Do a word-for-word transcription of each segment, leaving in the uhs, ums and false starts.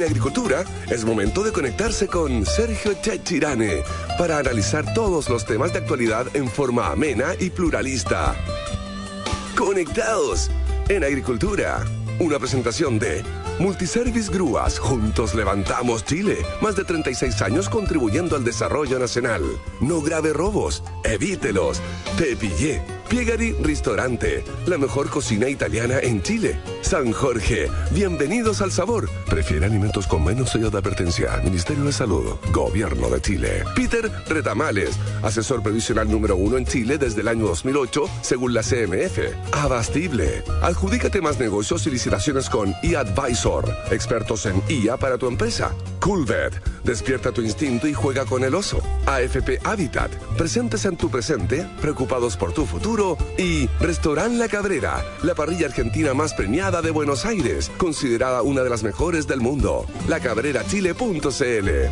agricultura es momento de conectarse con Sergio Chechirane para analizar todos los temas de actualidad en forma amena y pluralista. Conectados en agricultura. Una presentación de Multiservice Grúas. Juntos levantamos Chile. Más de treinta y seis años contribuyendo al desarrollo nacional. No grave robos. Evítelos. Te pillé. Piegari Ristorante. La mejor cocina italiana en Chile. San Jorge. Bienvenidos al sabor. Prefiere alimentos con menos sello de advertencia. Ministerio de Salud. Gobierno de Chile. Peter Retamales. Asesor previsional número uno en Chile desde el año dos mil ocho, según la C M F. Abastible. Adjudícate más negocios y licitaciones con eAdvisor. Expertos en I A para tu empresa. Coolbet. Despierta tu instinto y juega con el oso. A F P Habitat. Presentes en tu presente, preocupados por tu futuro. Y Restaurant La Cabrera, la parrilla argentina más premiada de Buenos Aires, considerada una de las mejores del mundo. la cabrera chile punto c l.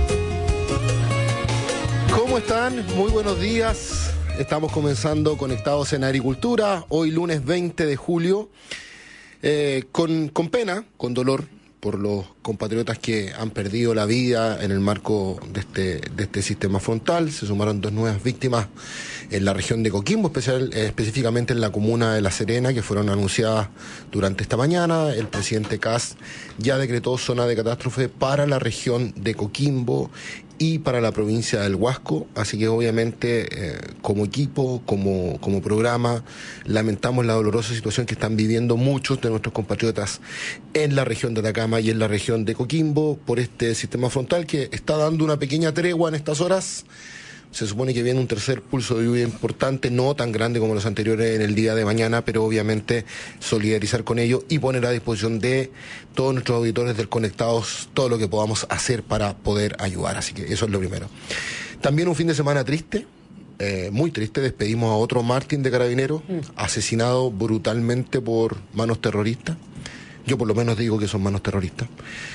¿Cómo están? Muy buenos días. Estamos comenzando Conectados en Agricultura, hoy lunes veinte de julio, eh, con, con pena, con dolor, por los compatriotas que han perdido la vida en el marco de este, de este sistema frontal. Se sumaron dos nuevas víctimas en la región de Coquimbo, especial, eh, específicamente en la comuna de La Serena, que fueron anunciadas durante esta mañana. El presidente Kast ya decretó zona de catástrofe para la región de Coquimbo y para la provincia del Huasco, así que obviamente eh, como equipo, como, como programa, lamentamos la dolorosa situación que están viviendo muchos de nuestros compatriotas en la región de Atacama y en la región de Coquimbo por este sistema frontal que está dando una pequeña tregua en estas horas. Se supone que viene un tercer pulso de lluvia importante, no tan grande como los anteriores en el día de mañana, pero obviamente solidarizar con ello y poner a disposición de todos nuestros auditores del Conectados todo lo que podamos hacer para poder ayudar. Así que eso es lo primero. También un fin de semana triste, eh, muy triste. Despedimos a otro mártir de Carabineros, mm. asesinado brutalmente por manos terroristas. Yo por lo menos digo que son manos terroristas.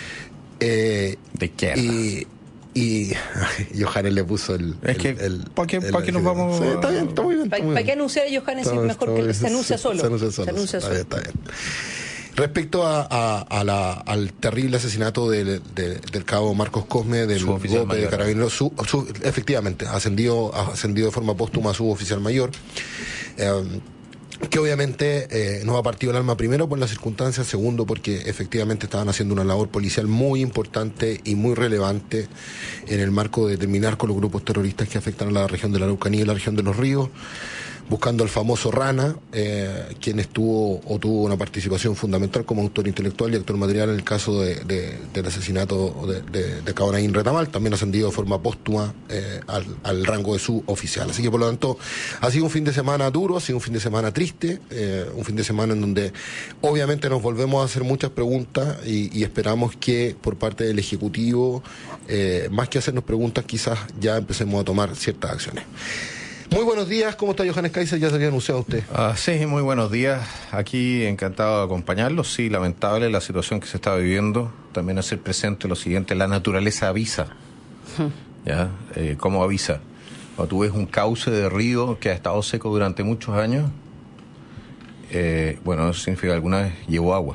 Eh, de izquierda. Y... Y Johannes le puso el... Es que, ¿para qué, ¿para qué nos vamos...? Sí, está bien, está muy bien. ¿Para, ¿para qué anunciar a Johannes si es mejor que se anuncia solo? Se anuncia solo. Se anuncia solo. Está bien, está bien. Respecto a, a, a la, al terrible asesinato del, de, del cabo Marcos Cosme, del golpe de Carabineros, su, su, efectivamente, ascendido, ascendido de forma póstuma a suboficial mayor, eh, que obviamente eh, nos ha partido el alma, primero por las circunstancias, segundo porque efectivamente estaban haciendo una labor policial muy importante y muy relevante en el marco de terminar con los grupos terroristas que afectan a la región de la Araucanía y la región de los ríos, buscando al famoso Rana, eh, quien estuvo o tuvo una participación fundamental como autor intelectual y actor material en el caso de, de, del asesinato de, de, de Cabo Naín Retamal, también ascendido de forma póstuma eh, al, al rango de suboficial. Así que por lo tanto ha sido un fin de semana duro, ha sido un fin de semana triste, eh, un fin de semana en donde obviamente nos volvemos a hacer muchas preguntas y, y esperamos que por parte del Ejecutivo, eh, más que hacernos preguntas, quizás ya empecemos a tomar ciertas acciones. Muy buenos días, ¿cómo está Johannes Kaiser? Ya se había anunciado usted. Uh, sí, muy buenos días. Aquí encantado de acompañarlos. Sí, lamentable la situación que se está viviendo. También hacer presente lo siguiente, la naturaleza avisa. ¿Ya? Eh, ¿Cómo avisa? Cuando tú ves un cauce de río que ha estado seco durante muchos años, eh, bueno, eso significa que alguna vez llevó agua.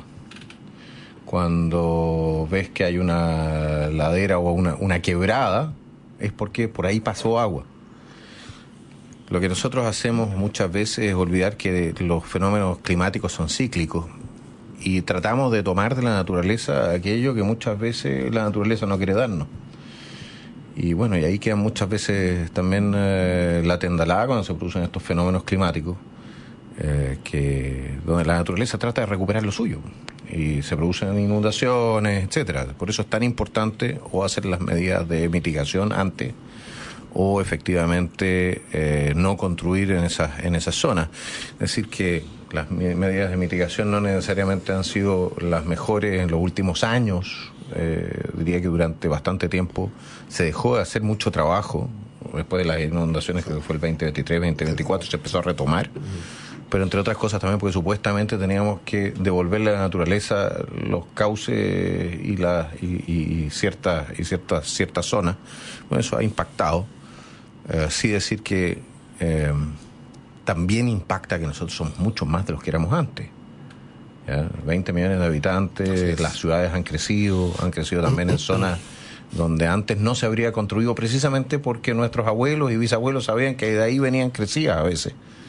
Cuando ves que hay una ladera o una, una quebrada, es porque por ahí pasó agua. Lo que nosotros hacemos muchas veces es olvidar que los fenómenos climáticos son cíclicos y tratamos de tomar de la naturaleza aquello que muchas veces la naturaleza no quiere darnos. Y bueno, y ahí queda muchas veces también eh, la tendalada cuando se producen estos fenómenos climáticos, eh, que donde la naturaleza trata de recuperar lo suyo y se producen inundaciones, etcétera. Por eso es tan importante o hacer las medidas de mitigación antes o efectivamente eh, no construir en esas en esas zonas. Es decir, que las medidas de mitigación no necesariamente han sido las mejores en los últimos años. Eh, diría que durante bastante tiempo se dejó de hacer mucho trabajo. Después de las inundaciones, que fue el veinte veintitrés, veinte veinticuatro, se empezó a retomar. Pero entre otras cosas también porque supuestamente teníamos que devolverle a la naturaleza los cauces y, la, y, y, y ciertas y ciertas ciertas zonas. Bueno, eso ha impactado. Eh, sí decir que eh, también impacta que nosotros somos mucho más de los que éramos antes. ¿ya? veinte millones de habitantes, las ciudades han crecido, han crecido también en zonas donde antes no se habría construido, precisamente porque nuestros abuelos y bisabuelos sabían que de ahí venían crecidas a veces.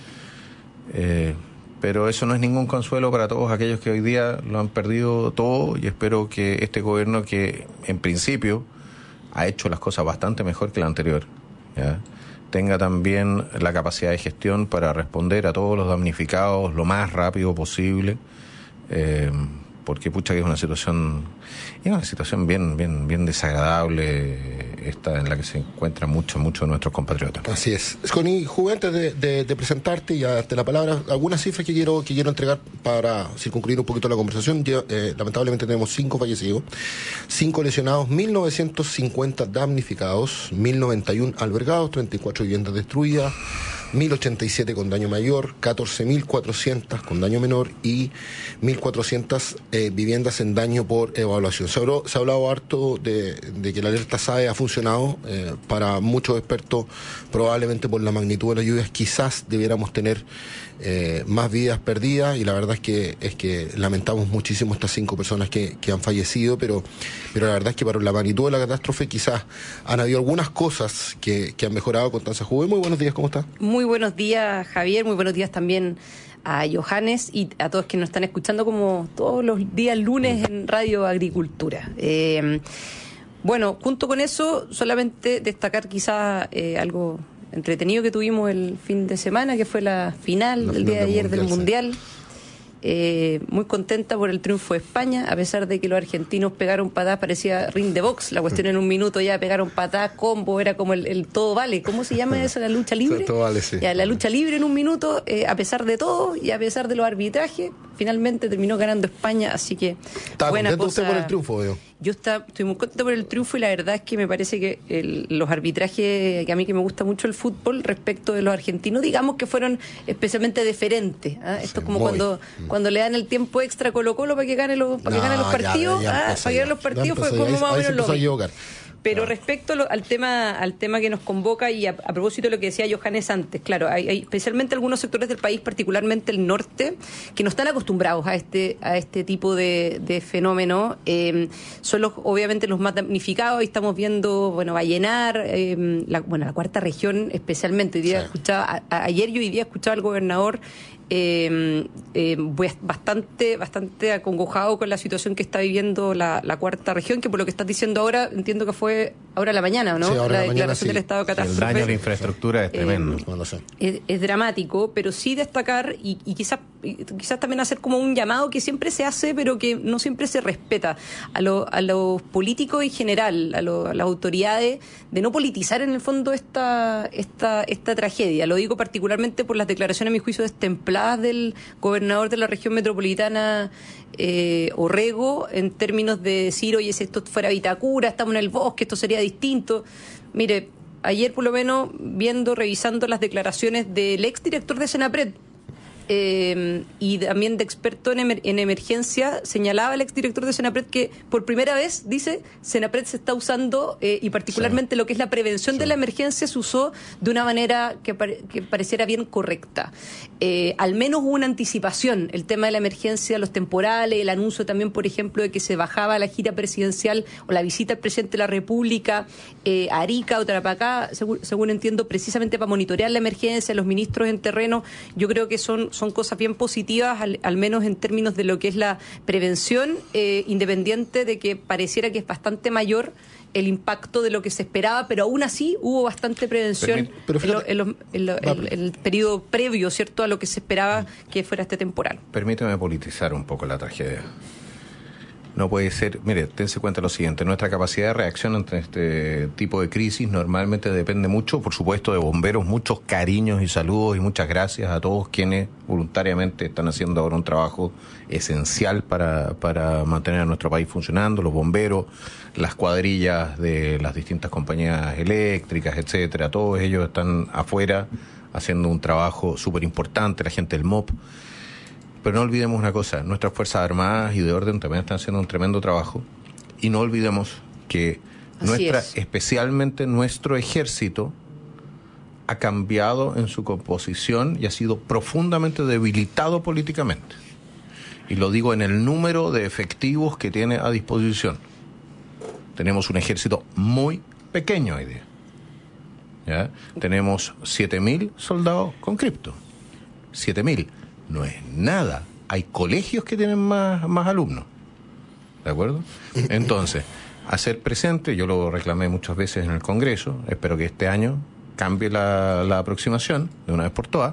Eh, pero eso no es ningún consuelo para todos aquellos que hoy día lo han perdido todo, y espero que este gobierno, que en principio ha hecho las cosas bastante mejor que el anterior, ¿ya?, tenga también la capacidad de gestión para responder a todos los damnificados lo más rápido posible, eh, porque pucha que es una situación, es una situación bien, bien, bien desagradable esta en la que se encuentran muchos, muchos de nuestros compatriotas. Así es. Connie, Juve, antes de, de, de presentarte y darte la palabra, algunas cifras que quiero, que quiero entregar para circunscribir un poquito la conversación. Yo, eh, lamentablemente tenemos cinco fallecidos, cinco lesionados, mil novecientos cincuenta damnificados, mil noventa y uno albergados, treinta y cuatro viviendas destruidas, mil ochenta y siete con daño mayor, catorce mil cuatrocientos con daño menor y mil cuatrocientas eh, viviendas en daño por evaluación. Se, habló, se ha hablado harto de, de que la alerta S A E ha funcionado. Eh, para muchos expertos, probablemente por la magnitud de las lluvias, quizás debiéramos tener eh, más vidas perdidas, y la verdad es que es que lamentamos muchísimo estas cinco personas que, que han fallecido, pero, pero la verdad es que para la magnitud de la catástrofe quizás han habido algunas cosas que, que han mejorado. Constanza Juve, muy buenos días, ¿cómo está? Muy buenos días, Javier, muy buenos días también a Johannes y a todos que nos están escuchando como todos los días lunes en Radio Agricultura. Eh, bueno, junto con eso, solamente destacar quizás eh, algo entretenido que tuvimos el fin de semana, que fue la final del día de ayer del Mundial. Eh, muy contenta por el triunfo de España, a pesar de que los argentinos pegaron patadas, parecía ring de box, la cuestión en un minuto ya pegaron patadas, combo, era como el, el todo vale. ¿Cómo se llama eso, la lucha libre? Todo vale, sí. Ya, la lucha libre en un minuto, eh, a pesar de todo y a pesar de los arbitrajes, finalmente terminó ganando España, así que ¿Está buena contento cosa. usted por el triunfo, veo? Yo está, estoy muy contenta por el triunfo, y la verdad es que me parece que el, los arbitrajes, que a mí que me gusta mucho el fútbol, respecto de los argentinos, digamos que fueron especialmente deferentes. ¿eh? Esto Sí, es como muy. cuando cuando le dan el tiempo extra a Colo Colo para que gane los, para No, que gane los ya, partidos. ya ¿ah? empezó Para que ya. gane los partidos Ya fue empezó como ya. más o Ahí se menos empezó lo a mismo. equivocar. Pero Claro. respecto a lo- al tema al tema que nos convoca, y a, a propósito de lo que decía Johannes antes, claro, hay, hay especialmente algunos sectores del país, particularmente el norte, que no están acostumbrados a este a este tipo de, de fenómeno. Eh, son los, obviamente los más damnificados, y estamos viendo, bueno, Vallenar, eh, la, bueno, la cuarta región especialmente. Hoy día Sí. escuchaba, a, a- ayer y hoy día escuchaba al gobernador eh, eh, bastante bastante acongojado con la situación que está viviendo la, la cuarta región, que por lo que estás diciendo ahora, entiendo que fue ahora a la mañana, ¿no? Sí, ahora la a la mañana, declaración sí. del estado de El catástrofe. daño a la infraestructura es tremendo. Eh, No lo sé. Es, es dramático, pero sí destacar y, y quizás y quizás también hacer como un llamado que siempre se hace, pero que no siempre se respeta, a, lo, a los políticos en general, a, lo, a las autoridades, de no politizar en el fondo esta, esta, esta tragedia. Lo digo particularmente por las declaraciones, a mi juicio, destempladas del gobernador de la región metropolitana, eh, Orrego, en términos de decir, oye, si esto fuera Vitacura, estamos en el bosque, esto sería distinto. Mire, ayer por lo menos, viendo, revisando las declaraciones del exdirector de Senapred, eh, y también de experto en, emer en emergencia, señalaba el exdirector de Senapred que por primera vez, dice, Senapred se está usando, eh, y particularmente sí. lo que es la prevención sí. de la emergencia se usó de una manera que, pare que pareciera bien correcta. Eh, al menos hubo una anticipación, el tema de la emergencia, los temporales, el anuncio también, por ejemplo, de que se bajaba la gira presidencial o la visita al presidente de la República eh, a Arica o Tarapacá, según, según entiendo, precisamente para monitorear la emergencia, los ministros en terreno. Yo creo que son son cosas bien positivas, al, al menos en términos de lo que es la prevención, eh, independiente de que pareciera que es bastante mayor el impacto de lo que se esperaba, pero aún así hubo bastante prevención pero fíjate, en, lo, en, lo, en, lo, en, en el periodo previo, ¿cierto?, a lo que se esperaba que fuera este temporal. Permíteme politizar un poco la tragedia. No puede ser, mire, tense cuenta lo siguiente, nuestra capacidad de reacción ante este tipo de crisis normalmente depende mucho, por supuesto, de bomberos. Muchos cariños y saludos y muchas gracias a todos quienes voluntariamente están haciendo ahora un trabajo esencial para, para mantener a nuestro país funcionando, los bomberos, las cuadrillas de las distintas compañías eléctricas, etcétera, todos ellos están afuera haciendo un trabajo súper importante, la gente del M O P. Pero no olvidemos una cosa, nuestras Fuerzas Armadas y de orden también están haciendo un tremendo trabajo, y no olvidemos que Así nuestra, es. especialmente nuestro ejército ha cambiado en su composición y ha sido profundamente debilitado políticamente. Y lo digo en el número de efectivos que tiene a disposición. Tenemos un ejército muy pequeño hoy día. ¿Ya? Tenemos siete mil soldados con cripto. siete mil. No es nada. Hay colegios que tienen más, más alumnos. ¿De acuerdo? Entonces, hacer presente, yo lo reclamé muchas veces en el Congreso, espero que este año cambie la, la aproximación de una vez por todas,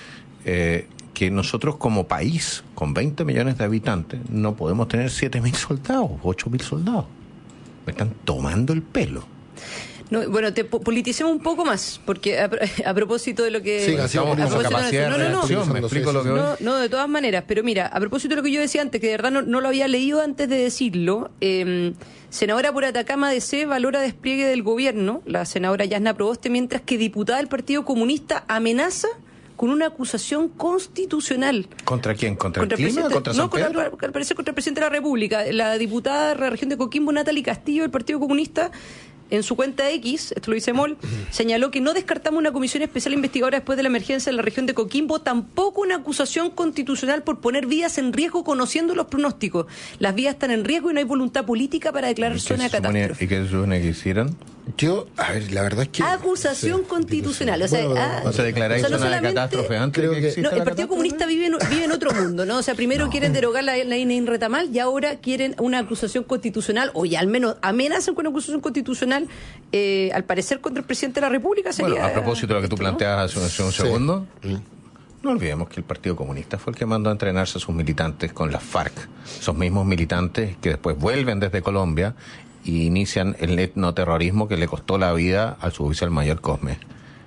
eh, que nosotros como país, con veinte millones de habitantes, no podemos tener siete mil soldados, ocho mil soldados. Me están tomando el pelo. No, bueno, te po- politicemos un poco más, porque a, a propósito de lo que... Sí, así a como propósito capacidad de, no, no, no, de reacción, me explico lo que voy. no, no, de todas maneras, pero mira, a propósito de lo que yo decía antes, que de verdad no, no lo había leído antes de decirlo, eh, senadora por Atacama D C valora despliegue del gobierno, la senadora Yasna Proboste, mientras que diputada del Partido Comunista amenaza con una acusación constitucional. ¿Contra quién? ¿Contra, Contra el clima? presidente- ¿Contra San no, contra- Pedro? al parecer contra el presidente de la República. La diputada de la región de Coquimbo, Natalie Castillo, del Partido Comunista, en su cuenta X, esto lo dice Mol, señaló que no descartamos una comisión especial investigadora después de la emergencia en la región de Coquimbo, tampoco una acusación constitucional por poner vidas en riesgo conociendo los pronósticos. Las vidas están en riesgo y no hay voluntad política para declarar ¿Y qué zona de se suponía- catástrofe. ¿Y qué se supone que hicieran? Yo, a ver, la verdad es que... Acusación sí, constitucional. O sea, Bueno, ah, ¿O se declaráis o sea, no zona de solamente- catástrofe antes creo de que que- exista No, el la Partido catástrofe? Comunista vive en, vive en otro mundo, ¿no? O sea, primero quieren derogar la, la ley en Retamal y ahora quieren una acusación constitucional, o ya al menos amenazan con una acusación constitucional, eh, al parecer contra el presidente de la República. Sería, Bueno, a propósito de lo que tú ¿no? planteabas hace, hace un Sí. segundo, Mm. no olvidemos que el Partido Comunista fue el que mandó a entrenarse a sus militantes con las FARC. Esos mismos militantes que después vuelven desde Colombia y inician el etnoterrorismo que le costó la vida al suboficial mayor Cosme,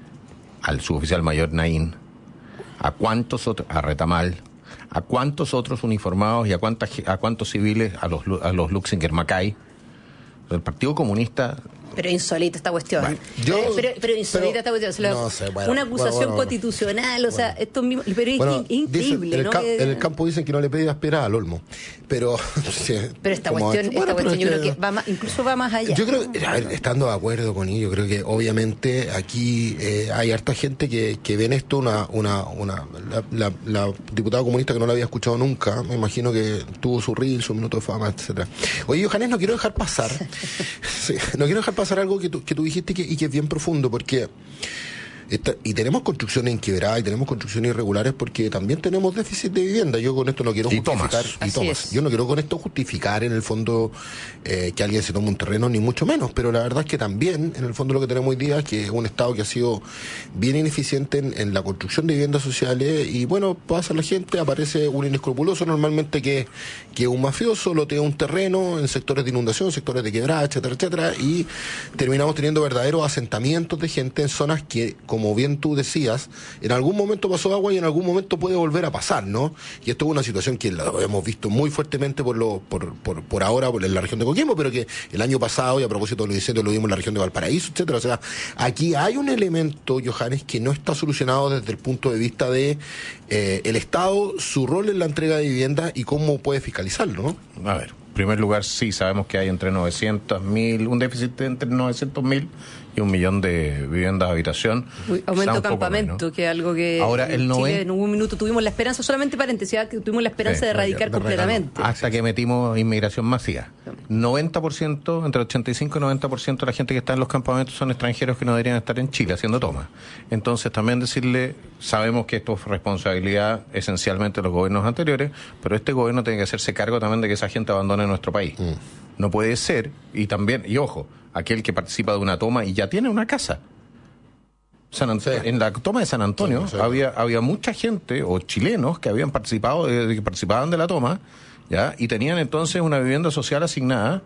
al suboficial mayor Naín, a cuántos otros, a Retamal, a cuántos otros uniformados y a cuántas, a cuántos civiles, a los a los Luxinger Macay. El Partido Comunista. Pero insólita esta cuestión. Bueno, yo- Eh, pero, pero insólita pero- esta cuestión. O sea, no sé, bueno, una acusación bueno, bueno, constitucional, o sea, esto mismo. Pero es Bueno, in- increíble, dicen- en, ¿no? el ca- Que- en el campo dicen que no le pedías piedras al olmo, pero... sí, pero esta como- cuestión, bueno, esta pero cuestión yo es creo que va más, incluso va más allá. Yo creo, a ver, estando de acuerdo con ello, yo creo que obviamente aquí eh, hay harta gente que, que ven esto, una, una, una la, la, la diputada comunista que no la había escuchado nunca, me imagino que tuvo su reel, su minuto de fama, etcétera. Oye, Johannes, no quiero dejar pasar, sí, no quiero dejar pasar algo que tú, que tú dijiste que, y que es bien profundo, porque esta- y tenemos construcciones inquebradas y tenemos construcciones irregulares porque también tenemos déficit de vivienda. Yo con esto no quiero Y justificar. tomas. Y Así tomas. es. Yo no quiero con esto justificar en el fondo eh, que alguien se tome un terreno, ni mucho menos, pero la verdad es que también en el fondo lo que tenemos hoy día es que es un Estado que ha sido bien ineficiente en, en la construcción de viviendas sociales y bueno, pasa la gente, aparece un inescrupuloso normalmente que, que un mafioso lotea un terreno en sectores de inundación, sectores de quebrada, etcétera, etcétera, y terminamos teniendo verdaderos asentamientos de gente en zonas que, como bien tú decías, en algún momento pasó agua y en algún momento puede volver a pasar, ¿no? Y esto es una situación que la hemos visto muy fuertemente por lo por, por, por ahora por en la región de Coquimbo, pero que el año pasado, y a propósito de los incendios, lo vimos en la región de Valparaíso, etcétera. O sea, aquí hay un elemento, Johannes, que no está solucionado desde el punto de vista de eh, el Estado, su rol en la entrega de vivienda y cómo puede fiscalizarlo, ¿no? A ver, en primer lugar, sí, sabemos que hay entre novecientos mil, un déficit de entre novecientos mil y un millón de viviendas de habitación. Uy, Quizá aumento un poco campamento, menos. que es algo que Ahora, el en Chile noven- en un minuto tuvimos la esperanza, solamente paréntesis, ¿ah? que tuvimos la esperanza Sí, de erradicar de completamente. Hasta que metimos inmigración masiva. noventa por ciento, entre ochenta y cinco y noventa por ciento de la gente que está en los campamentos son extranjeros que no deberían estar en Chile haciendo tomas. Entonces también decirle, sabemos que esto fue responsabilidad esencialmente de los gobiernos anteriores, pero este gobierno tiene que hacerse cargo también de que esa gente abandone nuestro país. Mm. No puede ser, y también, y ojo, aquel que participa de una toma y ya tiene una casa. San Ant- Sí. En la toma de San Antonio Sí, sí. había había mucha gente o chilenos que habían participado de, que participaban de la toma, ya, y tenían entonces una vivienda social asignada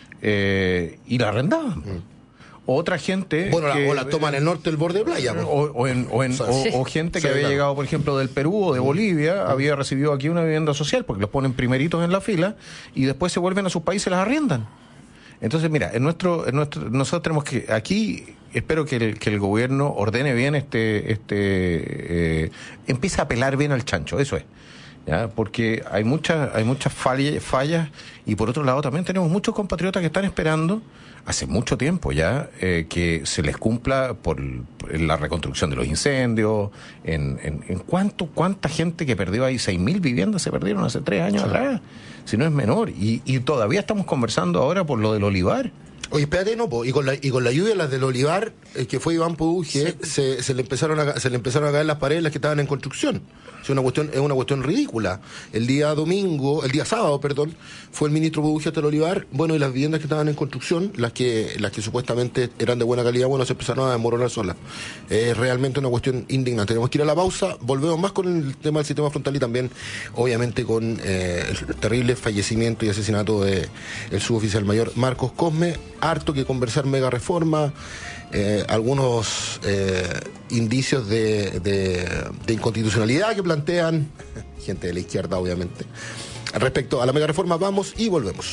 eh, y la arrendaban. Otra gente Bueno, la- que- o la toma en el norte del borde de playa, o, ¿no? o en- o en- o- Sí. o gente que Sí, había claro. llegado, por ejemplo, del Perú o de Bolivia, había recibido aquí una vivienda social porque los ponen primeritos en la fila y después se vuelven a sus países y las arriendan. Entonces, mira, en nuestro, en nuestro, nosotros tenemos que, aquí, espero que el, que el gobierno ordene bien este, este, eh, empiece a apelar bien al chancho, eso es. ¿ya? Porque hay muchas hay muchas fallas, fallas y por otro lado también tenemos muchos compatriotas que están esperando hace mucho tiempo ya eh, que se les cumpla por, por la reconstrucción de los incendios, en, en, en cuánto cuánta gente que perdió ahí, seis mil viviendas se perdieron hace tres años sí. atrás, si no es menor, y, y todavía estamos conversando ahora por lo del olivar. Oye, espérate, no, po. Y con la y con la lluvia, las del olivar, el que fue Iván Poduje, sí. se, se le empezaron a se le empezaron a caer las paredes las que estaban en construcción. Es una cuestión, es una cuestión ridícula. El día domingo, el día sábado, perdón, fue el ministro Poduje hasta el olivar, bueno, y las viviendas que estaban en construcción, las que, las que supuestamente eran de buena calidad, bueno, se empezaron a desmoronar solas. Es realmente una cuestión indignante. Tenemos que ir a la pausa, volvemos más con el tema del sistema frontal y también, obviamente, con eh, el terrible fallecimiento y asesinato de el suboficial mayor Marcos Cosme. Harto que conversar, mega reforma, eh, algunos eh, indicios de, de, de inconstitucionalidad que plantean gente de la izquierda, obviamente. Respecto a la mega reforma, vamos y volvemos.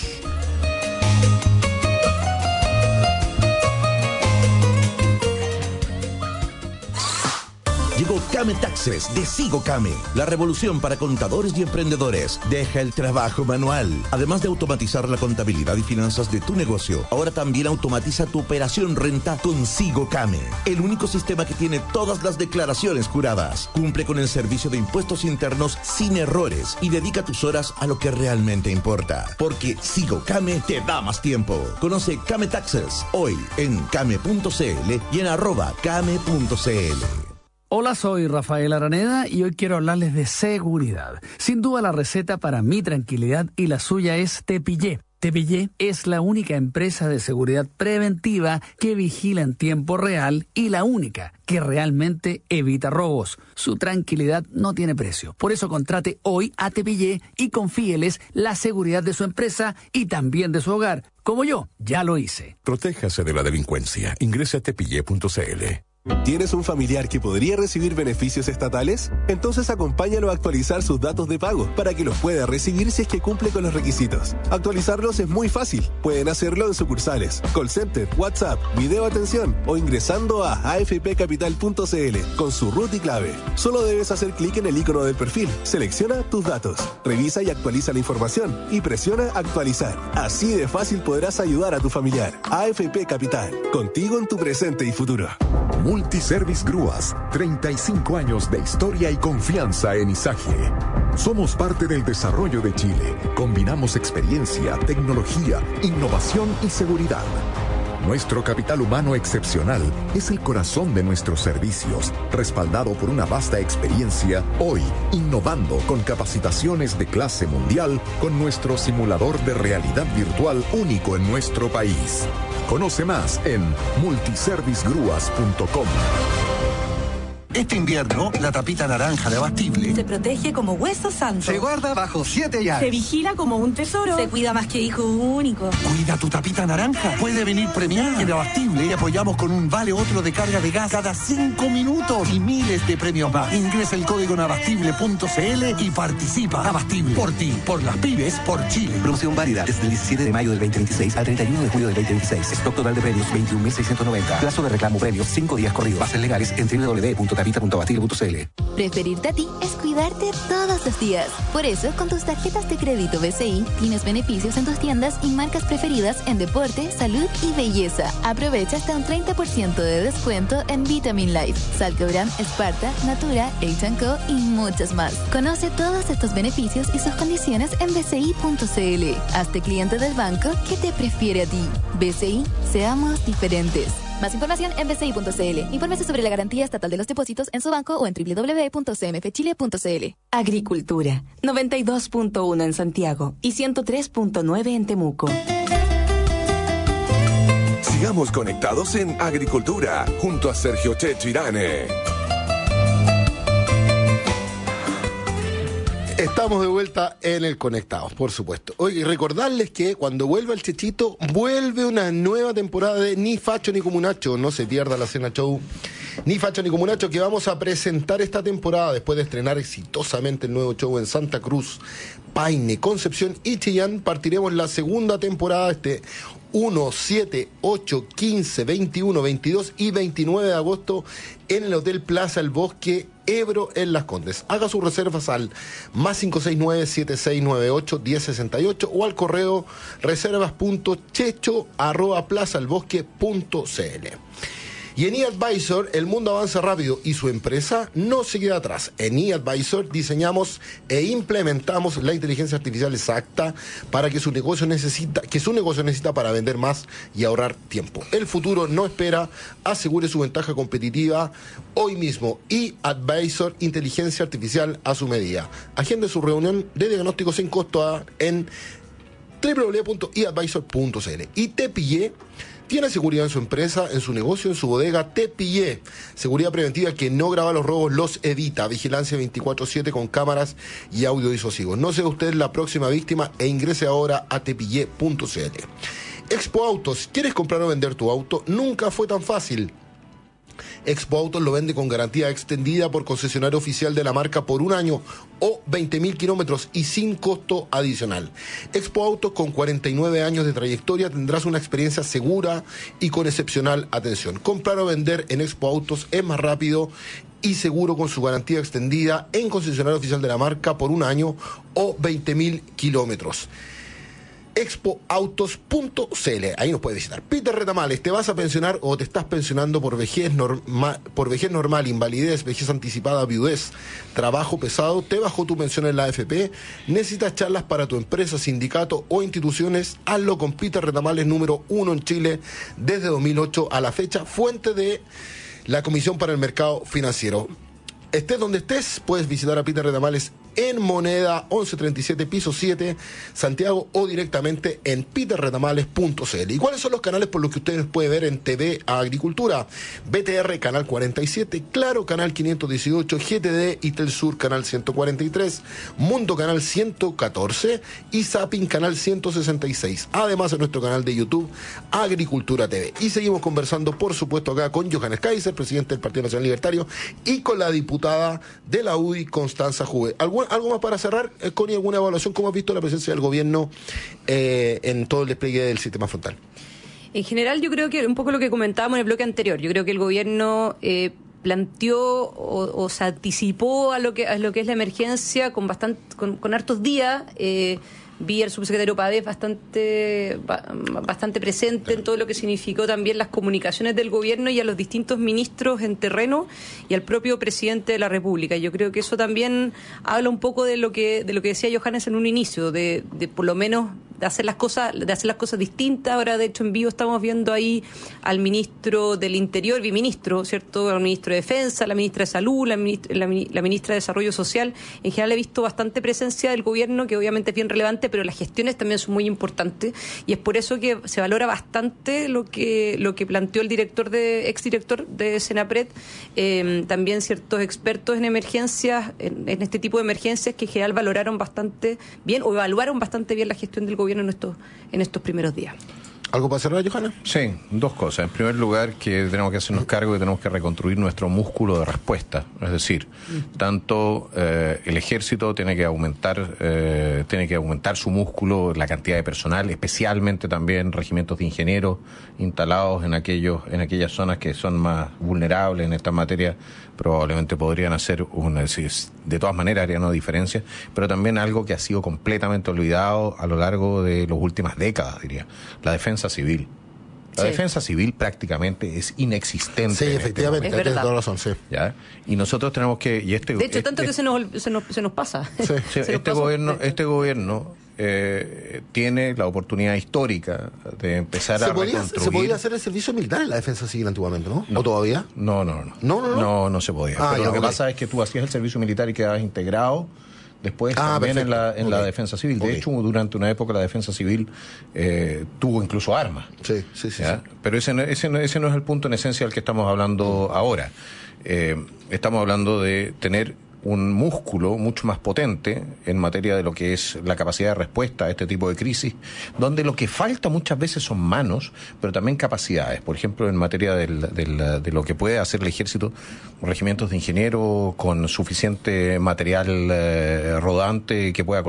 Llegó Came Taxes de Sigo Came, la revolución para contadores y emprendedores. Deja el trabajo manual. Además de automatizar la contabilidad y finanzas de tu negocio, ahora también automatiza tu operación renta con Sigo Came, el único sistema que tiene todas las declaraciones juradas. Cumple con el servicio de impuestos internos sin errores y dedica tus horas a lo que realmente importa. Porque Sigo Came te da más tiempo. Conoce Came Taxes hoy en came punto c l y en arroba came punto c l. Hola, soy Rafael Araneda y hoy quiero hablarles de seguridad. Sin duda la receta para mi tranquilidad y la suya es Tepillé. Tepillé es la única empresa de seguridad preventiva que vigila en tiempo real y la única que realmente evita robos. Su tranquilidad no tiene precio. Por eso contrate hoy a Tepillé y confíeles la seguridad de su empresa y también de su hogar. Como yo, ya lo hice. Protéjase de la delincuencia. Ingrese a tepillé punto c l. ¿Tienes un familiar que podría recibir beneficios estatales? Entonces acompáñalo a actualizar sus datos de pago para que los pueda recibir si es que cumple con los requisitos. Actualizarlos es muy fácil. Pueden hacerlo en sucursales, call center, WhatsApp, video atención o ingresando a a f p capital punto c l con su root y clave. Solo debes hacer clic en el icono del perfil, selecciona tus datos, revisa y actualiza la información y presiona actualizar. Así de fácil podrás ayudar a tu familiar. A F P Capital, contigo en tu presente y futuro. Multiservice Grúas, treinta y cinco años de historia y confianza en Izaje. Somos parte del desarrollo de Chile. Combinamos experiencia, tecnología, innovación y seguridad. Nuestro capital humano excepcional es el corazón de nuestros servicios, respaldado por una vasta experiencia, hoy innovando con capacitaciones de clase mundial con nuestro simulador de realidad virtual único en nuestro país. Conoce más en multiservice grúas punto com. Este invierno, la tapita naranja de Abastible se protege como hueso santo. Se guarda bajo siete llaves. Se vigila como un tesoro. Se cuida más que hijo único. Cuida tu tapita naranja. Puede venir premiada. En Abastible y apoyamos con un vale otro de carga de gas cada cinco minutos y miles de premios más. Ingresa el código en abastible punto c l y participa. Abastible. Por ti, por las pymes, por Chile. Promoción válida desde el diecisiete de mayo del veinte veintiséis al treinta y uno de julio del veinte veintiséis. Stock total de premios veintiún mil seiscientos noventa. Plazo de reclamo premios cinco días corridos. Bases legales en w w w punto tapita punto abastible punto c l. Preferirte a ti es cuidarte todos los días. Por eso, con tus tarjetas de crédito B C I, tienes beneficios en tus tiendas y marcas preferidas en deporte, salud y belleza. Aprovecha hasta un treinta por ciento de descuento en Vitamin Life, Salcobran, Sparta, Natura, H and Co y muchas más. Conoce todos estos beneficios y sus condiciones en b c i punto c l. Hazte cliente del banco que te prefiere a ti. B C I, seamos diferentes. Más información en b c i punto c l. Infórmese sobre la garantía estatal de los depósitos en su banco o en w w w punto c m f chile punto c l. Agricultura, noventa y dos punto uno en Santiago y ciento tres punto nueve en Temuco. Sigamos conectados en Agricultura, junto a Sergio Checho Irane. Estamos de vuelta en el Conectados, por supuesto. Oye, recordarles que cuando vuelva el Chechito, vuelve una nueva temporada de Ni Facho ni Comunacho. No se pierda la cena show Ni Facho ni Comunacho, que vamos a presentar esta temporada después de estrenar exitosamente el nuevo show en Santa Cruz, Paine, Concepción y Chillán. Partiremos la segunda temporada este uno, siete, ocho, quince, veintiuno, veintidós y veintinueve de agosto en el Hotel Plaza El Bosque, Ebro, en Las Condes. Haga sus reservas al más cinco seis nueve, siete seis nueve ocho, uno cero seis ocho o al correo reservas punto checho arroba plaza el bosque punto c l. Y en eAdvisor, el mundo avanza rápido y su empresa no se queda atrás. En eAdvisor diseñamos e implementamos la inteligencia artificial exacta para que su negocio necesita, que su negocio necesita para vender más y ahorrar tiempo. El futuro no espera, asegure su ventaja competitiva hoy mismo. eAdvisor, inteligencia artificial a su medida. Agende su reunión de diagnóstico sin costo en doble u doble u doble u punto e advisor punto c l. Y te pillé. Tiene seguridad en su empresa, en su negocio, en su bodega. Te pillé. Seguridad preventiva que no graba los robos, los evita. Vigilancia veinticuatro siete con cámaras y audio disuasivo. No sea usted la próxima víctima e ingrese ahora a tepillé punto c l. Expo Autos. ¿Quieres comprar o vender tu auto? Nunca fue tan fácil. Expo Autos lo vende con garantía extendida por concesionario oficial de la marca por un año o veinte mil kilómetros y sin costo adicional. Expo Autos, con cuarenta y nueve años de trayectoria, tendrás una experiencia segura y con excepcional atención. Comprar o vender en Expo Autos es más rápido y seguro con su garantía extendida en concesionario oficial de la marca por un año o veinte mil kilómetros. expo autos punto c l. Ahí nos puedes visitar. Peter Retamales, ¿te vas a pensionar o te estás pensionando por vejez, norma, por vejez normal, invalidez, vejez anticipada, viudez, trabajo pesado? ¿Te bajó tu pensión en la A F P? ¿Necesitas charlas para tu empresa, sindicato o instituciones? Hazlo con Peter Retamales, número uno en Chile desde dos mil ocho a la fecha, fuente de la Comisión para el Mercado Financiero. Estés donde estés, puedes visitar a Peter Retamales en Moneda once treinta y siete, piso siete, Santiago, o directamente en peter retamales punto c l. ¿Y cuáles son los canales por los que ustedes pueden ver en T V Agricultura? B T R, canal cuarenta y siete, Claro, canal quinientos dieciocho, G T D y Telsur, canal ciento cuarenta y tres, Mundo, canal ciento catorce y Zapping, canal ciento sesenta y seis. Además, en nuestro canal de YouTube, Agricultura T V. Y seguimos conversando, por supuesto, acá con Johannes Kaiser, presidente del Partido Nacional Libertario, y con la diputada de la U D I, Constanza Juve. ¿Algún ¿Algo más para cerrar, Connie? ¿Alguna evaluación? ¿Cómo has visto la presencia del gobierno eh, en todo el despliegue del sistema frontal? En general, yo creo que un poco lo que comentábamos en el bloque anterior, yo creo que el gobierno eh, planteó o, o se anticipó a lo que a lo que es la emergencia con bastante con, con hartos días. Eh, Vi al subsecretario Pavés bastante bastante presente en todo lo que significó también las comunicaciones del gobierno y a los distintos ministros en terreno y al propio presidente de la República. Yo creo que eso también habla un poco de lo que de lo que decía Johannes en un inicio, de, de por lo menos de hacer las cosas de hacer las cosas distintas. Ahora, de hecho, en vivo estamos viendo ahí al ministro del Interior, biministro, ¿cierto?, al ministro de Defensa, la ministra de Salud, la ministra, la, la ministra de Desarrollo Social. En general he visto bastante presencia del gobierno, que obviamente es bien relevante, pero las gestiones también son muy importantes y es por eso que se valora bastante lo que lo que planteó el director de exdirector de Senapred, eh, también ciertos expertos en emergencias, en, en este tipo de emergencias, que en general valoraron bastante bien o evaluaron bastante bien la gestión del gobierno en estos en estos primeros días. ¿Algo para cerrar, Johanna? Sí, dos cosas. En primer lugar, que tenemos que hacernos cargo y tenemos que reconstruir nuestro músculo de respuesta. Es decir, tanto eh, el ejército tiene que aumentar eh, tiene que aumentar su músculo, la cantidad de personal, especialmente también regimientos de ingenieros instalados en aquellos en aquellas zonas que son más vulnerables en esta materia. Probablemente podrían hacer una, de todas maneras harían una diferencia, pero también algo que ha sido completamente olvidado a lo largo de las últimas décadas, diría, la defensa civil. La sí. defensa civil prácticamente es inexistente. Sí, efectivamente, este tienes toda razón, sí. ¿Ya? Y nosotros tenemos que... Y este, de hecho, tanto este, que se nos, se nos, se nos pasa. Sí. Sí, se este, nos gobierno, pasa. este gobierno eh, tiene la oportunidad histórica de empezar a podía, reconstruir... ¿Se podía hacer el servicio militar en la defensa civil antiguamente, no? ¿O todavía? No, no, no. ¿No, no, no? No, no se podía. Ah, Pero ya, lo que okay. pasa es que tú hacías el servicio militar y quedabas integrado después ah, también perfecto. en la en okay. la defensa civil. De okay. hecho, durante una época la defensa civil eh, tuvo incluso armas. Sí, sí, sí. sí. Pero ese no, ese, no, ese no es el punto en esencia del que estamos hablando ahora. Eh, estamos hablando de tener un músculo mucho más potente en materia de lo que es la capacidad de respuesta a este tipo de crisis, donde lo que falta muchas veces son manos, pero también capacidades. Por ejemplo, en materia del, del, de lo que puede hacer el ejército, regimientos de ingenieros con suficiente material eh, rodante que pueda colocar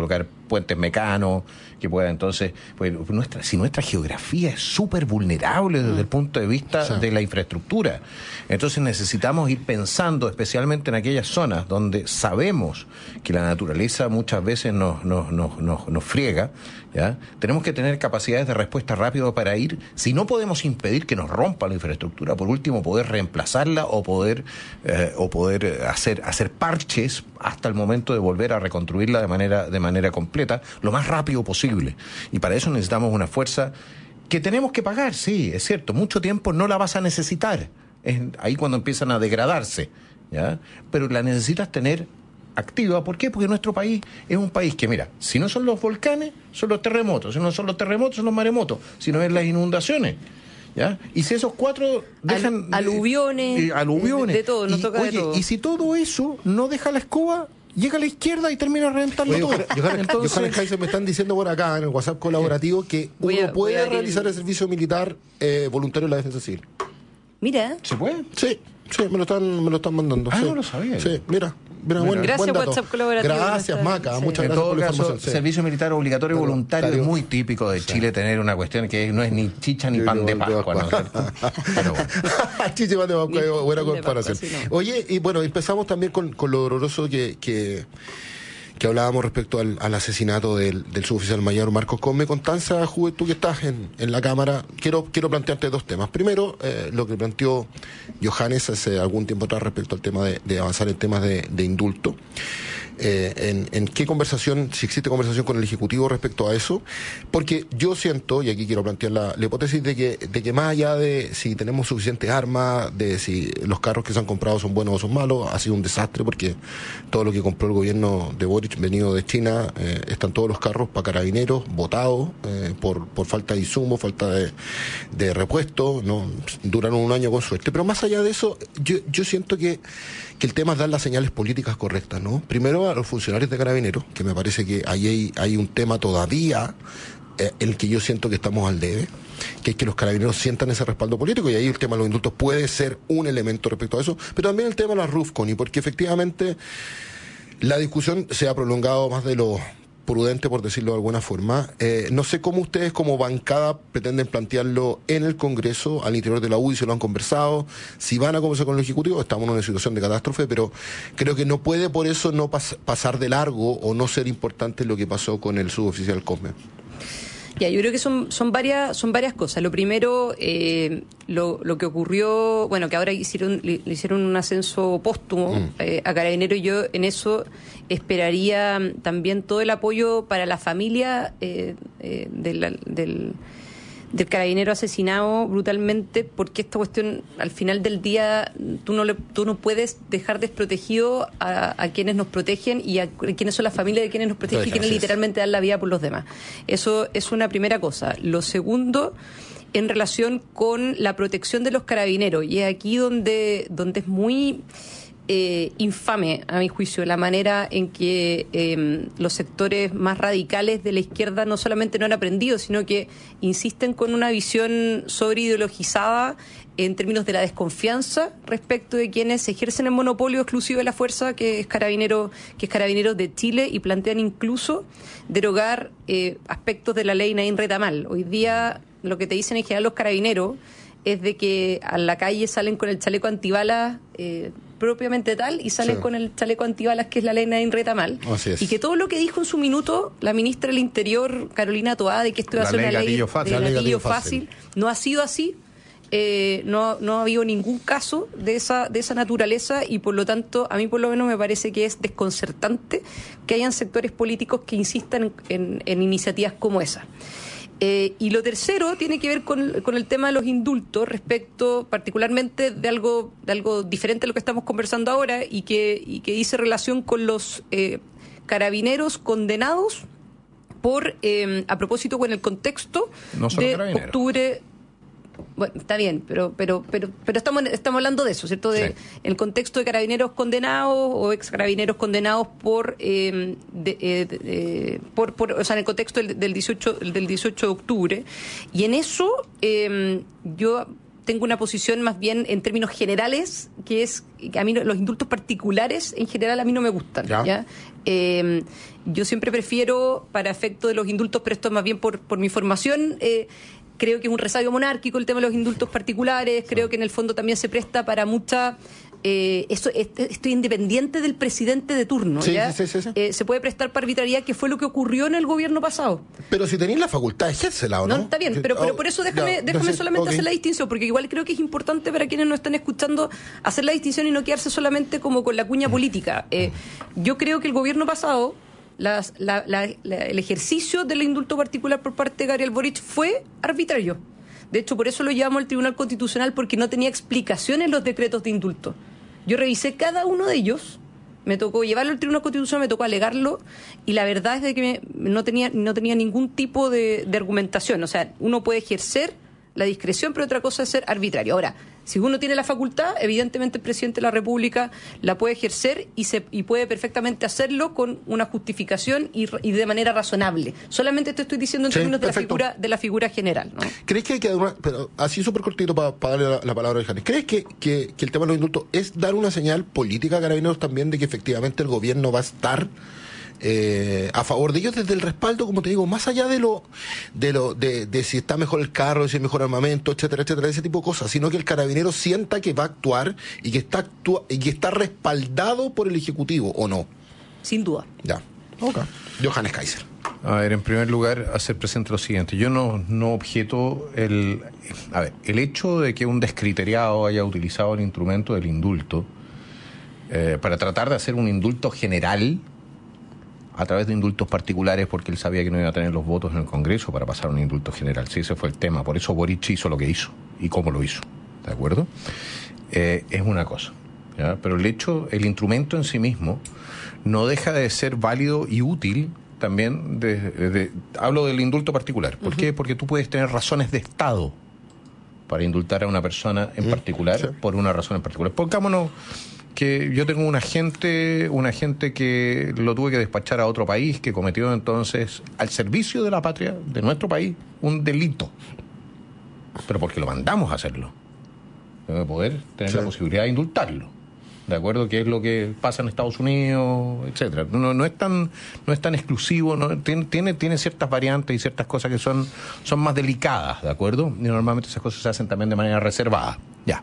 puentes mecanos, que pueda entonces, pues nuestra, si nuestra geografía es súper vulnerable desde el punto de vista sí. de la infraestructura, entonces necesitamos ir pensando especialmente en aquellas zonas donde sabemos que la naturaleza muchas veces nos, nos, nos, nos, nos friega, ¿ya? Tenemos que tener capacidades de respuesta rápido para ir, si no podemos impedir que nos rompa la infraestructura, por último poder reemplazarla o poder eh, o poder hacer hacer parches hasta el momento de volver a reconstruirla de manera de manera completa lo más rápido posible. Y para eso necesitamos una fuerza que tenemos que pagar, sí, es cierto, mucho tiempo no la vas a necesitar. Es ahí cuando empiezan a degradarse, ¿ya? Pero la necesitas tener activa. ¿Por qué? Porque nuestro país es un país que, mira, si no son los volcanes, son los terremotos, si no son los terremotos, son los maremotos, si no es las inundaciones, ¿ya? Y si esos cuatro dejan... Al, aluviones, eh, aluviones. De, de todo, nos y, toca oye, de todo. Y si todo eso no deja la escoba, llega a la izquierda y termina reventando Oye, todo. Johannes, Entonces, Johannes Kaiser, me están diciendo por acá en el WhatsApp colaborativo que uno a, puede realizar el... el servicio militar eh, voluntario en la defensa civil. Mira. ¿Se puede? Sí, sí, me lo están, me lo están mandando. Ah, sí. no lo sabía. Sí, mira. Mira, buen, gracias, buen dato. WhatsApp colaborativo. Gracias, Maca. Sí. Muchas en gracias todo por la caso, información. Sí. servicio militar obligatorio y voluntario es muy típico de Chile, sí. tener una cuestión que no es ni chicha ni Yo pan de Pascua. Pascua. ¿No? Pero bueno. Chicha y pan de Pascua, Ni buena pan de comparación. Pascua, sí, no. Oye, y bueno, empezamos también con, con lo doloroso que... que que hablábamos respecto al, al asesinato del, del suboficial mayor Marcos Cosme. Constanza, Juve, tú que estás en, en la Cámara, quiero quiero plantearte dos temas. Primero, eh, lo que planteó Johannes hace algún tiempo atrás respecto al tema de, de avanzar en temas de, de indulto. Eh, en, en qué conversación, si existe conversación con el Ejecutivo respecto a eso, porque yo siento, y aquí quiero plantear la, la hipótesis de que, de que más allá de si tenemos suficientes armas, de si los carros que se han comprado son buenos o son malos, ha sido un desastre porque todo lo que compró el gobierno de Boric venido de China, eh, están todos los carros para carabineros botados eh, por, por falta de insumos, falta de, de repuesto, no duraron un año con suerte, pero más allá de eso, yo, yo siento que, que el tema es dar las señales políticas correctas, ¿no? Primero a los funcionarios de Carabineros, que me parece que ahí hay, hay un tema todavía eh, en el que yo siento que estamos al debe, que es que los Carabineros sientan ese respaldo político, y ahí el tema de los indultos puede ser un elemento respecto a eso, pero también el tema de la RUFCONI, porque efectivamente la discusión se ha prolongado más de lo prudente, por decirlo de alguna forma. Eh, no sé cómo ustedes como bancada pretenden plantearlo en el Congreso, al interior de la U D I, si lo han conversado, si van a conversar con el Ejecutivo. Estamos en una situación de catástrofe, pero creo que no puede por eso no pas- pasar de largo o no ser importante lo que pasó con el suboficial Cosme. Ya, yo creo que son son varias son varias cosas. Lo primero, eh, lo, lo que ocurrió, bueno, que ahora hicieron le, le hicieron un ascenso póstumo mm. eh, a Carabinero, y yo en eso esperaría también todo el apoyo para la familia eh, eh, de la, del del carabinero asesinado brutalmente, porque esta cuestión, al final del día, tú no le, tú no puedes dejar desprotegido a, a quienes nos protegen y a quienes son las familias de quienes nos protegen y quienes literalmente dan la vida por los demás. Eso es una primera cosa. Lo segundo, en relación con la protección de los carabineros, y es aquí donde, donde es muy... Eh, infame, a mi juicio, la manera en que eh, los sectores más radicales de la izquierda no solamente no han aprendido, sino que insisten con una visión sobreideologizada en términos de la desconfianza respecto de quienes ejercen el monopolio exclusivo de la fuerza, que es Carabineros, que es Carabineros de Chile, y plantean incluso derogar eh, aspectos de la ley Naín Retamal. Hoy día lo que te dicen en general los carabineros es de que a la calle salen con el chaleco antibalas eh, propiamente tal, y salen sí. con el chaleco antibalas, que es la ley Naín Retamal. Es. Y que todo lo que dijo en su minuto la ministra del Interior, Carolina Toá, de que esto iba a ser una ley fácil. de ley gatillo fácil, fácil, no ha sido así. Eh, no, no ha habido ningún caso de esa, de esa naturaleza, y por lo tanto, a mí por lo menos me parece que es desconcertante que hayan sectores políticos que insistan en, en, en iniciativas como esa. Eh, y lo tercero tiene que ver con, con el tema de los indultos, respecto particularmente de algo de algo diferente a lo que estamos conversando ahora, y que, y que dice relación con los eh, carabineros condenados por, eh, a propósito con el contexto no de octubre. Bueno, está bien, pero pero pero pero estamos estamos hablando de eso, ¿cierto? De sí. el contexto de carabineros condenados o ex carabineros condenados por eh, de, eh, de, por, por o sea, en el contexto del, del dieciocho del dieciocho de octubre, y en eso eh, yo tengo una posición más bien en términos generales, que es que a mí no, los indultos particulares en general a mí no me gustan. ¿Ya? ¿Ya? Eh, yo siempre prefiero, para efecto de los indultos, pero esto más bien por, por mi formación, eh, creo que es un resabio monárquico el tema de los indultos particulares, creo que en el fondo también se presta para mucha... Eh, eso estoy independiente del presidente de turno, sí, ¿ya? Sí, sí, sí, sí. Eh, se puede prestar para arbitrariedad, que fue lo que ocurrió en el gobierno pasado. Pero si tenéis la facultad, ejércela, ¿o no? No, está bien, pero, pero por eso déjame, ya, déjame entonces, solamente okay. hacer la distinción, porque igual creo que es importante para quienes nos están escuchando hacer la distinción y no quedarse solamente como con la cuña política. Eh, yo creo que el gobierno pasado, las, la, la, la, el ejercicio del indulto particular por parte de Gabriel Boric fue arbitrario. De hecho, por eso lo llevamos al Tribunal Constitucional, porque no tenía explicaciones los decretos de indulto. Yo revisé cada uno de ellos, me tocó llevarlo al Tribunal Constitucional, me tocó alegarlo, y la verdad es de que me, no tenía no tenía ningún tipo de, de argumentación. O sea, uno puede ejercer la discreción, pero otra cosa es ser arbitrario. Ahora, si uno tiene la facultad, evidentemente el presidente de la República la puede ejercer y se y puede perfectamente hacerlo con una justificación y, y de manera razonable. Solamente te estoy diciendo en sí, términos de la perfecto. figura de la figura general, ¿no? ¿Crees que hay que dar una, pero así súper cortito para pa darle la, la palabra a Janes? ¿Crees que, que, que el tema de los indultos es dar una señal política a Carabineros también de que efectivamente el gobierno va a estar Eh, a favor de ellos desde el respaldo, como te digo, más allá de lo de lo de, de si está mejor el carro, de si es mejor armamento, etcétera, etcétera, ese tipo de cosas, sino que el carabinero sienta que va a actuar y que está actua y que está respaldado por el Ejecutivo, ¿o no? Sin duda. Ya. Ok. Johannes Kaiser. A ver, en primer lugar, hacer presente lo siguiente. Yo no, no objeto el... A ver, el hecho de que un descriteriado haya utilizado el instrumento del indulto eh, para tratar de hacer un indulto general a través de indultos particulares, porque él sabía que no iba a tener los votos en el Congreso para pasar un indulto general. Sí, ese fue el tema. Por eso Boric hizo lo que hizo y cómo lo hizo. ¿De acuerdo? Eh, es una cosa, ¿ya? Pero el hecho, el instrumento en sí mismo no deja de ser válido y útil también. De, de, de, hablo del indulto particular. ¿Por uh-huh. qué? Porque tú puedes tener razones de Estado para indultar a una persona en uh-huh. particular, sí. por una razón en particular. Pongámonos que yo tengo un agente, un agente que lo tuve que despachar a otro país, que cometió entonces al servicio de la patria, de nuestro país, un delito. Pero porque lo mandamos a hacerlo. Debe poder tener sí. la posibilidad de indultarlo. ¿De acuerdo? Que es lo que pasa en Estados Unidos, etcétera. No, no es tan, no es tan exclusivo, no, tiene, tiene, tiene ciertas variantes y ciertas cosas que son, son más delicadas, ¿de acuerdo? Y normalmente esas cosas se hacen también de manera reservada. Ya.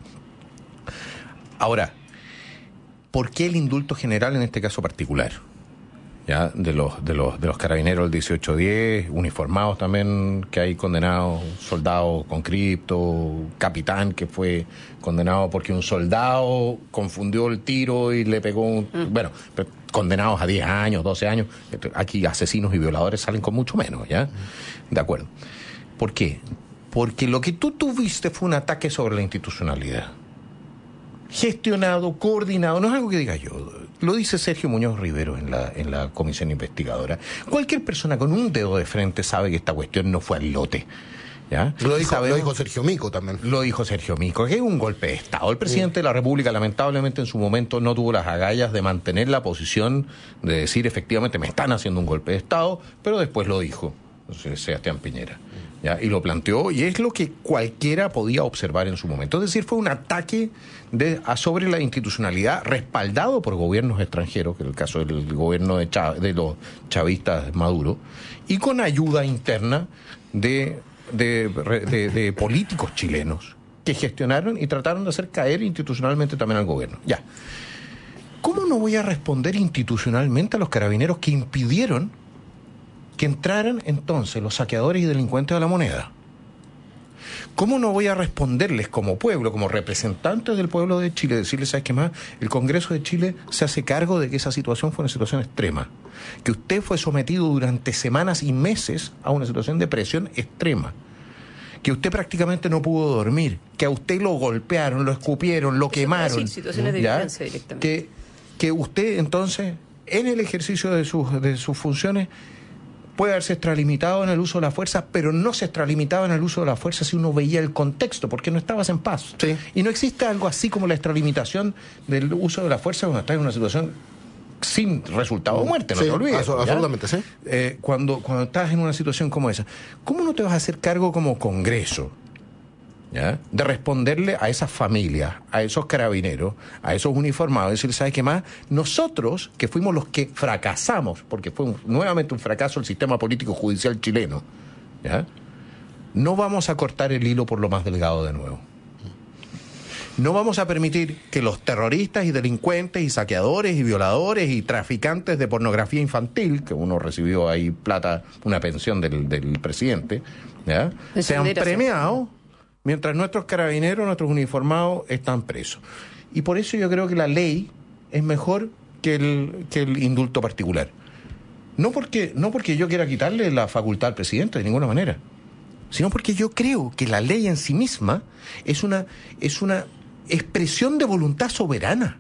Ahora, ¿por qué el indulto general en este caso particular? Ya, de los, de los, de los carabineros del dieciocho diez, uniformados también, que hay condenados, soldados con cripto, capitán que fue condenado porque un soldado confundió el tiro y le pegó un, mm. bueno, condenados a diez años, doce años. Aquí asesinos y violadores salen con mucho menos, ¿ya? De acuerdo. ¿Por qué? Porque lo que tú tuviste fue un ataque sobre la institucionalidad. Gestionado, coordinado, no es algo que diga yo, lo dice Sergio Muñoz Rivero en la, en la comisión investigadora. Cualquier persona con un dedo de frente sabe que esta cuestión no fue al lote. ¿Ya? Lo dijo, lo dijo Sergio Mico también. Lo dijo Sergio Mico, que es un golpe de Estado. El presidente sí. de la República, lamentablemente, en su momento no tuvo las agallas de mantener la posición de decir, efectivamente, me están haciendo un golpe de Estado, pero después lo dijo Sebastián Piñera. ¿Ya? Y lo planteó, y es lo que cualquiera podía observar en su momento. Es decir, fue un ataque de, a sobre la institucionalidad respaldado por gobiernos extranjeros, que es el caso del gobierno de, Chav, de los chavistas Maduro, y con ayuda interna de, de, de, de políticos chilenos que gestionaron y trataron de hacer caer institucionalmente también al gobierno. Ya. ¿Cómo no voy a responder institucionalmente a los carabineros que impidieron que entraran entonces los saqueadores y delincuentes de la moneda? ¿Cómo no voy a responderles como pueblo, como representantes del pueblo de Chile, decirles, ¿sabes qué más? El Congreso de Chile se hace cargo de que esa situación fue una situación extrema, que usted fue sometido durante semanas y meses a una situación de presión extrema, que usted prácticamente no pudo dormir, que a usted lo golpearon, lo escupieron, lo quemaron. Sí, situaciones de ¿ya? violencia directamente. Que, que usted entonces, en el ejercicio de sus, de sus funciones, puede haberse extralimitado en el uso de la fuerza, pero no se extralimitaba en el uso de la fuerza si uno veía el contexto, porque no estabas en paz. Sí. Y no existe algo así como la extralimitación del uso de la fuerza cuando estás en una situación sin resultado de muerte, no sí, te olvides. Eso, absolutamente, sí. Eh, cuando, cuando estás en una situación como esa, ¿cómo no te vas a hacer cargo como Congreso? ¿ya?, de responderle a esas familias, a esos carabineros, a esos uniformados, decir, ¿sabes qué más? Nosotros, que fuimos los que fracasamos, porque fue un, nuevamente un fracaso el sistema político judicial chileno, ¿ya?, no vamos a cortar el hilo por lo más delgado de nuevo. No vamos a permitir que los terroristas y delincuentes y saqueadores y violadores y traficantes de pornografía infantil, que uno recibió ahí plata, una pensión del, del presidente, ¿ya?, sean premiados mientras nuestros carabineros, nuestros uniformados están presos. Y por eso yo creo que la ley es mejor que el, que el indulto particular. No porque, no porque yo quiera quitarle la facultad al presidente, de ninguna manera, sino porque yo creo que la ley en sí misma es una, es una expresión de voluntad soberana.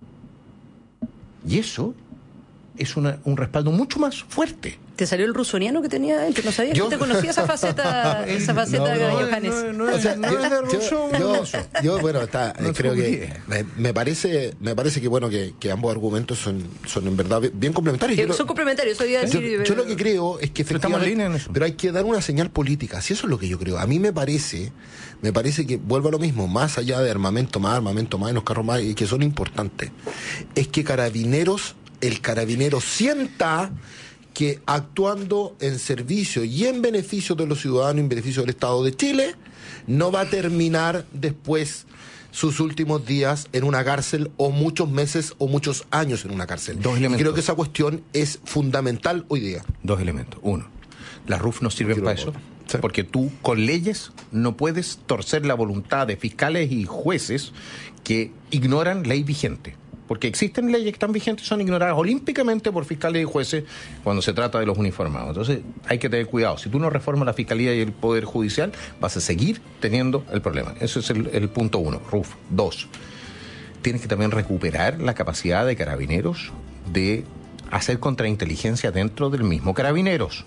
Y eso es una, un respaldo mucho más fuerte. ¿Te salió el rusoniano que tenía dentro? No sabía Yo- que te conocía esa faceta, esa faceta No, no, de Johannes. No, no, O sea, no yo, es de Rousseau, yo- no. yo- yo, bueno, está, No eh, creo te que olvides. me, me parece, me parece que bueno que, que ambos argumentos son, son en verdad bien complementarios. Que Yo lo- son complementarios, eso iba a Yo, decir. yo lo que creo es que Pero estamos en efectivamente, línea en eso. pero hay que dar una señal política, si eso es lo que yo creo. A mí me parece, me parece que vuelvo a lo mismo, más allá de armamento más, armamento más, y los carros más, y que son importantes, es que carabineros, el carabinero sienta que actuando en servicio y en beneficio de los ciudadanos, en beneficio del Estado de Chile, no va a terminar después sus últimos días en una cárcel o muchos meses o muchos años en una cárcel. Dos Y elementos. creo que esa cuestión es fundamental hoy día. Dos elementos. Uno, las R U F no sirven Quiero para eso, Sí. porque tú con leyes no puedes torcer la voluntad de fiscales y jueces que ignoran ley vigente. Porque existen leyes que están vigentes, son ignoradas olímpicamente por fiscales y jueces cuando se trata de los uniformados. Entonces hay que tener cuidado. Si tú no reformas la Fiscalía y el Poder Judicial, vas a seguir teniendo el problema. Ese es el, el punto uno, R U F. Dos, tienes que también recuperar la capacidad de Carabineros de hacer contrainteligencia dentro del mismo Carabineros.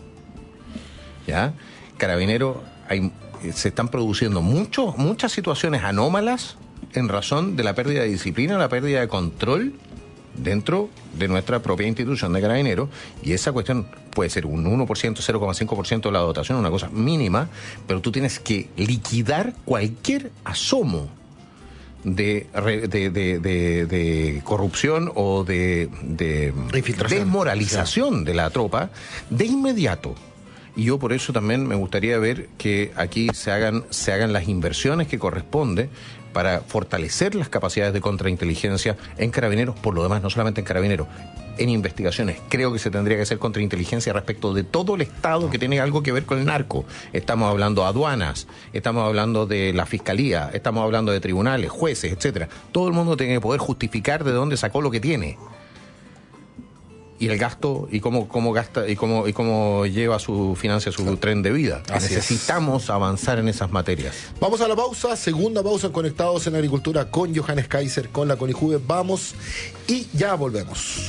¿Ya? Carabineros, hay, se están produciendo mucho, muchas situaciones anómalas en razón de la pérdida de disciplina, la pérdida de control dentro de nuestra propia institución de Carabineros, y esa cuestión puede ser un uno por ciento, cero coma cinco por ciento de la dotación, una cosa mínima, pero tú tienes que liquidar cualquier asomo de, re- de, de, de, de corrupción o de, de Infiltración. desmoralización de la tropa de inmediato. Y yo por eso también me gustaría ver que aquí se hagan, se hagan las inversiones que corresponde para fortalecer las capacidades de contrainteligencia en Carabineros, por lo demás, no solamente en Carabineros, en investigaciones. Creo que se tendría que hacer contrainteligencia respecto de todo el Estado que tiene algo que ver con el narco. Estamos hablando de aduanas, estamos hablando de la Fiscalía, estamos hablando de tribunales, jueces, etcétera. Todo el mundo tiene que poder justificar de dónde sacó lo que tiene. Y el gasto, y cómo, cómo gasta, y cómo, y cómo lleva su, financia su tren de vida. Así es. Necesitamos avanzar en esas materias. Vamos a la pausa, segunda pausa en Conectados en Agricultura con Johannes Kaiser, con la Conijuve. Vamos y ya volvemos.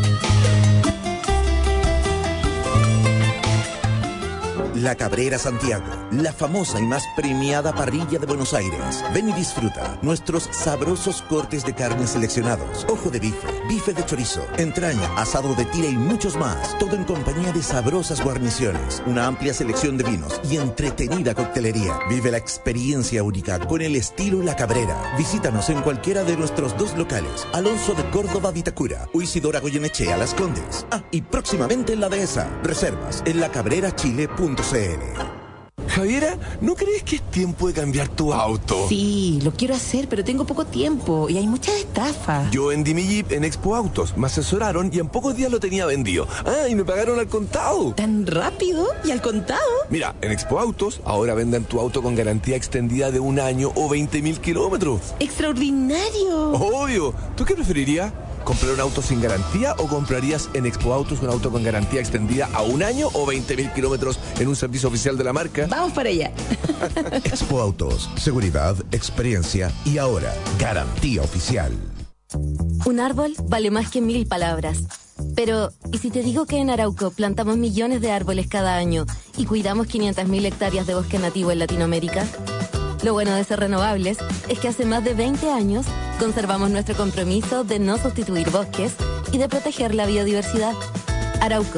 La Cabrera Santiago, la famosa y más premiada parrilla de Buenos Aires. Ven y disfruta nuestros sabrosos cortes de carne seleccionados. Ojo de bife, bife de chorizo, entraña, asado de tira y muchos más. Todo en compañía de sabrosas guarniciones, una amplia selección de vinos y entretenida coctelería. Vive la experiencia única con el estilo La Cabrera. Visítanos en cualquiera de nuestros dos locales. Alonso de Córdoba, Vitacura, o Isidora Goyenechea, Las Condes. Ah, y próximamente en la Dehesa. Reservas en la cabrera chile punto c l. Javiera, ¿no crees que es tiempo de cambiar tu auto? Sí, lo quiero hacer, pero tengo poco tiempo y hay muchas estafas. Yo vendí mi Jeep en Expo Autos, me asesoraron y en pocos días lo tenía vendido. Ah, y me pagaron al contado. ¿Tan rápido? ¿Y al contado? Mira, en Expo Autos ahora venden tu auto con garantía extendida de un año o veinte mil kilómetros. ¡Extraordinario! Obvio. ¿Tú qué preferirías? ¿Comprar un auto sin garantía o comprarías en Expo Autos un auto con garantía extendida a un año o veinte mil kilómetros en un servicio oficial de la marca? Vamos para allá. Expo Autos, seguridad, experiencia y ahora, garantía oficial. Un árbol vale más que mil palabras. Pero, ¿y si te digo que en Arauco plantamos millones de árboles cada año y cuidamos quinientas mil hectáreas de bosque nativo en Latinoamérica? Lo bueno de ser renovables es que hace más de veinte años conservamos nuestro compromiso de no sustituir bosques y de proteger la biodiversidad. Arauco,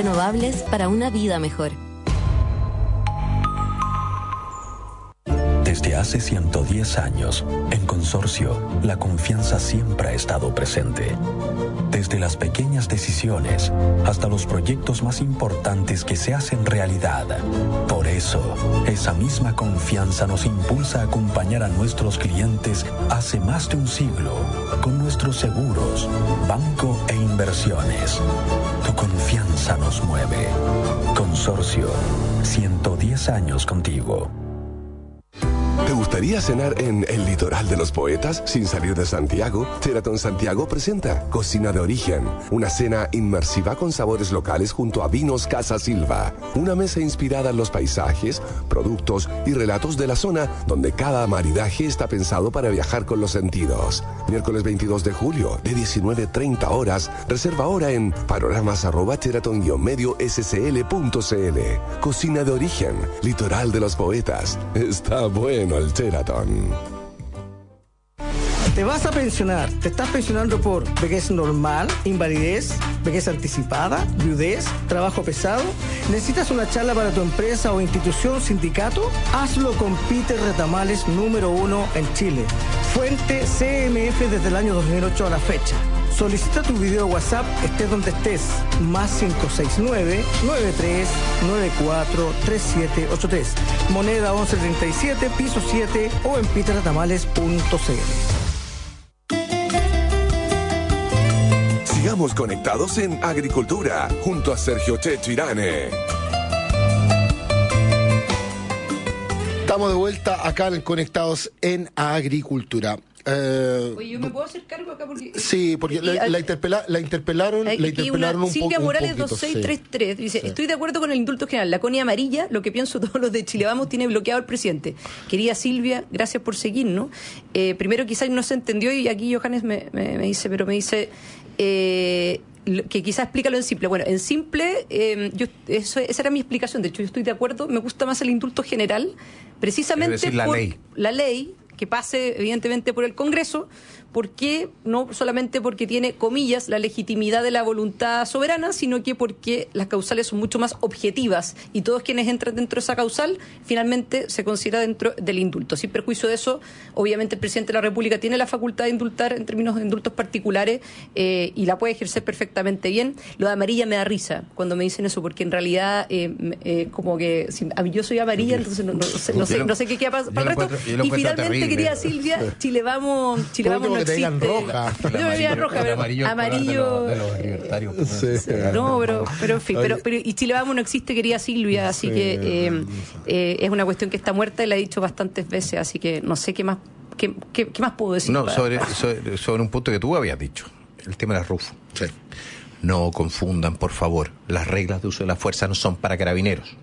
renovables para una vida mejor. Desde hace ciento diez años, en Consorcio, la confianza siempre ha estado presente. Desde las pequeñas decisiones hasta los proyectos más importantes que se hacen realidad. Por eso, esa misma confianza nos impulsa a acompañar a nuestros clientes hace más de un siglo con nuestros seguros, banco e inversiones. Tu confianza nos mueve. Consorcio, ciento diez años contigo. ¿Te gustaría cenar en el litoral de los poetas sin salir de Santiago? Sheraton Santiago presenta Cocina de Origen, una cena inmersiva con sabores locales junto a Vinos Casa Silva. Una mesa inspirada en los paisajes, productos y relatos de la zona donde cada maridaje está pensado para viajar con los sentidos. Miércoles veintidós de julio, de diecinueve treinta horas. Reserva ahora en panoramas arroba sheraton guion medio s c l punto c l. Cocina de Origen, litoral de los poetas. Está bueno el Sheraton. Te vas a pensionar. ¿Te estás pensionando por vejez normal, invalidez, vejez anticipada, viudez, trabajo pesado? ¿Necesitas una charla para tu empresa o institución, sindicato? Hazlo con Peter Retamales, número uno en Chile. Fuente C M F desde el año dos mil ocho a la fecha. Solicita tu video WhatsApp, estés donde estés, más cinco seis nueve, nueve tres nueve cuatro, tres siete ocho tres. Moneda once treinta y siete, piso siete o en peter retamales punto c l. Sigamos conectados en Agricultura, junto a Sergio Checho Irane. Estamos de vuelta acá en Conectados en Agricultura. Eh, Oye, ¿yo me puedo hacer cargo acá? Porque, sí, porque la, la, interpela, la interpelaron, la interpelaron una, un Silvia poco. Morales un poquito, veintiséis treinta y tres sí. dice, Sí. estoy de acuerdo con el indulto general. La Connie amarilla, lo que pienso todos los de Chile Vamos, tiene bloqueado al presidente. Querida Silvia, gracias por seguirnos. Eh, primero quizás no se entendió y aquí Johannes me, me, me dice, pero me dice... Eh, que quizás explícalo en simple. Bueno, en simple, eh, yo, eso, esa era mi explicación. De hecho, yo estoy de acuerdo. Me gusta más el indulto general, precisamente es decir, la por ley. la ley que pase evidentemente por el Congreso. ¿Por qué? No solamente porque tiene, comillas, la legitimidad de la voluntad soberana, sino que porque las causales son mucho más objetivas y todos quienes entran dentro de esa causal finalmente se considera dentro del indulto. Sin perjuicio de eso, obviamente el presidente de la República tiene la facultad de indultar en términos de indultos particulares eh, y la puede ejercer perfectamente bien. Lo de amarilla me da risa cuando me dicen eso, porque en realidad eh, eh, como que si, a mí yo soy amarilla, entonces no, no, sé, no, sé, no sé qué queda para, para el resto. Y finalmente, terrible. Querida Silvia, Chile Vamos, Chile Vamos no te digan roja. Yo me veía roja, pero amarillo. amarillo de, los, de los libertarios. Sí. No, pero, pero en fin, pero, pero y Chile Vamos no existe, querida Silvia, así sí. que eh, eh, es una cuestión que está muerta y la he dicho bastantes veces, así que no sé qué más qué, qué, qué más puedo decir. No, para, sobre, para... sobre, sobre un punto que tú habías dicho, el tema de la Rufo. Sí. No confundan, por favor, las reglas de uso de la fuerza no son para carabineros.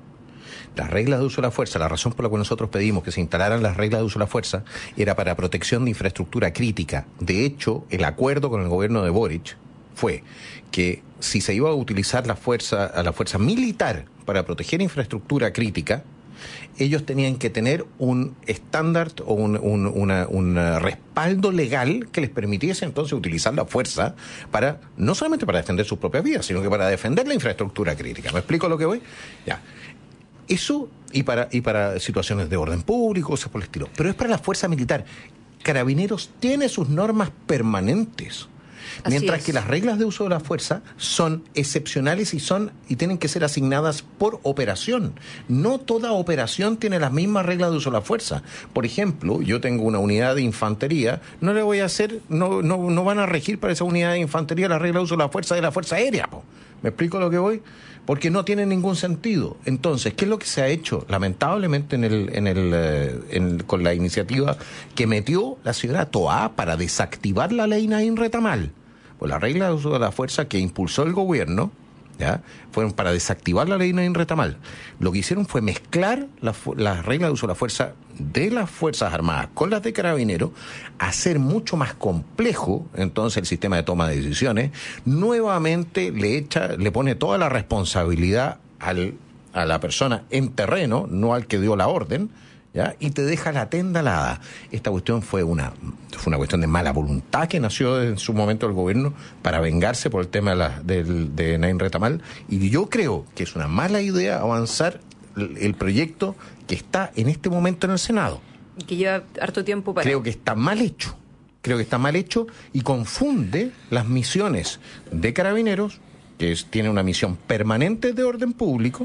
Las reglas de uso de la fuerza, la razón por la cual nosotros pedimos que se instalaran las reglas de uso de la fuerza era para protección de infraestructura crítica. De hecho, el acuerdo con el gobierno de Boric fue que si se iba a utilizar la fuerza, a la fuerza militar para proteger infraestructura crítica, ellos tenían que tener un estándar o un, un, una, un respaldo legal que les permitiese entonces utilizar la fuerza para, no solamente para defender sus propias vidas, sino que para defender la infraestructura crítica. ¿Me explico lo que voy? Ya. Eso y para y para situaciones de orden público, cosas por el estilo. Pero es para la fuerza militar. Carabineros tiene sus normas permanentes. Así Mientras es. que las reglas de uso de la fuerza son excepcionales y son y tienen que ser asignadas por operación. No toda operación tiene las mismas reglas de uso de la fuerza. Por ejemplo, yo tengo una unidad de infantería, no le voy a hacer, no, no, no van a regir para esa unidad de infantería la regla de uso de la fuerza de la Fuerza Aérea, po. ¿Me explico lo que voy? Porque no tiene ningún sentido. Entonces, ¿qué es lo que se ha hecho? Lamentablemente, en el, en el, eh, en, con la iniciativa que metió la señora Toá para desactivar la ley Naín Retamal. Pues la regla de uso de la fuerza que impulsó el gobierno, ¿ya? Fueron para desactivar la ley Naín Retamal. Lo que hicieron fue mezclar las la reglas de uso de la fuerza de las Fuerzas Armadas con las de Carabineros, hacer mucho más complejo entonces el sistema de toma de decisiones. Nuevamente le echa, le pone toda la responsabilidad al, a la persona en terreno, no al que dio la orden, ¿ya? Y te deja la tenda alada. Esta cuestión fue una fue una cuestión de mala voluntad que nació en su momento el gobierno para vengarse por el tema de, la, del, de Naín Retamal, y yo creo que es una mala idea avanzar el proyecto que está en este momento en el Senado. Que lleva harto tiempo para... Creo que está mal hecho. Creo que está mal hecho y confunde las misiones de Carabineros, que es, tiene una misión permanente de orden público,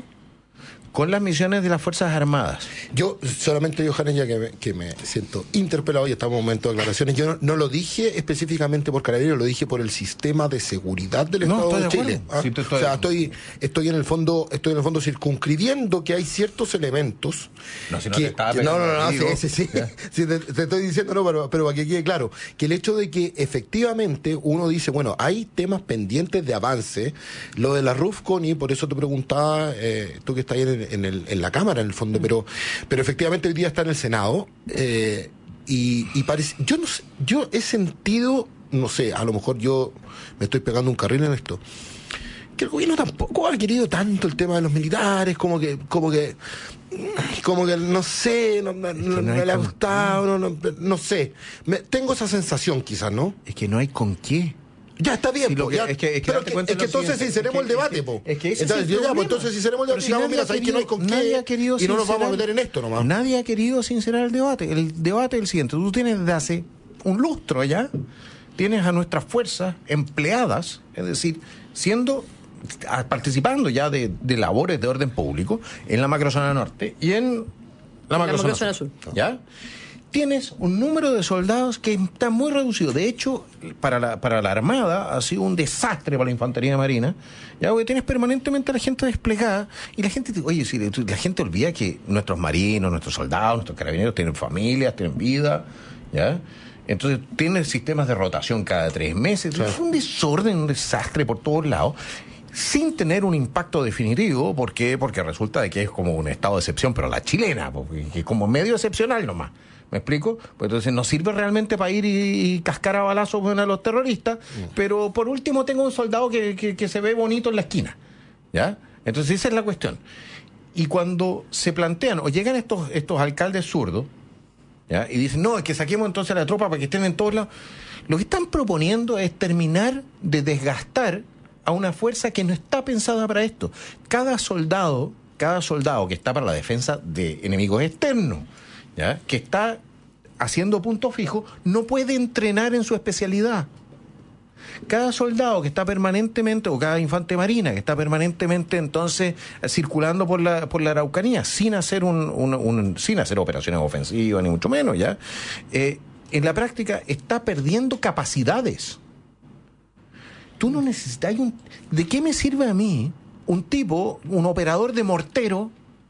con las misiones de las Fuerzas Armadas. Yo, solamente, Johannes, ya que me, que me siento interpelado y estamos en un momento de declaraciones, yo no, no lo dije específicamente por Carabineros, lo dije por el sistema de seguridad del No, Estado de, de Chile. ¿Ah? Sí, estoy, o sea, estoy, estoy en el fondo, estoy en el fondo circunscribiendo que hay ciertos elementos. No, si no que, te estaba que, no, no, no, no, digo, sí, sí, sí, sí te, te estoy diciendo, no, pero, pero para que quede claro, que el hecho de que efectivamente uno dice, bueno, hay temas pendientes de avance, lo de la RUFCON, y por eso te preguntaba, eh, tú que estás ahí en, en, el, en la Cámara, en el fondo, pero pero efectivamente hoy día está en el Senado, eh, y, y parece, yo no sé, yo he sentido, no sé, a lo mejor yo me estoy pegando un carril en esto, que el gobierno tampoco ha querido tanto el tema de los militares, como que, como que, como que no sé, no, no, no, no le ha gustado, no, no, no sé, me, tengo esa sensación quizás, ¿no? Es que no hay con qué. Ya está bien, Sí, po, que, ya, es que, es que, pero que, es que entonces sinceremos el debate, po. Es que ese entonces, es el yo, ya, pues, problema. entonces sinceremos el Pero debate, si digamos, nadie mira, ha sabes que no hay con querido- nadie qué ha querido y no nos vamos a sincerar- meter en esto nomás. Nadie ha querido sincerar el debate. El debate es el siguiente. Tú tienes desde hace un lustro ya, tienes a nuestras fuerzas empleadas, es decir, siendo, a- participando ya de, de labores de orden público en la macrozona norte y en la macrozona, macrozona sur. ¿Ya? Tienes un número de soldados que está muy reducido. De hecho, para la, para la Armada ha sido un desastre para la Infantería Marina. Ya, porque tienes permanentemente a la gente desplegada y la gente, oye, si la gente olvida que nuestros marinos, nuestros soldados, nuestros carabineros tienen familias, tienen vida, ¿ya? Entonces tienen sistemas de rotación cada tres meses. Claro. Es un desorden, un desastre por todos lados, sin tener un impacto definitivo. ¿Por qué? Porque resulta de que es como un estado de excepción, pero la chilena, porque es como medio excepcional nomás. ¿Me explico? Pues entonces no sirve realmente para ir y, y cascar a balazos, bueno, a los terroristas, mm. pero por último tengo un soldado que, que, que se ve bonito en la esquina, ¿ya? Entonces esa es la cuestión. Y cuando se plantean o llegan estos, estos alcaldes zurdos, ¿ya? Y dicen, no, es que saquemos entonces a la tropa para que estén en todos lados, lo que están proponiendo es terminar de desgastar a una fuerza que no está pensada para esto. Cada soldado, cada soldado que está para la defensa de enemigos externos, ¿ya? Que está haciendo punto fijo, no puede entrenar en su especialidad. Cada soldado que está permanentemente, o cada infante marina que está permanentemente entonces circulando por la por la Araucanía, sin hacer un, un, un sin hacer operaciones ofensivas, ni mucho menos, ya, eh, en la práctica está perdiendo capacidades. Tú no necesitas un... ¿De qué me sirve a mí un tipo, un operador de mortero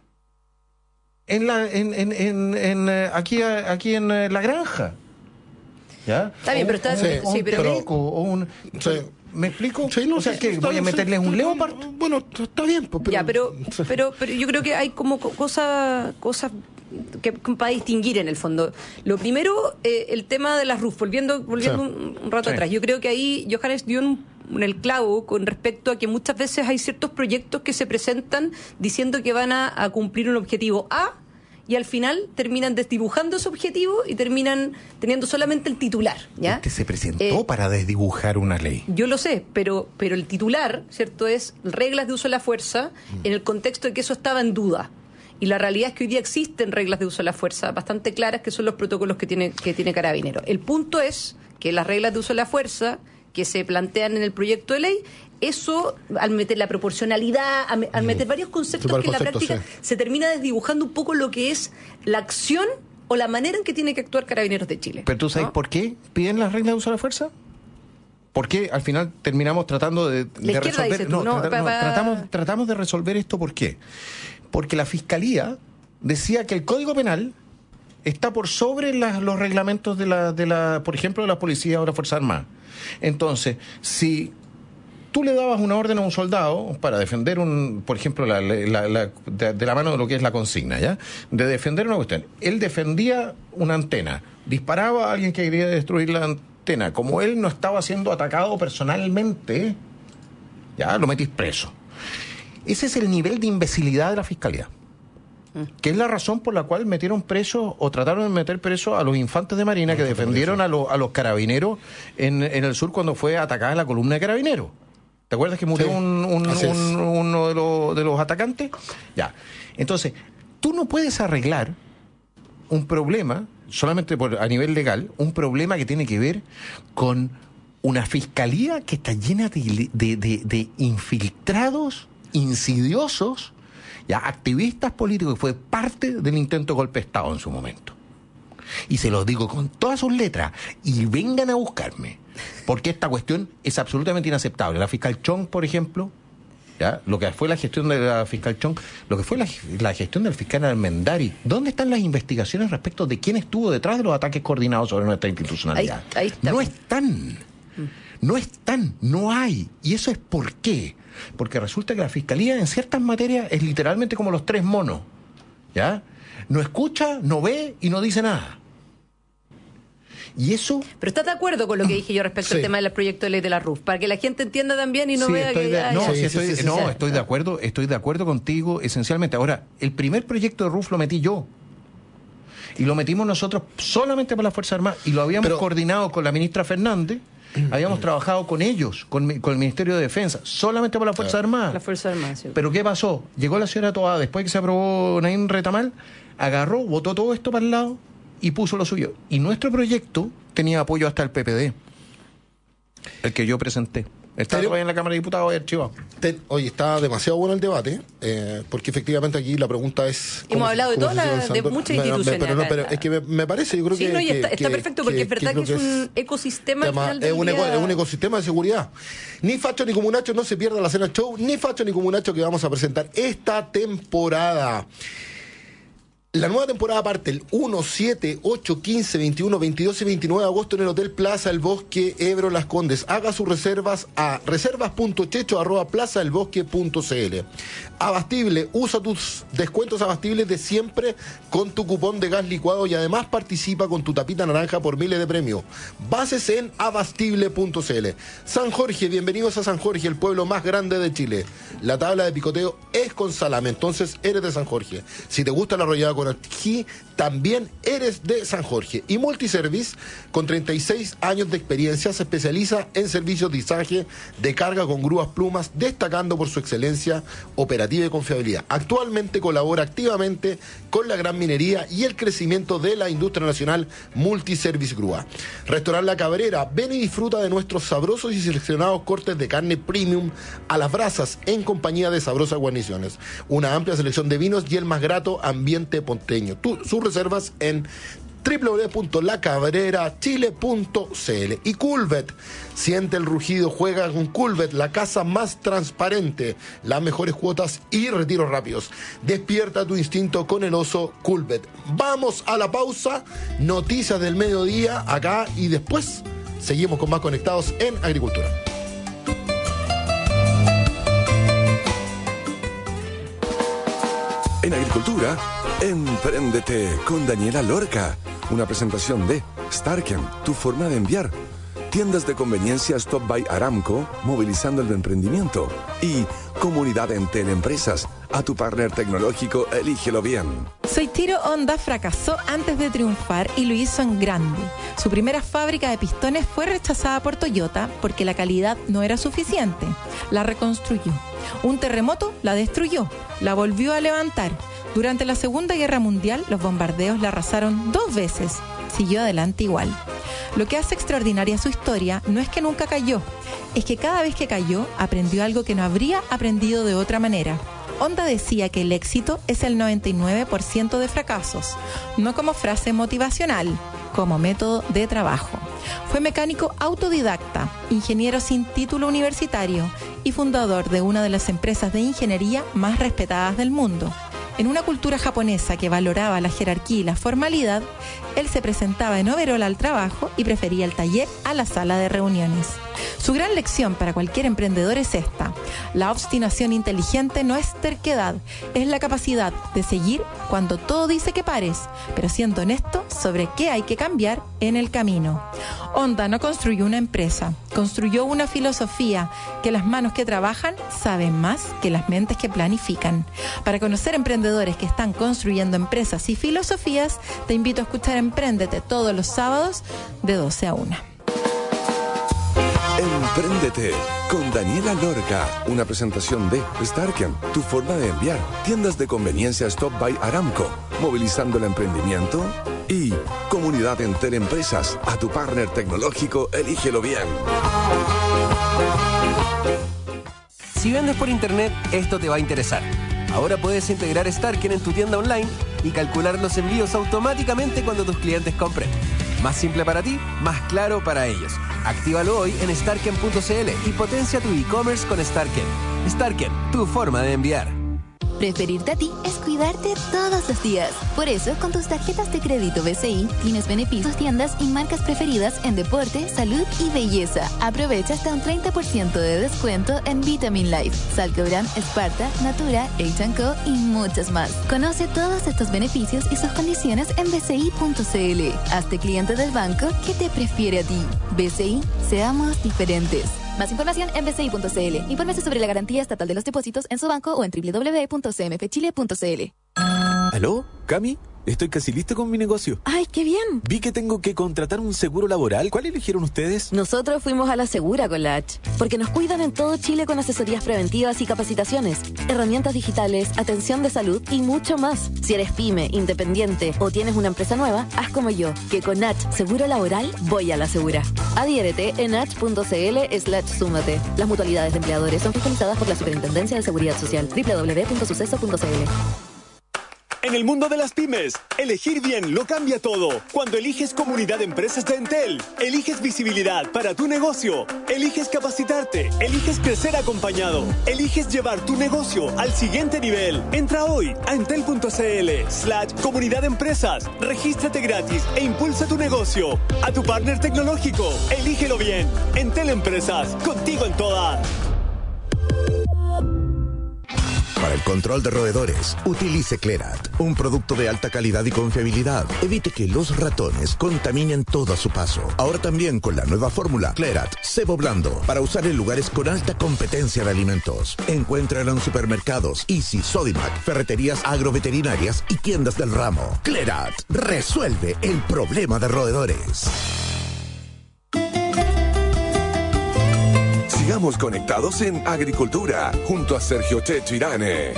en la en, en, en, en aquí aquí en la granja? ¿Ya? Está bien, pero está... O, Sí, o sí, un pero... perico, o un... Sí. ¿Me explico? Sí, no, o sea, sí, que está voy a bien, meterles sí, un sí, leopard. Bueno, está bien, pues, pero... Ya, pero, pero, pero yo creo que hay como co- cosas cosas que, que para distinguir en el fondo. Lo primero, eh, el tema de las R U F, volviendo, volviendo Sí. un, un rato Sí. atrás. Yo creo que ahí Johannes dio en, en el clavo con respecto a que muchas veces hay ciertos proyectos que se presentan diciendo que van a, a cumplir un objetivo A, y al final terminan desdibujando ese objetivo y terminan teniendo solamente el titular, ¿ya? Este se presentó Eh, para desdibujar una ley. Yo lo sé, pero, pero el titular, ¿cierto?, es reglas de uso de la fuerza en el contexto de que eso estaba en duda. Y la realidad es que hoy día existen reglas de uso de la fuerza bastante claras, que son los protocolos que tiene, que tiene Carabineros. El punto es que las reglas de uso de la fuerza que se plantean en el proyecto de ley, eso, al meter la proporcionalidad, al, al meter varios conceptos Sí, que en la conceptos, práctica sí. se termina desdibujando un poco lo que es la acción o la manera en que tiene que actuar Carabineros de Chile. Pero tú sabes, ¿no?, por qué piden las reglas de uso de la fuerza? ¿Por qué al final terminamos tratando de, de izquierda resolver? dice tú, no, ¿no? trata- Pa- no, pa- tratamos, tratamos de resolver esto. ¿Por qué? Porque la Fiscalía decía que el Código Penal está por sobre las- los reglamentos de la, de la, por ejemplo, de la policía o de la Fuerza Armada. Entonces, si tú le dabas una orden a un soldado para defender un, por ejemplo, la, la- la- de, de la mano de lo que es la consigna, ¿ya? De defender una cuestión. Él defendía una antena, disparaba a alguien que quería destruir la antena. Como él no estaba siendo atacado personalmente, ya lo metís preso. Ese es el nivel de imbecilidad de la Fiscalía, que es la razón por la cual metieron presos o trataron de meter presos a los infantes de Marina que defendieron a, lo- a los carabineros en, en el sur cuando fue atacada la columna de carabineros. ¿Te acuerdas que murió Sí, un, un- así es. un- uno de los lo, de los atacantes. Ya. Entonces, tú no puedes arreglar un problema, solamente por, a nivel legal, un problema que tiene que ver con una fiscalía que está llena de, de, de, de infiltrados, insidiosos, ya activistas políticos, que fue parte del intento de golpe de Estado en su momento. Y se los digo con todas sus letras, y vengan a buscarme, porque esta cuestión es absolutamente inaceptable. La fiscal Chong, por ejemplo, ¿ya? Lo que fue la gestión de la fiscal Chong, lo que fue la, la gestión del fiscal Almendari, ¿dónde están las investigaciones respecto de quién estuvo detrás de los ataques coordinados sobre nuestra institucionalidad? Ahí, ahí está. No están, no están, no hay. ¿Y eso es por qué? Porque resulta que la fiscalía en ciertas materias es literalmente como los tres monos, ¿ya? No escucha, no ve y no dice nada. Y eso... Pero ¿estás de acuerdo con lo que dije yo respecto Sí. al tema del proyecto de ley de la R U F? Para que la gente entienda también y no Sí, vea estoy que... de, ah, no, ya. sí, estoy, sí, sí, no sí. estoy de acuerdo, estoy de acuerdo contigo esencialmente. Ahora, el primer proyecto de R U F lo metí yo. Y lo metimos nosotros solamente por la Fuerza Armada. Y lo habíamos Pero- coordinado con la ministra Fernández. Habíamos trabajado con ellos, con, mi- con el Ministerio de Defensa, solamente por la Fuerza Armada. La Fuerza Armada, sí. Pero ¿qué pasó? Llegó la señora Toá, después que se aprobó Naim Retamal, agarró, botó todo esto para el lado y puso lo suyo. Y nuestro proyecto tenía apoyo hasta el P P D, el que yo presenté. Está ¿Serio? todavía en la Cámara de Diputados y archivado. Te- oye, está demasiado bueno el debate, eh, porque efectivamente aquí la pregunta es... Hemos cómo- hablado de cómo todas se sigue las- de avanzando. muchas Me- me- instituciones Pero, no, acá. pero es que me, me parece, yo creo Sí, que... no, y está, que- está que- perfecto, porque es verdad que, creo es un ecosistema al tema- final es, del un eco- día. es un ecosistema de seguridad. Ni Facho ni Comunacho, no se pierda la cena show, ni Facho ni Comunacho que vamos a presentar esta temporada. La nueva temporada parte el uno, siete, ocho, quince, veintiuno, veintidós y veintinueve de agosto en el Hotel Plaza El Bosque, Ebro Las Condes. Haga sus reservas a reservas punto checho arroba plaza del bosque punto cl. Abastible, usa tus descuentos abastibles de siempre con tu cupón de gas licuado y además participa con tu tapita naranja por miles de premios. Bases en abastible punto cl. San Jorge, bienvenidos a San Jorge, el pueblo más grande de Chile. La tabla de picoteo es con salame, entonces eres de San Jorge. Si te gusta la arrollada con ají, también eres de San Jorge. Y Multiservice, con treinta y seis años de experiencia, se especializa en servicios de izaje de carga con grúas plumas, destacando por su excelencia operativa y confiabilidad. Actualmente colabora activamente con la gran minería y el crecimiento de la industria nacional. Multiservice Grúa. Restaurante La Cabrera, ven y disfruta de nuestros sabrosos y seleccionados cortes de carne premium a las brasas en compañía de sabrosas guarniciones. Una amplia selección de vinos y el más grato ambiente ponteño. Tú, sus reservas en doble u doble u doble u punto la cabrera chile punto cl. Y Coolbet, siente el rugido, juega con Coolbet, la casa más transparente, las mejores cuotas y retiros rápidos. Despierta tu instinto con el oso Coolbet. Vamos a la pausa, noticias del mediodía acá y después seguimos con más conectados en agricultura. En agricultura, empréndete con Daniela Lorca. Una presentación de Starken, tu forma de enviar. Tiendas de conveniencia Stop by Aramco, movilizando el emprendimiento. Y Comunidad Entel Empresas. A tu partner tecnológico, elígelo bien. Soichiro Honda fracasó antes de triunfar y lo hizo en grande. Su primera fábrica de pistones fue rechazada por Toyota porque la calidad no era suficiente. La reconstruyó. Un terremoto la destruyó, la volvió a levantar. Durante la Segunda Guerra Mundial, los bombardeos la arrasaron dos veces. Siguió adelante igual. Lo que hace extraordinaria su historia no es que nunca cayó, es que cada vez que cayó aprendió algo que no habría aprendido de otra manera. Honda decía que el éxito es el noventa y nueve por ciento de fracasos, no como frase motivacional, como método de trabajo. Fue mecánico autodidacta, ingeniero sin título universitario y fundador de una de las empresas de ingeniería más respetadas del mundo. En una cultura japonesa que valoraba la jerarquía y la formalidad, él se presentaba en overol al trabajo y prefería el taller a la sala de reuniones. Su gran lección para cualquier emprendedor es esta: la obstinación inteligente no es terquedad, es la capacidad de seguir cuando todo dice que pares, pero siendo honesto sobre qué hay que cambiar en el camino. Honda no construyó una empresa, construyó una filosofía que las manos que trabajan saben más que las mentes que planifican. Para conocer emprendedores que están construyendo empresas y filosofías, te invito a escuchar Empréndete todos los sábados de doce a una. Préndete con Daniela Lorca. Una presentación de Starken, tu forma de enviar. Tiendas de conveniencia Stop by Aramco, movilizando el emprendimiento. Y Comunidad Entel Empresas. A tu partner tecnológico, elígelo bien. Si vendes por internet, esto te va a interesar. Ahora puedes integrar Starken en tu tienda online y calcular los envíos automáticamente cuando tus clientes compren. Más simple para ti, más claro para ellos. Actívalo hoy en starken punto c l y potencia tu e-commerce con Starken. Starken, tu forma de enviar. Preferirte a ti es cuidarte todos los días. Por eso, con tus tarjetas de crédito B C I, tienes beneficios, tiendas y marcas preferidas en deporte, salud y belleza. Aprovecha hasta un treinta por ciento de descuento en Vitamin Life, Salcobrand, Sparta, Natura, H and Co y muchas más. Conoce todos estos beneficios y sus condiciones en b c i punto c l. Hazte cliente del banco que te prefiere a ti. B C I, seamos diferentes. Más información en b c i punto c l. Infórmese sobre la garantía estatal de los depósitos en su banco o en w w w punto c m f chile punto c l. ¿Aló? ¿Cami? Estoy casi listo con mi negocio. ¡Ay, qué bien! Vi que tengo que contratar un seguro laboral. ¿Cuál eligieron ustedes? Nosotros fuimos a la Segura con la H, porque nos cuidan en todo Chile con asesorías preventivas y capacitaciones, herramientas digitales, atención de salud y mucho más. Si eres pyme, independiente o tienes una empresa nueva, haz como yo, que con H Seguro Laboral voy a la Segura. Adhiérete en h punto c l slash súmate. Las mutualidades de empleadores son fiscalizadas por la Superintendencia de Seguridad Social. w w w punto suceso punto c l. En el mundo de las pymes, elegir bien lo cambia todo. Cuando eliges Comunidad de Empresas de Entel, eliges visibilidad para tu negocio, eliges capacitarte, eliges crecer acompañado, eliges llevar tu negocio al siguiente nivel. Entra hoy a entel punto c l slash Comunidad de Empresas, regístrate gratis e impulsa tu negocio. A tu partner tecnológico, elígelo bien. Entel Empresas, contigo en todas. Para el control de roedores, utilice Clerat, un producto de alta calidad y confiabilidad. Evite que los ratones contaminen todo a su paso. Ahora también con la nueva fórmula Clerat Cebo Blando, para usar en lugares con alta competencia de alimentos. Encuéntrala en supermercados, Easy, Sodimac, ferreterías agroveterinarias y tiendas del ramo. Clerat resuelve el problema de roedores. Sigamos conectados en Agricultura, junto a Sergio Checho Irane.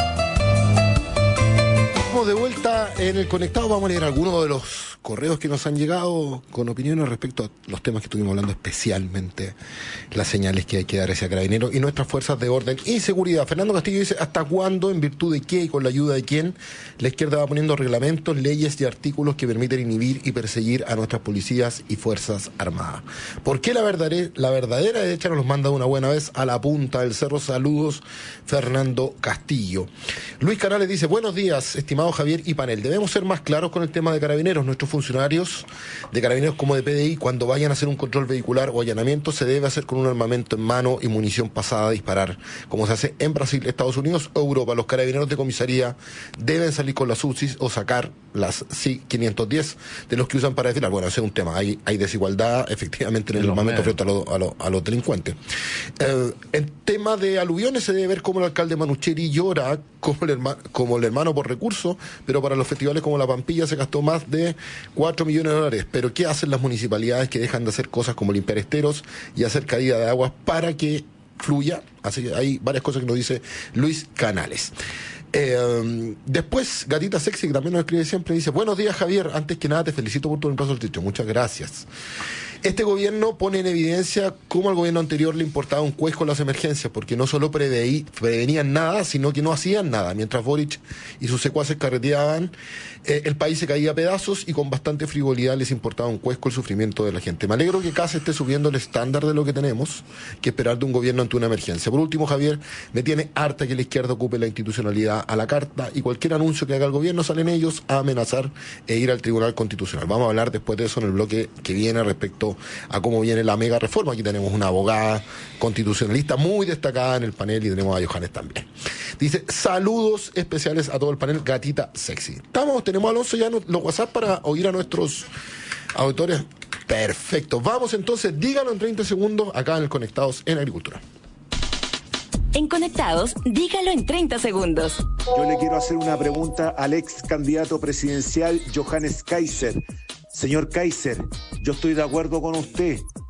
Estamos de vuelta en el Conectado. Vamos a leer algunos de los correos que nos han llegado con opiniones respecto a los temas que estuvimos hablando, especialmente las señales que hay que dar hacia Carabineros y nuestras fuerzas de orden y seguridad. Fernando Castillo dice: ¿hasta cuándo, en virtud de qué y con la ayuda de quién, la izquierda va poniendo reglamentos, leyes y artículos que permiten inhibir y perseguir a nuestras policías y fuerzas armadas? ¿Por qué la verdadera, la verdadera derecha nos los manda de una buena vez a la punta del cerro? Saludos, Fernando Castillo. Luis Canales dice: buenos días, estimado Javier y panel. Debemos ser más claros con el tema de Carabineros. Nuestros funcionarios de Carabineros como de P D I, cuando vayan a hacer un control vehicular o allanamiento, se debe hacer con un armamento en mano y munición pasada a disparar, como se hace en Brasil, Estados Unidos o Europa. Los carabineros de comisaría deben salir con las U C I S o sacar las C I quinientos diez de los que usan para desfilar. Bueno, ese es un tema. Hay, hay desigualdad efectivamente en el armamento frente a, lo, a, lo, a los delincuentes. Eh, en tema de aluviones, se debe ver cómo el alcalde Manucheri llora como el, herma, como el hermano por recursos, pero para los festivales como La Pampilla se gastó más de cuatro millones de dólares. Pero ¿qué hacen las municipalidades que dejan de hacer cosas como limpiar esteros y hacer caída de aguas para que fluya? Así que hay varias cosas que nos dice Luis Canales. Eh, después, Gatita Sexy, que también nos escribe siempre, dice: buenos días, Javier, antes que nada te felicito por tu reemplazo del techo. Muchas gracias. Este gobierno pone en evidencia cómo al gobierno anterior le importaba un cuesco las emergencias, porque no solo preveí, prevenían nada, sino que no hacían nada. Mientras Boric y sus secuaces carreteaban, eh, el país se caía a pedazos y con bastante frivolidad les importaba un cuesco el sufrimiento de la gente. Me alegro que Casa esté subiendo el estándar de lo que tenemos que esperar de un gobierno ante una emergencia. Por último, Javier, me tiene harta que la izquierda ocupe la institucionalidad a la carta y cualquier anuncio que haga el gobierno salen ellos a amenazar e ir al Tribunal Constitucional. Vamos a hablar después de eso en el bloque que viene respecto a cómo viene la mega reforma. Aquí tenemos una abogada constitucionalista muy destacada en el panel y tenemos a Johannes también. Dice: saludos especiales a todo el panel, Gatita Sexy. Estamos, tenemos a Alonso ya los WhatsApp para oír a nuestros auditores. Perfecto. Vamos entonces, díganlo en treinta segundos acá en el Conectados en Agricultura. En Conectados, dígalo en treinta segundos. Yo le quiero hacer una pregunta al ex candidato presidencial Johannes Kaiser. Señor Kaiser, yo estoy de acuerdo con usted,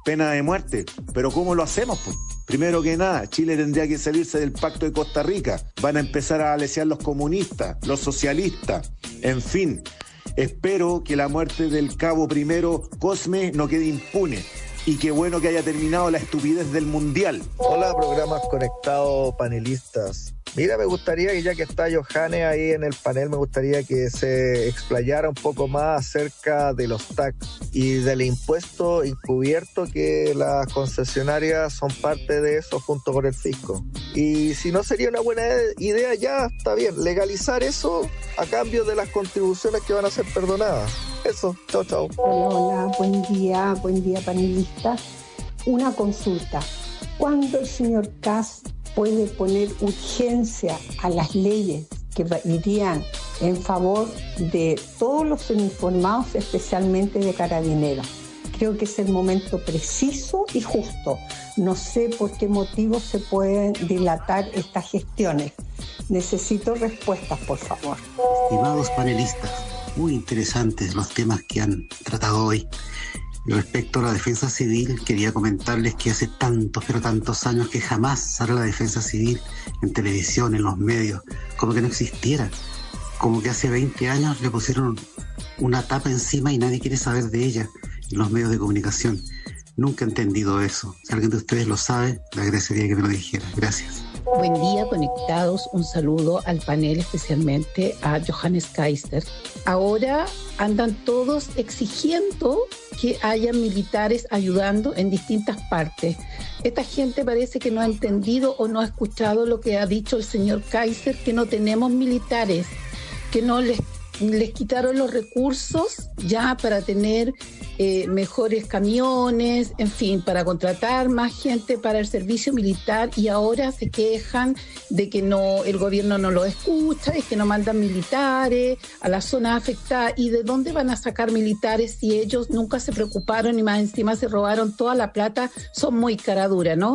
pena de muerte. Pero ¿cómo lo hacemos, pues? Primero que nada, Chile tendría que salirse del pacto de Costa Rica. Van a empezar a alesear los comunistas, los socialistas, en fin. Espero que la muerte del cabo primero Cosme no quede impune. Y qué bueno que haya terminado la estupidez del mundial. Hola, programas conectados, panelistas. Mira, me gustaría que ya que está Johannes ahí en el panel, me gustaría que se explayara un poco más acerca de los T A C y del impuesto encubierto que las concesionarias son parte de eso junto con el fisco. Y si no sería una buena idea, ya está bien, legalizar eso a cambio de las contribuciones que van a ser perdonadas. Eso, chao, chao. Hola, hola, buen día, buen día panelistas. Una consulta. ¿Cuándo el señor Kast puede poner urgencia a las leyes que irían en favor de todos los uniformados, especialmente de carabineros? Creo que es el momento preciso y justo. No sé por qué motivo se pueden dilatar estas gestiones. Necesito respuestas, por favor. Estimados panelistas, muy interesantes los temas que han tratado hoy. Respecto a la defensa civil, quería comentarles que hace tantos, pero tantos años que jamás sale la defensa civil en televisión, en los medios, como que no existiera. Como que hace veinte años le pusieron una tapa encima y nadie quiere saber de ella en los medios de comunicación. Nunca he entendido eso. Si alguien de ustedes lo sabe, le agradecería que me lo dijera. Gracias. Buen día, conectados. Un saludo al panel, especialmente a Johannes Kaiser. Ahora andan todos exigiendo que haya militares ayudando en distintas partes. Esta gente parece que no ha entendido o no ha escuchado lo que ha dicho el señor Kaiser, que no tenemos militares, que no les, les quitaron los recursos ya para tener eh, mejores camiones, en fin, para contratar más gente para el servicio militar, y ahora se quejan de que no, el gobierno no lo escucha y que no mandan militares a las zonas afectadas. ¿Y de dónde van a sacar militares si ellos nunca se preocuparon y más encima se robaron toda la plata? Son muy caradura, ¿no?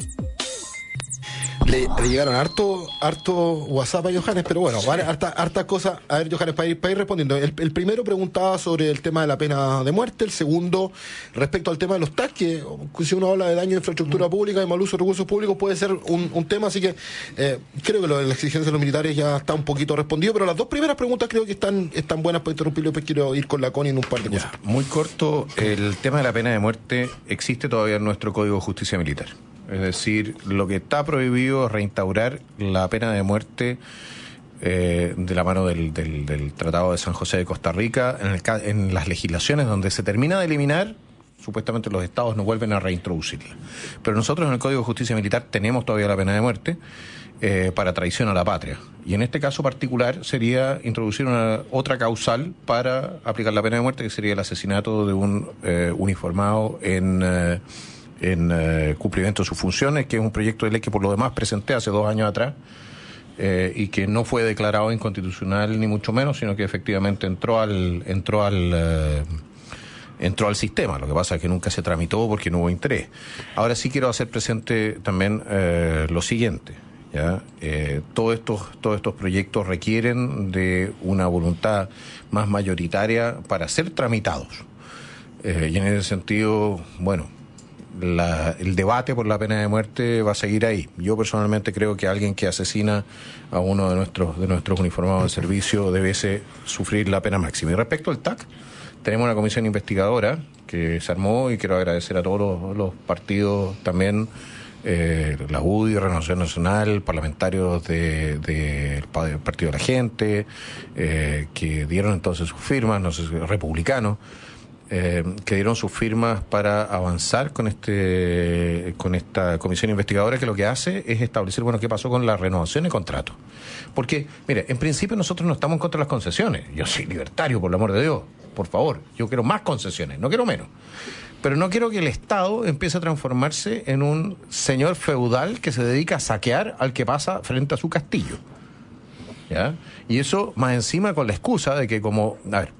Le, le llegaron harto, harto WhatsApp a Johannes, pero bueno, vale, harta, harta cosa. A ver, Johannes, para ir, para ir respondiendo. El, el primero preguntaba sobre el tema de la pena de muerte. El segundo, respecto al tema de los T A C, que si uno habla de daño de infraestructura pública y mal uso de recursos públicos, puede ser un, un tema. Así que eh, creo que lo de la exigencia de los militares ya está un poquito respondido. Pero las dos primeras preguntas creo que están, están buenas para interrumpirlo. Después quiero ir con la Connie en un par de cosas. Ya, muy corto. El tema de la pena de muerte existe todavía en nuestro Código de Justicia Militar. Es decir, lo que está prohibido es reinstaurar la pena de muerte eh, de la mano del, del, del Tratado de San José de Costa Rica. En, el, en las legislaciones donde se termina de eliminar, supuestamente los estados no vuelven a reintroducirla. Pero nosotros en el Código de Justicia Militar tenemos todavía la pena de muerte eh, para traición a la patria. Y en este caso particular sería introducir una otra causal para aplicar la pena de muerte, que sería el asesinato de un eh, uniformado en... Eh, en eh, cumplimiento de sus funciones, que es un proyecto de ley que por lo demás presenté hace dos años atrás eh, y que no fue declarado inconstitucional ni mucho menos, sino que efectivamente entró al entró al eh, entró al sistema. Lo que pasa es que nunca se tramitó porque no hubo interés. Ahora sí quiero hacer presente también eh, lo siguiente. ¿Ya? Eh, todos estos todos estos proyectos requieren de una voluntad más mayoritaria para ser tramitados. Eh, y en ese sentido, bueno, La, el debate por la pena de muerte va a seguir ahí. Yo personalmente creo que alguien que asesina a uno de nuestros de nuestros uniformados de servicio debe sufrir la pena máxima. Y respecto al T A C, tenemos una comisión investigadora que se armó, y quiero agradecer a todos los, los partidos también, eh, la U D I, Renovación Nacional, parlamentarios del de, de Partido de la Gente, eh, que dieron entonces sus firmas, no sé, republicanos, Eh, que dieron sus firmas para avanzar con este con esta comisión investigadora, que lo que hace es establecer, bueno, qué pasó con la renovación de contratos. Porque, mire, en principio nosotros no estamos en contra de las concesiones. Yo soy libertario, por el amor de Dios, por favor. Yo quiero más concesiones, no quiero menos. Pero no quiero que el Estado empiece a transformarse en un señor feudal que se dedica a saquear al que pasa frente a su castillo. ¿Ya? Y eso más encima con la excusa de que, como, a ver,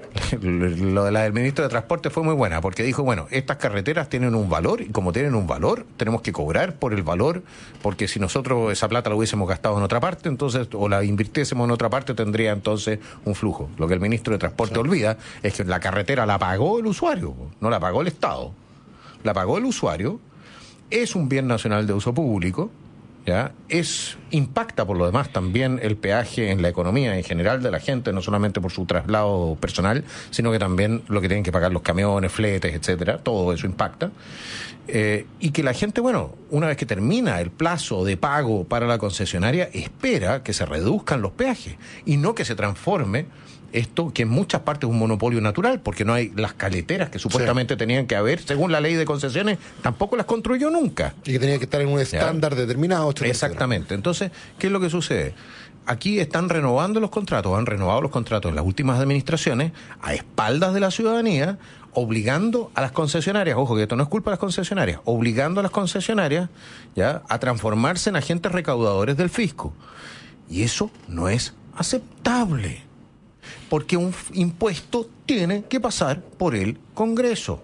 lo de la del ministro de Transporte fue muy buena, porque dijo, bueno, estas carreteras tienen un valor, y como tienen un valor, tenemos que cobrar por el valor, porque si nosotros esa plata la hubiésemos gastado en otra parte, entonces, o la invirtiésemos en otra parte, tendría entonces un flujo. Lo que el ministro de Transporte olvida es que la carretera la pagó el usuario, no la pagó el Estado. la pagó el usuario, es un bien nacional de uso público, ¿ya? Es, impacta por lo demás también el peaje en la economía en general de la gente, no solamente por su traslado personal, sino que también lo que tienen que pagar los camiones, fletes, etcétera, todo eso impacta. Eh, y que la gente, bueno, una vez que termina el plazo de pago para la concesionaria, espera que se reduzcan los peajes y no que se transforme esto, que en muchas partes es un monopolio natural, porque no hay las caleteras que supuestamente sí. tenían que haber, según la ley de concesiones, tampoco las construyó nunca. Y que tenía que estar en un estándar ¿Ya? determinado. etcétera. Exactamente. Entonces, ¿qué es lo que sucede? Aquí están renovando los contratos, han renovado los contratos en las últimas administraciones, a espaldas de la ciudadanía, obligando a las concesionarias, ojo que esto no es culpa de las concesionarias, obligando a las concesionarias ya a transformarse en agentes recaudadores del fisco. Y eso no es aceptable, porque un impuesto tiene que pasar por el Congreso.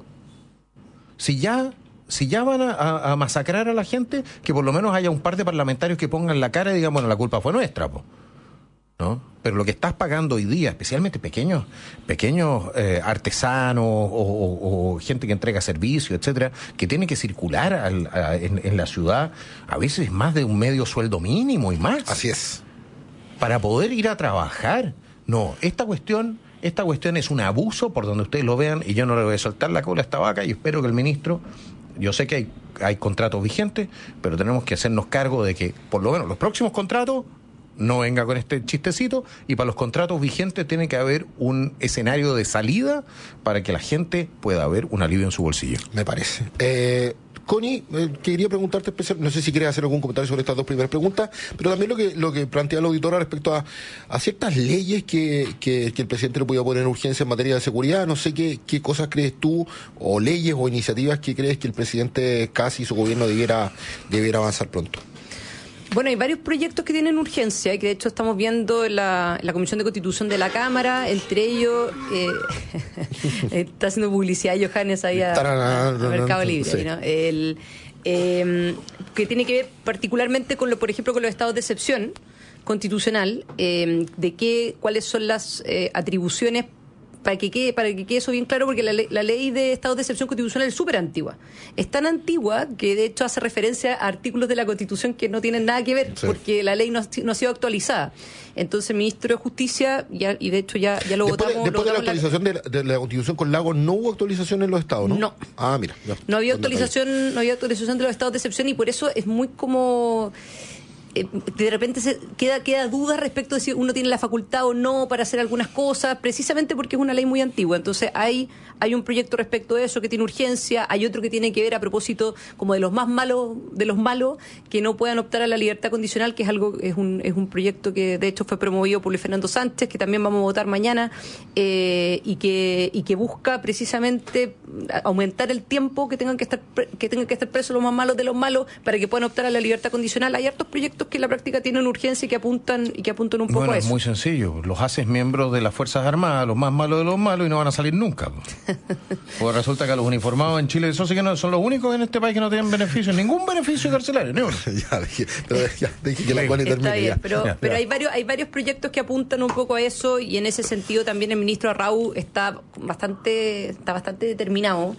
Si ya, si ya van a, a, a masacrar a la gente, que por lo menos haya un par de parlamentarios que pongan la cara y digan, bueno, la culpa fue nuestra, po. ¿No? Pero lo que estás pagando hoy día, especialmente pequeños pequeños eh, artesanos o, o, o gente que entrega servicios, etcétera, que tiene que circular al, a, en, en la ciudad, a veces más de un medio sueldo mínimo y más. Así es. Para poder ir a trabajar. No, esta cuestión, esta cuestión es un abuso por donde ustedes lo vean, y yo no le voy a soltar la cola a esta vaca, y espero que el ministro, yo sé que hay, hay contratos vigentes, pero tenemos que hacernos cargo de que, por lo menos, los próximos contratos no venga con este chistecito, y para los contratos vigentes tiene que haber un escenario de salida para que la gente pueda ver un alivio en su bolsillo. Me parece. Eh, Connie, eh, quería preguntarte especial, no sé si quieres hacer algún comentario sobre estas dos primeras preguntas, pero también lo que lo que plantea la auditora respecto a, a ciertas leyes que, que, que el presidente le podía poner en urgencia en materia de seguridad. No sé qué, qué cosas crees tú, o leyes o iniciativas que crees que el presidente Kast y su gobierno debiera, debiera avanzar pronto. Bueno, hay varios proyectos que tienen urgencia y que de hecho estamos viendo en la, en la Comisión de Constitución de la Cámara, entre ellos eh, está haciendo publicidad Johannes ahí a, a, a Mercado Libre, sí. ¿no? El, eh, que tiene que ver particularmente con lo, por ejemplo, con los estados de excepción constitucional, eh, de qué, cuáles son las eh, atribuciones. Para que, quede, para que quede eso bien claro, porque la, le, la ley de estado de excepción constitucional es súper antigua. Es tan antigua que de hecho hace referencia a artículos de la Constitución que no tienen nada que ver, sí. porque la ley no, no ha sido actualizada. Entonces el ministro de Justicia, ya, y de hecho ya, ya lo después, votamos... Después lo de la actualización la... De, la, de la Constitución con Lagos, ¿no hubo actualización en los estados, no? No. Ah, mira. Ya. No había actualización, no había actualización de los estados de excepción, y por eso es muy como... Eh, de repente se queda queda duda respecto de si uno tiene la facultad o no para hacer algunas cosas, precisamente porque es una ley muy antigua. Entonces hay hay un proyecto respecto de eso que tiene urgencia, hay otro que tiene que ver a propósito como de los más malos de los malos que no puedan optar a la libertad condicional, que es algo es un es un proyecto que de hecho fue promovido por Luis Fernando Sánchez, que también vamos a votar mañana, eh, y que y que busca precisamente aumentar el tiempo que tengan que estar que tengan que estar presos los más malos de los malos para que puedan optar a la libertad condicional. Hay hartos proyectos que en la práctica tienen urgencia y que apuntan y que apuntan un poco bueno, a eso. Es muy sencillo, los haces miembros de las Fuerzas Armadas, los más malos de los malos, y no van a salir nunca. Porque resulta que los uniformados en Chile, eso sí que no, son los únicos en este país que no tienen beneficios, ningún beneficio carcelario, ni uno. ya, dije, pero ya, dije que la cual termine. Bien, ya. Pero, ya, pero ya. hay varios hay varios proyectos que apuntan un poco a eso, y en ese sentido también el ministro Arrau está bastante está bastante determinado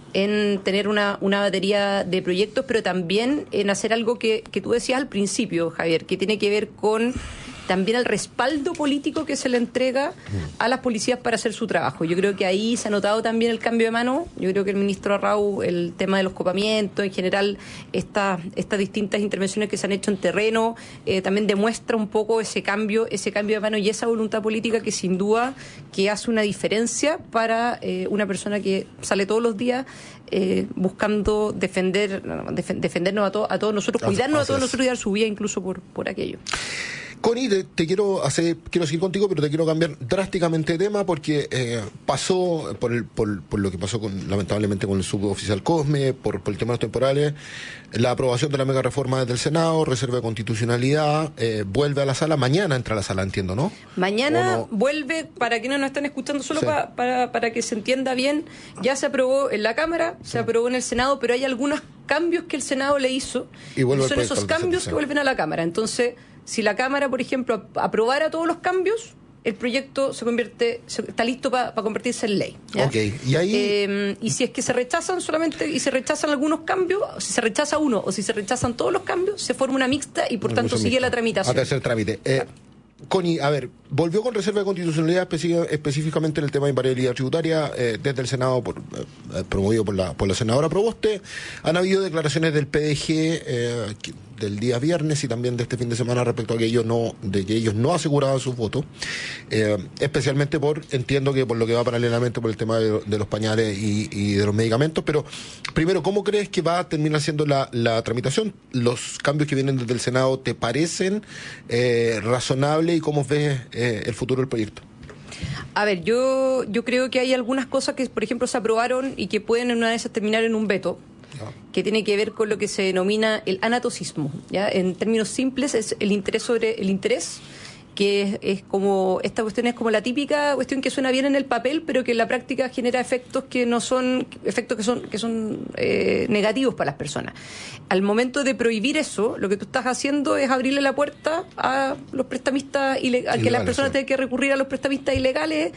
en tener una, una batería de proyectos, pero también en hacer algo que, que tú decías al principio, Javier, que tiene que ver con también el respaldo político que se le entrega a las policías para hacer su trabajo. Yo creo que ahí se ha notado también el cambio de mano. Yo creo que el ministro Arrau, el tema de los copamientos, en general, esta, estas distintas intervenciones que se han hecho en terreno, eh, también demuestra un poco ese cambio, ese cambio de mano y esa voluntad política que sin duda que hace una diferencia para eh, una persona que sale todos los días eh, buscando defender, def- defendernos a, to- a todos nosotros, cuidarnos a todos nosotros y dar su vida incluso por, por aquello. Connie, te, te quiero hacer, quiero seguir contigo, pero te quiero cambiar drásticamente de tema porque eh, pasó por, el, por, por lo que pasó con, lamentablemente con el suboficial Cosme, por, por el tema de los temporales, la aprobación de la mega reforma desde el Senado, reserva de constitucionalidad, eh, vuelve a la sala, mañana entra a la sala, entiendo, ¿no? Mañana no? vuelve, para quienes nos están escuchando, solo Sí. pa, para, para que se entienda bien, ya se aprobó en la Cámara, se aprobó en el Senado, pero hay algunos cambios que el Senado le hizo, y, vuelve y son esos cambios que vuelven a la Cámara. Entonces, si la Cámara, por ejemplo, aprobara todos los cambios, el proyecto se convierte, se, está listo para pa convertirse en ley. ¿ya? Ok, y ahí... Eh, y si es que se rechazan solamente, y se rechazan algunos cambios, si se rechaza uno o si se rechazan todos los cambios, se forma una mixta y por tanto sigue la tramitación. A tercer trámite. Eh, Connie, a ver, volvió con reserva de constitucionalidad especi- específicamente en el tema de invariabilidad tributaria eh, desde el Senado, por, eh, promovido por la, por la senadora Proboste. Han habido declaraciones del P D G eh, que, del día viernes y también de este fin de semana respecto a que ellos no, de que ellos no aseguraban sus votos, eh, especialmente por, entiendo que por lo que va paralelamente por el tema de, de los pañales y, y de los medicamentos, pero primero, ¿cómo crees que va a terminar siendo la, la tramitación? ¿Los cambios que vienen desde el Senado te parecen eh, razonables y cómo ves eh, el futuro del proyecto? A ver, yo, yo creo que hay algunas cosas que, por ejemplo, se aprobaron y que pueden en una de esas terminar en un veto, que tiene que ver con lo que se denomina el anatocismo, ¿ya? En términos simples es el interés sobre el interés, que es, es como, esta cuestión es como la típica cuestión que suena bien en el papel, pero que en la práctica genera efectos que no son, efectos que son, que son eh, negativos para las personas. Al momento de prohibir eso, lo que tú estás haciendo es abrirle la puerta a los prestamistas ilegales, a que las personas sí. tengan que recurrir a los prestamistas ilegales,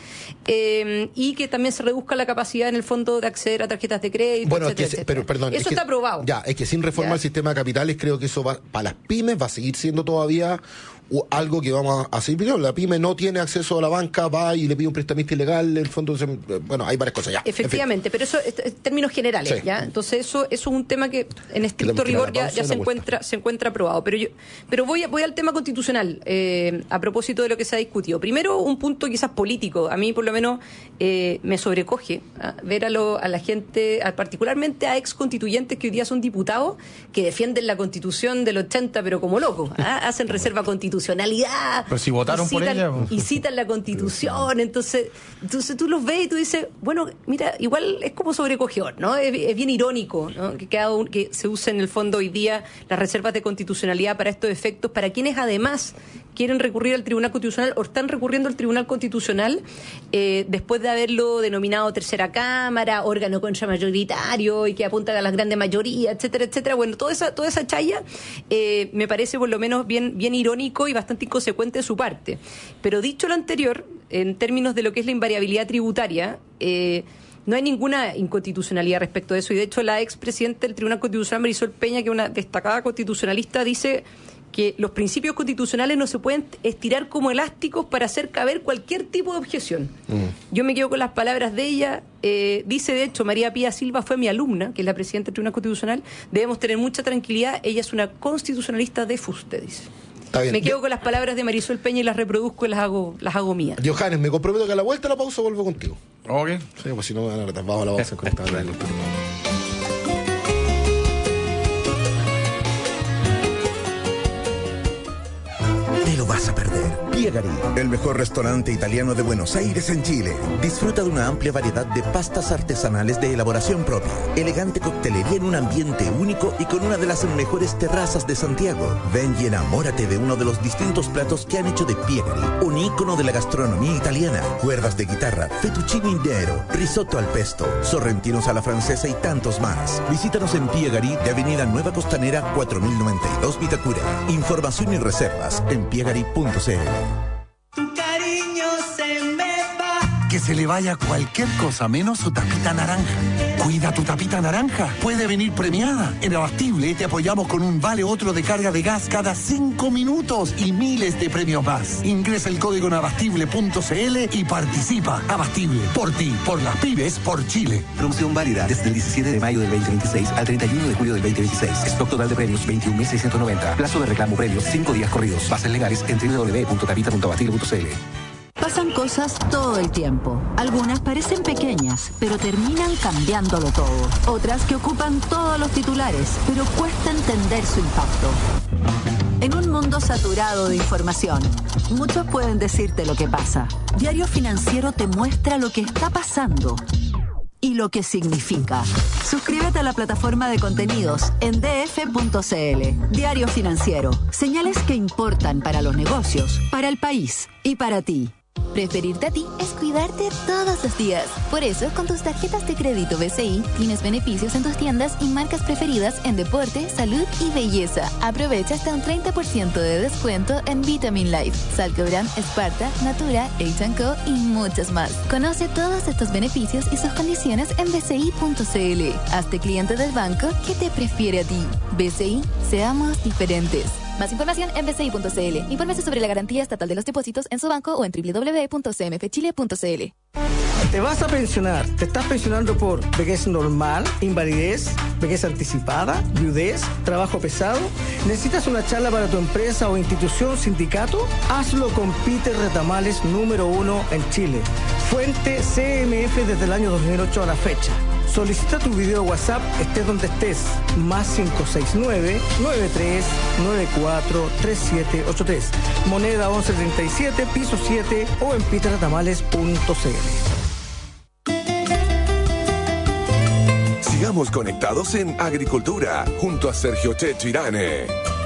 eh, y que también se reduzca la capacidad en el fondo de acceder a tarjetas de crédito, bueno, etcétera, es que, etcétera. Pero perdón, eso es que, está aprobado. Ya, es que sin reforma al sistema de capitales creo que eso va, para las pymes va a seguir siendo todavía o algo que vamos a seguir viendo. La pyme no tiene acceso a la banca, va y le pide un prestamista ilegal, el fondo, se, bueno, hay varias cosas ya. Efectivamente, en fin. Pero eso en términos generales, sí. ¿ya? Entonces eso, eso es un tema que en estricto rigor ya, ya se encuentra se encuentra aprobado. Pero yo pero voy, a, voy al tema constitucional, eh, a propósito de lo que se ha discutido. Primero, un punto quizás político. A mí, por lo menos, eh, me sobrecoge ¿eh? ver a, lo, a la gente, a, particularmente a ex constituyentes que hoy día son diputados, que defienden la Constitución del ochenta, pero como locos. ¿eh? Hacen reserva constitucional. Pero si votaron y citan, por ella. Y citan la Constitución, entonces, entonces tú los ves y tú dices, bueno, mira, igual es como sobrecogedor, ¿no? Es, es bien irónico, ¿no? Que, cada un, que se use en el fondo hoy día las reservas de constitucionalidad para estos efectos, para quienes además quieren recurrir al Tribunal Constitucional o están recurriendo al Tribunal Constitucional eh, después de haberlo denominado tercera cámara, órgano contramayoritario y que apunta a las grandes mayorías, etcétera, etcétera. Bueno, toda esa, toda esa chaya eh, me parece por lo menos bien, bien irónico y bastante inconsecuente de su parte. Pero dicho lo anterior, en términos de lo que es la invariabilidad tributaria, eh, no hay ninguna inconstitucionalidad respecto de eso. Y de hecho la expresidenta del Tribunal Constitucional, Marisol Peña, que es una destacada constitucionalista, dice que los principios constitucionales no se pueden estirar como elásticos para hacer caber cualquier tipo de objeción. Mm. Yo me quedo con las palabras de ella. Eh, dice, de hecho, María Pía Silva fue mi alumna, que es la presidenta del Tribunal Constitucional. Debemos tener mucha tranquilidad. Ella es una constitucionalista de fuste, dice. Me quedo con las palabras de Marisol Peña y las reproduzco y las hago, las hago mías. Johannes, me comprometo que a la vuelta de la pausa vuelvo contigo. Ok. Sí, pues si no me van a retar. Vamos a la pausa con esta. Te lo vas a perder. Piegari, el mejor restaurante italiano de Buenos Aires en Chile. Disfruta de una amplia variedad de pastas artesanales de elaboración propia, elegante coctelería en un ambiente único y con una de las mejores terrazas de Santiago. Ven y enamórate de uno de los distintos platos que han hecho de Piegari un ícono de la gastronomía italiana. Cuerdas de guitarra, fettuccine nero, risotto al pesto, sorrentinos a la francesa y tantos más. Visítanos en Piegari de Avenida Nueva Costanera cuatro mil noventa y dos Vitacura. Información y reservas en piegari punto c l. Tu cariño se me va. Que se le vaya cualquier cosa menos su tapita naranja. Cuida tu tapita naranja. Puede venir premiada. En Abastible te apoyamos con un vale otro de carga de gas cada cinco minutos y miles de premios más. Ingresa el código en abastible punto c l y participa. Abastible. Por ti, por las pibes, por Chile. Promoción válida desde el diecisiete de mayo del veinte veintiséis al treinta y uno de julio del veinte veintiséis. Stock total de premios veintiún mil seiscientos noventa. Plazo de reclamo premios cinco días corridos. Bases legales en doble u doble u doble u punto tapita punto abastible punto c l. Pasan cosas todo el tiempo. Algunas parecen pequeñas, pero terminan cambiándolo todo. Otras que ocupan todos los titulares, pero cuesta entender su impacto. En un mundo saturado de información, muchos pueden decirte lo que pasa. Diario Financiero te muestra lo que está pasando y lo que significa. Suscríbete a la plataforma de contenidos en d f punto c l. Diario Financiero. Señales que importan para los negocios, para el país y para ti. Preferirte a ti es cuidarte todos los días. Por eso, con tus tarjetas de crédito B C I, tienes beneficios en tus tiendas y marcas preferidas en deporte, salud y belleza. Aprovecha hasta un treinta por ciento de descuento en Vitamin Life, Salcobran, Sparta, Natura, H and Co y muchas más. Conoce todos estos beneficios y sus condiciones en b c i punto c l. Hazte cliente del banco que te prefiere a ti. B C I, seamos diferentes. Más información en b c i punto c l. Infórmese sobre la garantía estatal de los depósitos en su banco o en w w w punto c m f chile punto c l. ¿Te vas a pensionar? ¿Te estás pensionando por vejez normal, invalidez, vejez anticipada, viudez, trabajo pesado? ¿Necesitas una charla para tu empresa o institución, sindicato? Hazlo con Peter Retamales, número uno en Chile. Fuente C M F desde el año dos mil ocho a la fecha. Solicita tu video WhatsApp, estés donde estés, más cinco seis nueve, nueve tres nueve cuatro, tres siete ocho tres, moneda once treinta y siete, piso siete o en peter retamales punto c l. Sigamos conectados en Agricultura, junto a Sergio Checho Irane.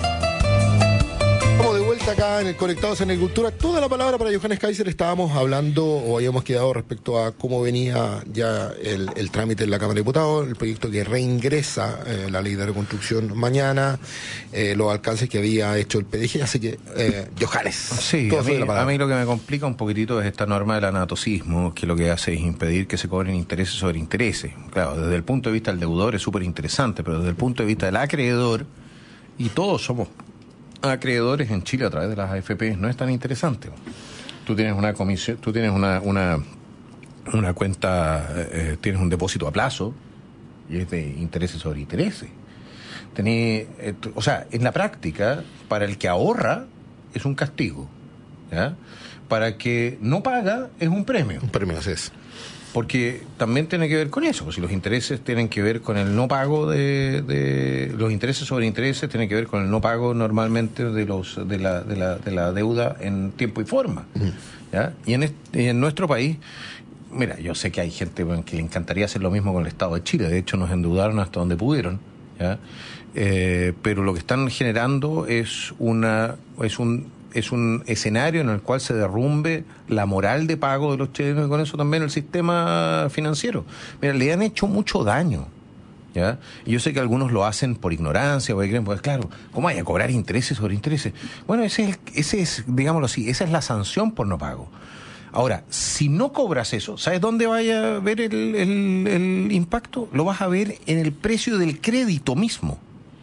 Estamos de vuelta acá en el Conectados en Agricultura. Toda la palabra para Johannes Kaiser. Estábamos hablando o habíamos quedado respecto a cómo venía ya el, el trámite en la Cámara de Diputados, el proyecto que reingresa eh, la ley de reconstrucción mañana, eh, los alcances que había hecho el P D G. Así que, eh, Johannes. Sí, a mí, a mí lo que me complica un poquitito es esta norma del anatocismo, que lo que hace es impedir que se cobren intereses sobre intereses. Claro, desde el punto de vista del deudor es súper interesante, pero desde el punto de vista del acreedor, y todos somos acreedores en Chile a través de las A F P, no es tan interesante. Tú tienes una comisión, tú tienes una una, una cuenta, eh, tienes un depósito a plazo y es de intereses sobre intereses. Tení, eh, o sea, en la práctica, para el que ahorra es un castigo, ¿ya? Para el que no paga es un premio. Un premio, así es. Porque también tiene que ver con eso, si los intereses tienen que ver con el no pago de, de los intereses sobre intereses, tienen que ver con el no pago normalmente de los de la de la, de la deuda en tiempo y forma, ¿ya? Y en este, en nuestro país, mira, yo sé que hay gente, bueno, que le encantaría hacer lo mismo con el Estado de Chile, de hecho nos endeudaron hasta donde pudieron, ¿ya? Eh, pero lo que están generando es una es un es un escenario en el cual se derrumbe la moral de pago de los chilenos y con eso también el sistema financiero. Mira, le han hecho mucho daño, ¿ya? Y yo sé que algunos lo hacen por ignorancia, porque creen, pues claro, ¿cómo hay a cobrar intereses sobre intereses? Bueno, ese es, ese es, digámoslo así, esa es la sanción por no pago. Ahora, si no cobras eso, ¿sabes dónde vaya a ver el, el, el impacto? Lo vas a ver en el precio del crédito mismo.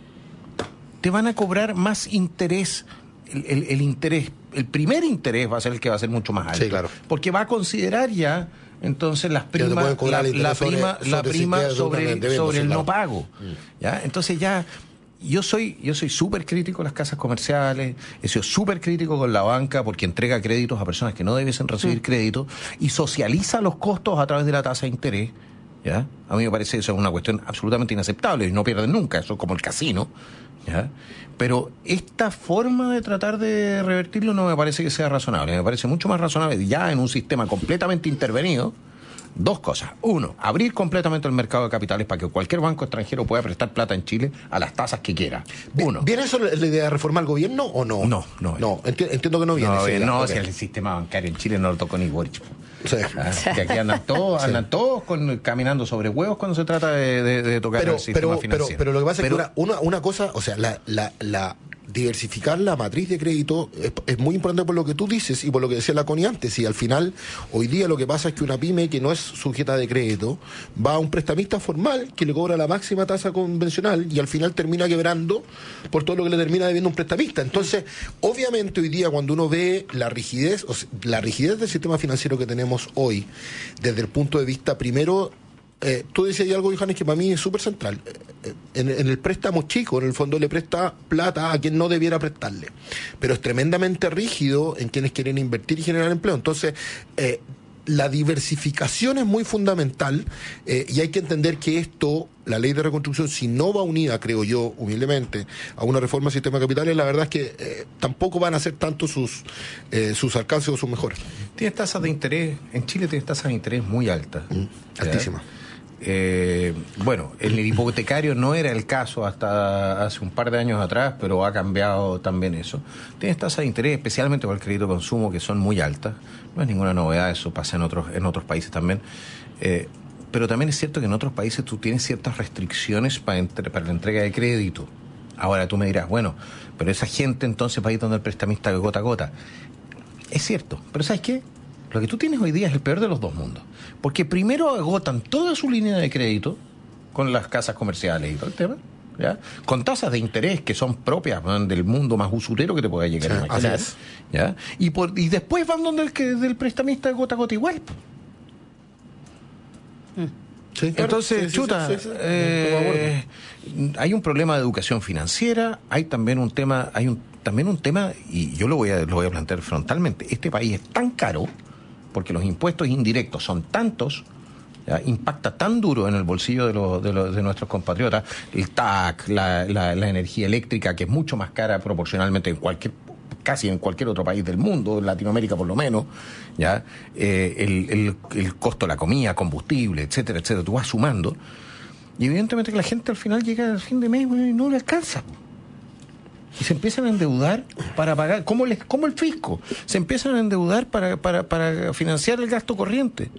Te van a cobrar más interés. El, el, el interés, el primer interés va a ser el que va a ser mucho más alto. Sí, claro. Porque va a considerar ya entonces las primas, la, la prima, sobre, la prima sobre, sobre, el, sobre el no pago. Mm. ¿Ya? Entonces ya, yo soy, yo soy súper crítico con las casas comerciales, he sido súper crítico con la banca porque entrega créditos a personas que no debiesen recibir mm. crédito y socializa los costos a través de la tasa de interés. ¿Ya? A mí me parece eso es una cuestión absolutamente inaceptable y no pierden nunca, eso es como el casino, ¿ya? Pero esta forma de tratar de revertirlo no me parece que sea razonable, me parece mucho más razonable ya en un sistema completamente intervenido. Dos cosas. Uno, abrir completamente el mercado de capitales para que cualquier banco extranjero pueda prestar plata en Chile a las tasas que quiera. Uno. ¿Viene eso la idea de reformar el gobierno o no? No, no. No, enti- entiendo que no viene. No, sí, no, okay. Si el sistema bancario en Chile no lo tocó ni Boric. Sí. ¿Ah? Que aquí andan todos, andan sí. todos con, caminando sobre huevos cuando se trata de, de, de tocar pero, el sistema pero, financiero. Pero, pero lo que pasa pero, es que una, una, una cosa, o sea, la, la, la diversificar la matriz de crédito es, es muy importante por lo que tú dices y por lo que decía la Connie antes. Y al final, hoy día lo que pasa es que una pyme que no es sujeta de crédito va a un prestamista formal que le cobra la máxima tasa convencional y al final termina quebrando por todo lo que le termina debiendo un prestamista. Entonces, obviamente hoy día cuando uno ve la rigidez, o sea, la rigidez del sistema financiero que tenemos hoy, desde el punto de vista primero, Eh, tú decías algo, Johannes, que para mí es súper central. Eh, en, en el préstamo chico, en el fondo le presta plata a quien no debiera prestarle. Pero es tremendamente rígido en quienes quieren invertir y generar empleo. Entonces, eh, la diversificación es muy fundamental eh, y hay que entender que esto, la ley de reconstrucción, si no va unida, creo yo, humildemente, a una reforma del sistema de capitales, la verdad es que eh, tampoco van a ser tanto sus, eh, sus alcances o sus mejoras. Tienes tasas de interés, en Chile tienes tasas de interés muy altas. Mm, altísimas. Eh, bueno, el hipotecario no era el caso hasta hace un par de años atrás, pero ha cambiado también eso. Tienes tasas de interés, especialmente por el crédito de consumo, que son muy altas. No es ninguna novedad, eso pasa en otros, en otros países también. Eh, pero también es cierto que en otros países tú tienes ciertas restricciones para, entre, para la entrega de crédito. Ahora tú me dirás, bueno, pero esa gente entonces va a ir donde el prestamista gota a gota. Es cierto, pero ¿sabes qué? Lo que tú tienes hoy día es el peor de los dos mundos. Porque primero agotan toda su línea de crédito con las casas comerciales y todo el tema, ¿ya? Con tasas de interés que son propias, man, del mundo más usurero que te pueda llegar, sí, a imaginar, así es. ¿Ya? Y, por, y después van donde el que, del prestamista de gota a gota igual. Sí, claro. Entonces, sí, sí, chuta, sí, sí, sí. Eh, hay un problema de educación financiera, hay también un tema, hay un también un tema, y yo lo voy a lo voy a plantear frontalmente. Este país es tan caro porque los impuestos indirectos son tantos, ¿ya? Impacta tan duro en el bolsillo de, lo, de, lo, de nuestros compatriotas, el T A C, la, la, la energía eléctrica, que es mucho más cara proporcionalmente en cualquier casi en cualquier otro país del mundo, en Latinoamérica por lo menos, ya eh, el, el, el costo de la comida, combustible, etcétera, etcétera, tú vas sumando, y evidentemente que la gente al final llega al fin de mes y no le alcanza. Y se empiezan a endeudar para pagar, como, les, como el fisco, se empiezan a endeudar para, para, para financiar el gasto corriente.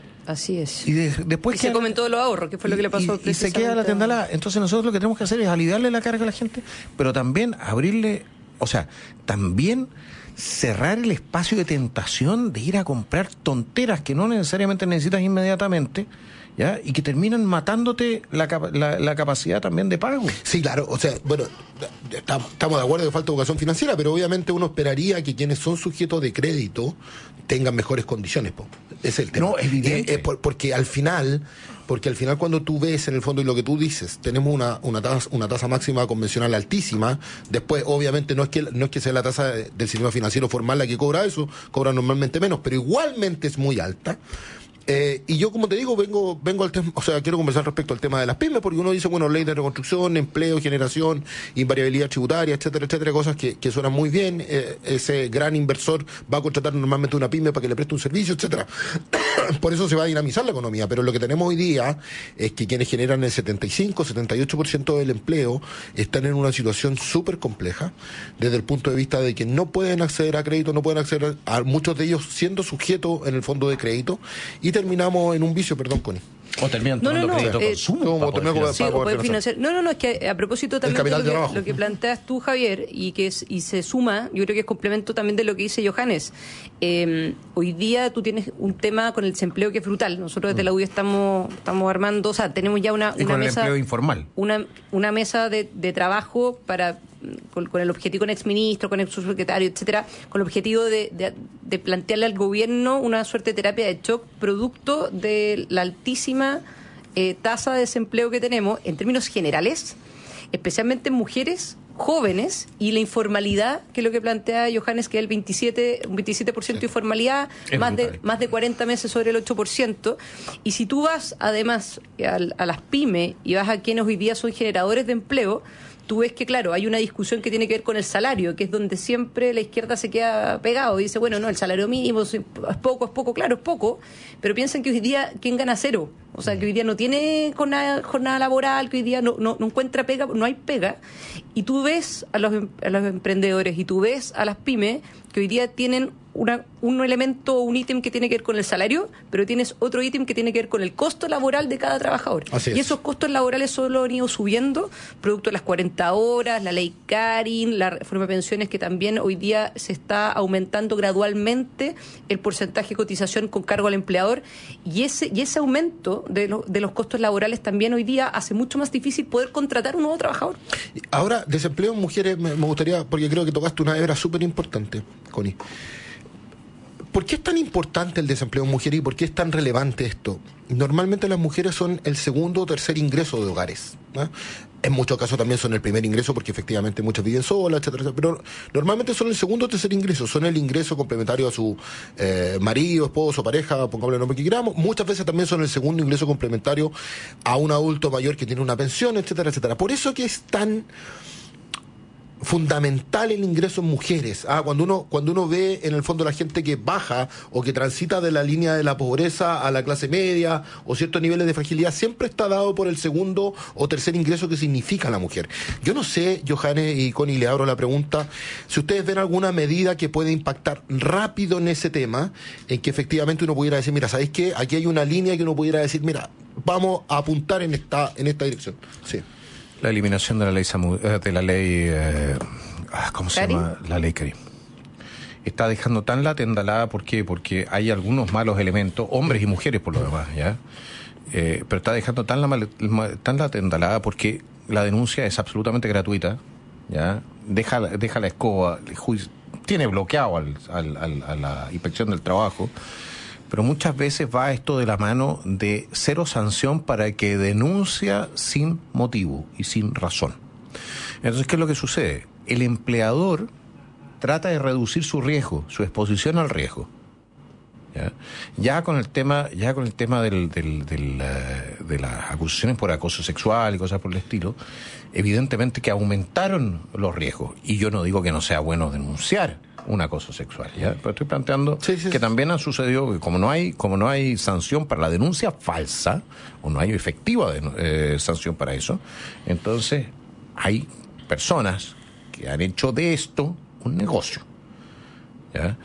Así es. Y de, después y se comen todos los ahorros, que fue lo que le pasó. Y, y se queda la tendalada. Entonces nosotros lo que tenemos que hacer es aliviarle la carga a la gente, pero también abrirle, o sea, también cerrar el espacio de tentación de ir a comprar tonteras que no necesariamente necesitas inmediatamente, ¿ya? Y que terminan matándote la, la, la capacidad también de pago. Sí, claro, o sea, bueno, estamos de acuerdo que falta educación financiera, pero obviamente uno esperaría que quienes son sujetos de crédito tengan mejores condiciones, po. Es el tema. No, evidente. Eh, eh, por, porque al final, porque al final cuando tú ves en el fondo y lo que tú dices, tenemos una una tasa, una tasa máxima convencional altísima, después obviamente no es que no es que sea la tasa del sistema financiero formal la que cobra eso, cobra normalmente menos, pero igualmente es muy alta. Eh, y yo, como te digo, vengo vengo al tema, o sea, quiero conversar respecto al tema de las pymes, porque uno dice, bueno, ley de reconstrucción, empleo, generación, invariabilidad tributaria, etcétera, etcétera, cosas que, que suenan muy bien. Eh, ese gran inversor va a contratar normalmente una pyme para que le preste un servicio, etcétera. Por eso se va a dinamizar la economía, pero lo que tenemos hoy día es que quienes generan el setenta y cinco, setenta y ocho por ciento del empleo están en una situación súper compleja, desde el punto de vista de que no pueden acceder a crédito, no pueden acceder a, a muchos de ellos siendo sujetos en el fondo de crédito, y terminamos en un vicio, perdón, Connie. O terminan no, tomando no, no, crédito eh, consumo. Como terminar con sí, para poder financiar. No, no, no, es que a propósito también de lo que, lo que planteas tú, Javier, y que es, y se suma, yo creo que es complemento también de lo que dice Johannes. Eh, hoy día tú tienes un tema con el desempleo que es brutal. Nosotros desde la U I estamos estamos armando, o sea, tenemos ya una, y una con mesa... el empleo informal. Una, una mesa de, de trabajo para... Con, con el objetivo, con exministro, con el subsecretario, etcétera, con el objetivo de, de, de plantearle al gobierno una suerte de terapia de shock producto de la altísima eh, tasa de desempleo que tenemos en términos generales, especialmente en mujeres jóvenes, y la informalidad, que es lo que plantea Johannes, que es el veintisiete, un veintisiete por ciento de informalidad, más de, más de cuarenta meses sobre el ocho por ciento. Y si tú vas además a, a las pymes y vas a quienes hoy día son generadores de empleo, tú ves que, claro, hay una discusión que tiene que ver con el salario, que es donde siempre la izquierda se queda pegado y dice, bueno, no, el salario mínimo es poco, es poco, claro, es poco, pero piensan que hoy día, ¿quién gana cero? O sea, que hoy día no tiene jornada, jornada laboral, que hoy día no, no, no encuentra pega, no hay pega, y tú ves a los, a los emprendedores y tú ves a las pymes que hoy día tienen una, un elemento, un ítem que tiene que ver con el salario, pero tienes otro ítem que tiene que ver con el costo laboral de cada trabajador. Así es. Y esos costos laborales solo han ido subiendo, producto de las cuarenta horas, la ley Carin, la reforma de pensiones, que también hoy día se está aumentando gradualmente el porcentaje de cotización con cargo al empleador, y ese y ese aumento de, lo, de los costos laborales también hoy día hace mucho más difícil poder contratar un nuevo trabajador. Ahora, desempleo en mujeres, me, me gustaría, porque creo que tocaste una hebra súper importante, Connie. ¿Por qué es tan importante el desempleo en mujeres y por qué es tan relevante esto? Normalmente las mujeres son el segundo o tercer ingreso de hogares, ¿no? En muchos casos también son el primer ingreso porque efectivamente muchas viven solas, etcétera, etcétera, pero normalmente son el segundo o tercer ingreso, son el ingreso complementario a su eh, marido, esposo, pareja, pongámosle el nombre que queramos. Muchas veces también son el segundo ingreso complementario a un adulto mayor que tiene una pensión, etcétera, etcétera. Por eso que es tan... fundamental el ingreso en mujeres. Ah, cuando uno cuando uno ve en el fondo la gente que baja o que transita de la línea de la pobreza a la clase media o ciertos niveles de fragilidad, siempre está dado por el segundo o tercer ingreso que significa la mujer. Yo no sé, Johannes y Connie, le abro la pregunta, si ustedes ven alguna medida que puede impactar rápido en ese tema, en que efectivamente uno pudiera decir, mira, ¿sabéis qué? Aquí hay una línea que uno pudiera decir, mira, vamos a apuntar en esta en esta dirección. Sí. La eliminación de la ley Samu, de la ley eh, ¿cómo se ¿Karim? llama? La ley Karim. Está dejando tan la tendalada, ¿por qué? Porque hay algunos malos elementos, hombres y mujeres por lo demás, ¿ya? Eh, pero está dejando tan la mal, tan la tendalada porque la denuncia es absolutamente gratuita, ¿ya? Deja, deja la escoba, tiene bloqueado al, al, al, a la inspección del trabajo. Pero muchas veces va esto de la mano de cero sanción para el que denuncia sin motivo y sin razón. Entonces, ¿qué es lo que sucede? El empleador trata de reducir su riesgo, su exposición al riesgo. Ya, ya con el tema, ya con el tema del, del, del, uh, de las acusaciones por acoso sexual y cosas por el estilo, evidentemente que aumentaron los riesgos. Y yo no digo que no sea bueno denunciar un acoso sexual, ¿ya? Pero estoy planteando sí, sí, que sí. también ha sucedido que como no hay como no hay sanción para la denuncia falsa o no hay efectiva de, eh, sanción para eso, entonces hay personas que han hecho de esto un negocio, ¿ya?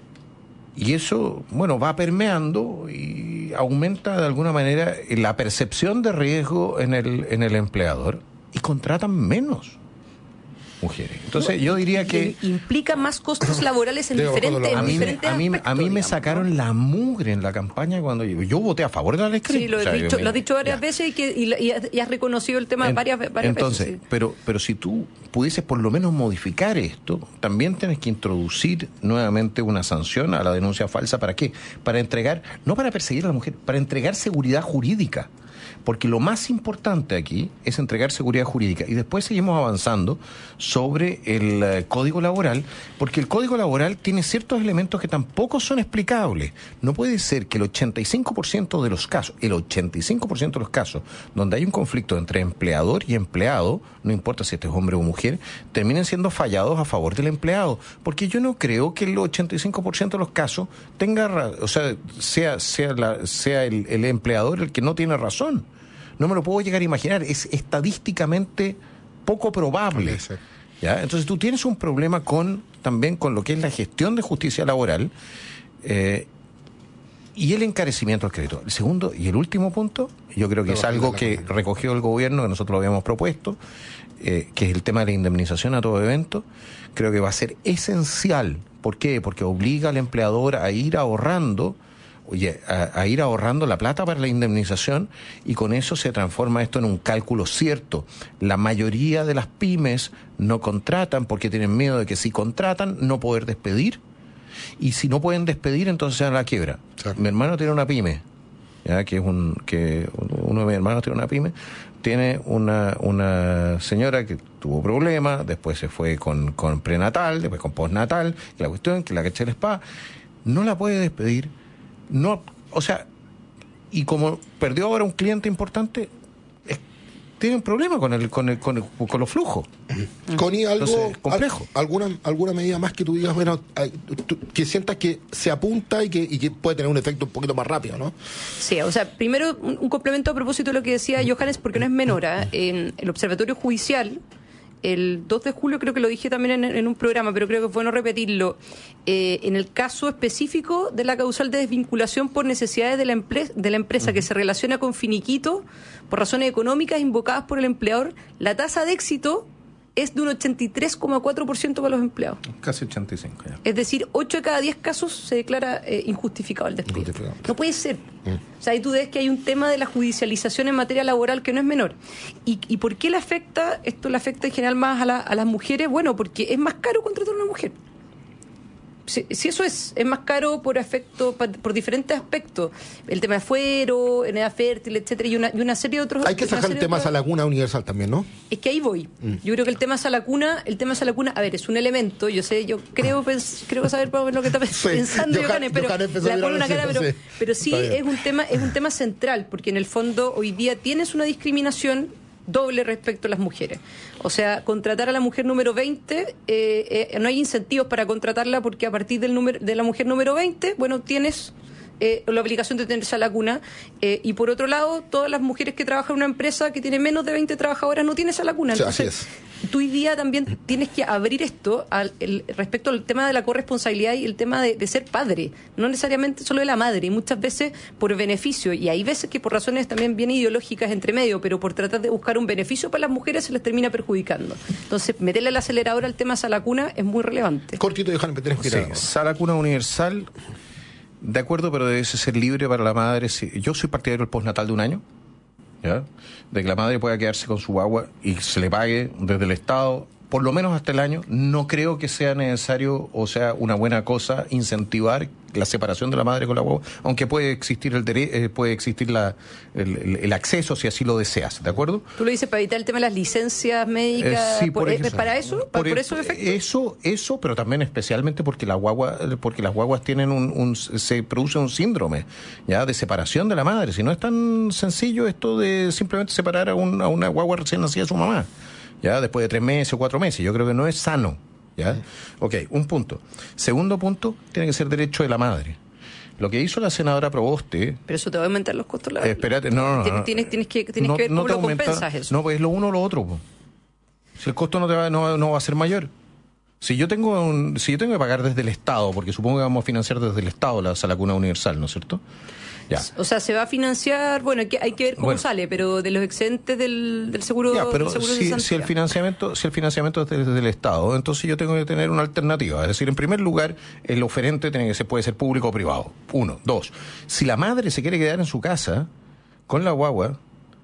Y eso, bueno, va permeando y aumenta de alguna manera la percepción de riesgo en el en el empleador y contratan menos mujeres. Entonces yo diría que implica más costos laborales en diferentes a mí, diferentes a mí, aspectos, a mí me digamos, sacaron ¿no? la mugre en la campaña cuando yo, yo voté a favor de la ley. Sí, lo, o he sea, dicho, me, lo has dicho varias ya. veces y que y, y, has, y has reconocido el tema en, varias, varias entonces, veces. Sí. pero pero si tú pudieses por lo menos modificar esto, también tienes que introducir nuevamente una sanción a la denuncia falsa. ¿Para qué? Para entregar, no para perseguir a la mujer, para entregar seguridad jurídica. Porque lo más importante aquí es entregar seguridad jurídica. Y después seguimos avanzando sobre el uh, Código Laboral, porque el Código Laboral tiene ciertos elementos que tampoco son explicables. No puede ser que el ochenta y cinco por ciento de los casos, el ochenta y cinco por ciento de los casos donde hay un conflicto entre empleador y empleado, no importa si este es hombre o mujer, terminen siendo fallados a favor del empleado. Porque yo no creo que el ochenta y cinco por ciento de los casos tenga, o sea, sea, sea, la, sea el, el empleador el que no tiene razón. No me lo puedo llegar a imaginar, es estadísticamente poco probable. ¿Ya? Entonces tú tienes un problema con también con lo que es la gestión de justicia laboral eh, y el encarecimiento del crédito. El segundo y el último punto, yo creo que es algo que recogió el gobierno, que nosotros lo habíamos propuesto, eh, que es el tema de la indemnización a todo evento. Creo que va a ser esencial. ¿Por qué? Porque obliga al empleador a ir ahorrando Oye, a, a ir ahorrando la plata para la indemnización y con eso se transforma esto en un cálculo cierto. La mayoría de las pymes no contratan porque tienen miedo de que si contratan no poder despedir y si no pueden despedir entonces se dan a la quiebra. Sí. Mi hermano tiene una pyme, ya que es un que uno de mis hermanos tiene una pyme, tiene una una señora que tuvo problemas, después se fue con, con prenatal, después con postnatal, la cuestión que la caché el spa, no la puede despedir. No, o sea, y como perdió ahora un cliente importante, es, tiene un problema con el con el con, el, con los flujos. Uh-huh. Connie, algo Entonces, complejo. Al, alguna alguna medida más que tú digas, bueno, tú, que sientas que se apunta y que y que puede tener un efecto un poquito más rápido, ¿no? Sí, o sea, primero un, un complemento a propósito de lo que decía Johannes, porque no es menor, ¿eh? En el Observatorio Judicial el dos de julio, creo que lo dije también en, en un programa, pero creo que es bueno repetirlo, eh, en el caso específico de la causal de desvinculación por necesidades de la, emple- de la empresa uh-huh. que se relaciona con finiquito por razones económicas invocadas por el empleador, la tasa de éxito es de un ochenta y tres coma cuatro por ciento para los empleados. Casi ochenta y cinco por ciento ya. Es decir, ocho de cada diez casos se declara eh, injustificado el despido. Injustificado. No puede ser. Mm. O sea, ahí tú ves que hay un tema de la judicialización en materia laboral que no es menor. ¿Y, y por qué le afecta? Esto le afecta en general más a, la, a las mujeres. Bueno, porque es más caro contratar a una mujer. Si, si eso es, es más caro por efecto, por diferentes aspectos, el tema de fuero, en edad fértil, etcétera, y una, y una serie de otros. Hay que sacar el tema de Salacuna universal también, ¿no? Es que ahí voy. Mm. Yo creo que el tema Salacuna, el tema Salacuna, a ver, es un elemento, yo sé, yo creo pens, creo saber lo que está sí, pensando Johannes, pero la pone una cara, pero, sí, pero sí es un tema, es un tema central, porque en el fondo hoy día tienes una discriminación doble respecto a las mujeres. O sea, contratar a la mujer número veinte, eh, eh, no hay incentivos para contratarla porque a partir del número de la mujer número veinte, bueno, tienes... Eh, la obligación de tener esa lacuna, eh, y por otro lado, todas las mujeres que trabajan en una empresa que tiene menos de veinte trabajadoras no tienen esa lacuna. Entonces, sí, así es. Tú hoy día también tienes que abrir esto al, el, respecto al tema de la corresponsabilidad y el tema de, de ser padre, no necesariamente solo de la madre, y muchas veces por beneficio, y hay veces que por razones también bien ideológicas entre medio, pero por tratar de buscar un beneficio para las mujeres se les termina perjudicando. Entonces, meterle el acelerador al tema de esa lacuna es muy relevante. Cortito, Johannes, me tenés que ir a... Sí, esa lacuna universal... De acuerdo, pero debe ser libre para la madre. Yo soy partidario del postnatal de un año, ¿ya? De que la madre pueda quedarse con su guagua y se le pague desde el Estado, por lo menos hasta el año. No creo que sea necesario, o sea, una buena cosa, incentivar la separación de la madre con la guagua, aunque puede existir el dere- eh, puede existir la, el, el, el acceso si así lo deseas, ¿de acuerdo? Tú lo dices para evitar el tema de las licencias médicas, Eh, sí, por, por ¿es ejemplo, para eso? ¿Para, por, por eso efecto? Eso, eso, pero también especialmente porque la guagua, porque las guaguas tienen un, un se produce un síndrome, ya, de separación de la madre. Si no es tan sencillo esto de simplemente separar a, un, a una guagua recién nacida de su mamá, ya, después de tres meses o cuatro meses. Yo creo que no es sano, ya. Ok, un punto. Segundo punto, tiene que ser derecho de la madre. Lo que hizo la senadora Proboste... Pero eso te va a aumentar los costos. La, espérate, no, no, no. Tienes, tienes que, tienes no, que ver no cómo te lo aumenta, compensas eso. No, pues es lo uno o lo otro. Po. Si el costo no, te va, no, no va a ser mayor. Si yo tengo un, si yo tengo que pagar desde el Estado, porque supongo que vamos a financiar desde el Estado la salacuna universal, ¿no es cierto? Ya. O sea, se va a financiar, bueno, hay que, hay que ver cómo bueno. sale, pero de los excedentes del, del seguro, ya, pero del seguro si, de si el financiamiento, si el financiamiento es desde el Estado, entonces yo tengo que tener una alternativa. Es decir, en primer lugar, el oferente tiene que ser, puede ser público o privado. Uno, dos. Si la madre se quiere quedar en su casa con la guagua,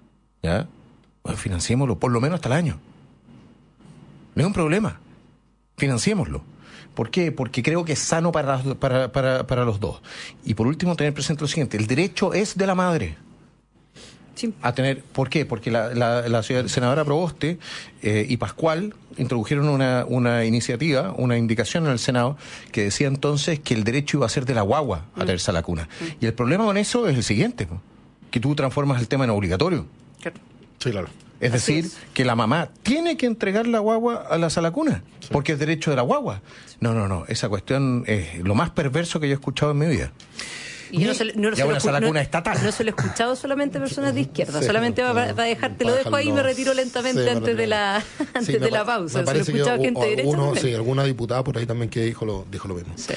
ya, pues financiémoslo por lo menos hasta el año. No es un problema. Financiémoslo. ¿Por qué? Porque creo que es sano para, para, para, para los dos. Y por último, tener presente lo siguiente: el derecho es de la madre. Sí. A tener, ¿por qué? Porque la, la, la senadora Proboste eh, y Pascual introdujeron una, una iniciativa, una indicación en el Senado que decía entonces que el derecho iba a ser de la guagua a traerse a la cuna. Mm. Y el problema con eso es el siguiente, ¿no? Que tú transformas el tema en obligatorio. Claro. Sí, claro. Es Así decir, es. que la mamá tiene que entregar la guagua a la salacuna, sí. porque es derecho de la guagua. No, no, no, esa cuestión es lo más perverso que yo he escuchado en mi vida. Y yo no se, no, y se una lo, salacuna no, estatal. No se lo he escuchado solamente a personas de izquierda. Sí, solamente va, va a dejar, te lo dejo ahí y me retiro lentamente sí, antes de la antes sí, de la pausa. Me parece se lo he escuchado que gente alguno, sí, alguna diputada por ahí también que dijo lo, dijo lo mismo. Sí.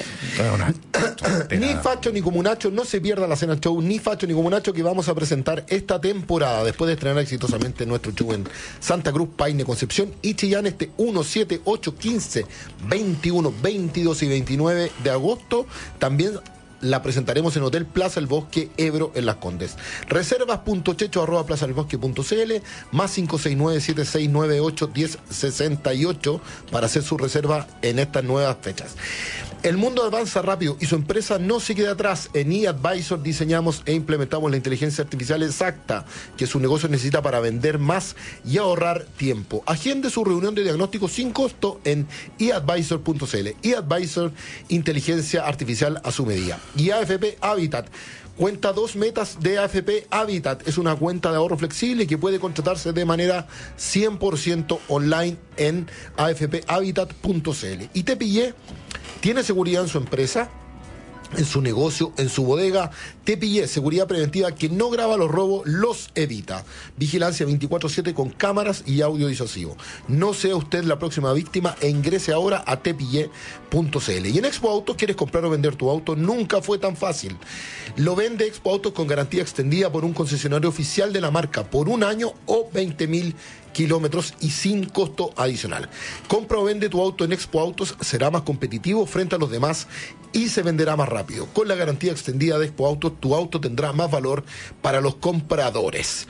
Ni Facho ni Comunacho, no se pierda la cena show, ni Facho ni Comunacho, que vamos a presentar esta temporada después de estrenar exitosamente nuestro show en Santa Cruz, Paine, Concepción y Chillán este uno, siete, ocho, quince, veintiuno, veintidós y veintinueve de agosto. También la presentaremos en Hotel Plaza El Bosque, Ebro, en Las Condes. Reservas punto checho arroba plaza el bosque punto cl, más cinco seis nueve, siete seis nueve ocho, uno cero seis ocho para hacer su reserva en estas nuevas fechas. El mundo avanza rápido y su empresa no se queda atrás. En eAdvisor diseñamos e implementamos la inteligencia artificial exacta que su negocio necesita para vender más y ahorrar tiempo. Agende su reunión de diagnóstico sin costo en e advisor punto cl. eAdvisor, inteligencia artificial a su medida. Y A F P Habitat. Cuenta dos metas de A F P Habitat. Es una cuenta de ahorro flexible que puede contratarse de manera cien por ciento online en a f p habitat punto cl. Y te pillé. ¿Tiene seguridad en su empresa, en su negocio, en su bodega? Te pillé, seguridad preventiva que no graba los robos, los evita. Vigilancia veinticuatro siete con cámaras y audio disuasivo. No sea usted la próxima víctima e ingrese ahora a te pillé punto cl. Y en Expo Autos, ¿quieres comprar o vender tu auto? Nunca fue tan fácil. Lo vende Expo Autos con garantía extendida por un concesionario oficial de la marca por un año o veinte mil kilómetros y sin costo adicional. Compra o vende tu auto en Expo Autos, será más competitivo frente a los demás y se venderá más rápido. Con la garantía extendida de Expo Autos, tu auto tendrá más valor para los compradores.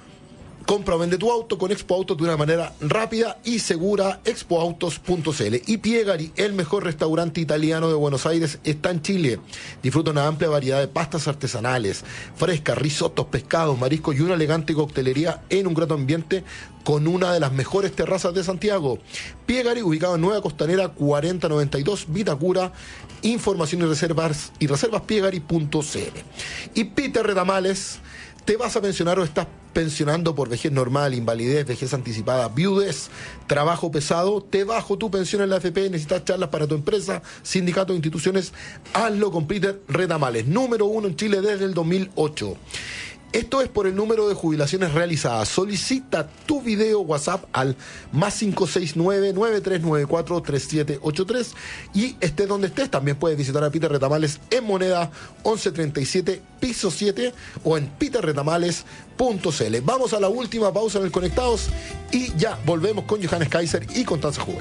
Compra o vende tu auto con Expo Autos de una manera rápida y segura. expo autos punto cl. Y Piegari, el mejor restaurante italiano de Buenos Aires, está en Chile. Disfruta una amplia variedad de pastas artesanales, frescas, risotos, pescados, mariscos y una elegante coctelería en un grato ambiente con una de las mejores terrazas de Santiago. Piegari, ubicado en Nueva Costanera cuarenta noventa y dos, Vitacura. Información y reservas y reservas piegari punto cl. Y Peter Redamales ¿Te vas a pensionar o estás pensionando por vejez normal, invalidez, vejez anticipada, viudez, trabajo pesado? Te bajo tu pensión en la A F P, necesitas charlas para tu empresa, sindicato, instituciones. Hazlo con Peter Retamales, número uno en Chile desde el dos mil ocho. Esto es por el número de jubilaciones realizadas. Solicita tu video WhatsApp al más cinco seis nueve, nueve tres nueve cuatro, tres siete ocho tres y estés donde estés. También puedes visitar a Peter Retamales en Moneda once treinta y siete, piso siete o en peter retamales punto c l. Vamos a la última pausa en el Conectados y ya volvemos con Johannes Kaiser y Constanza Joven.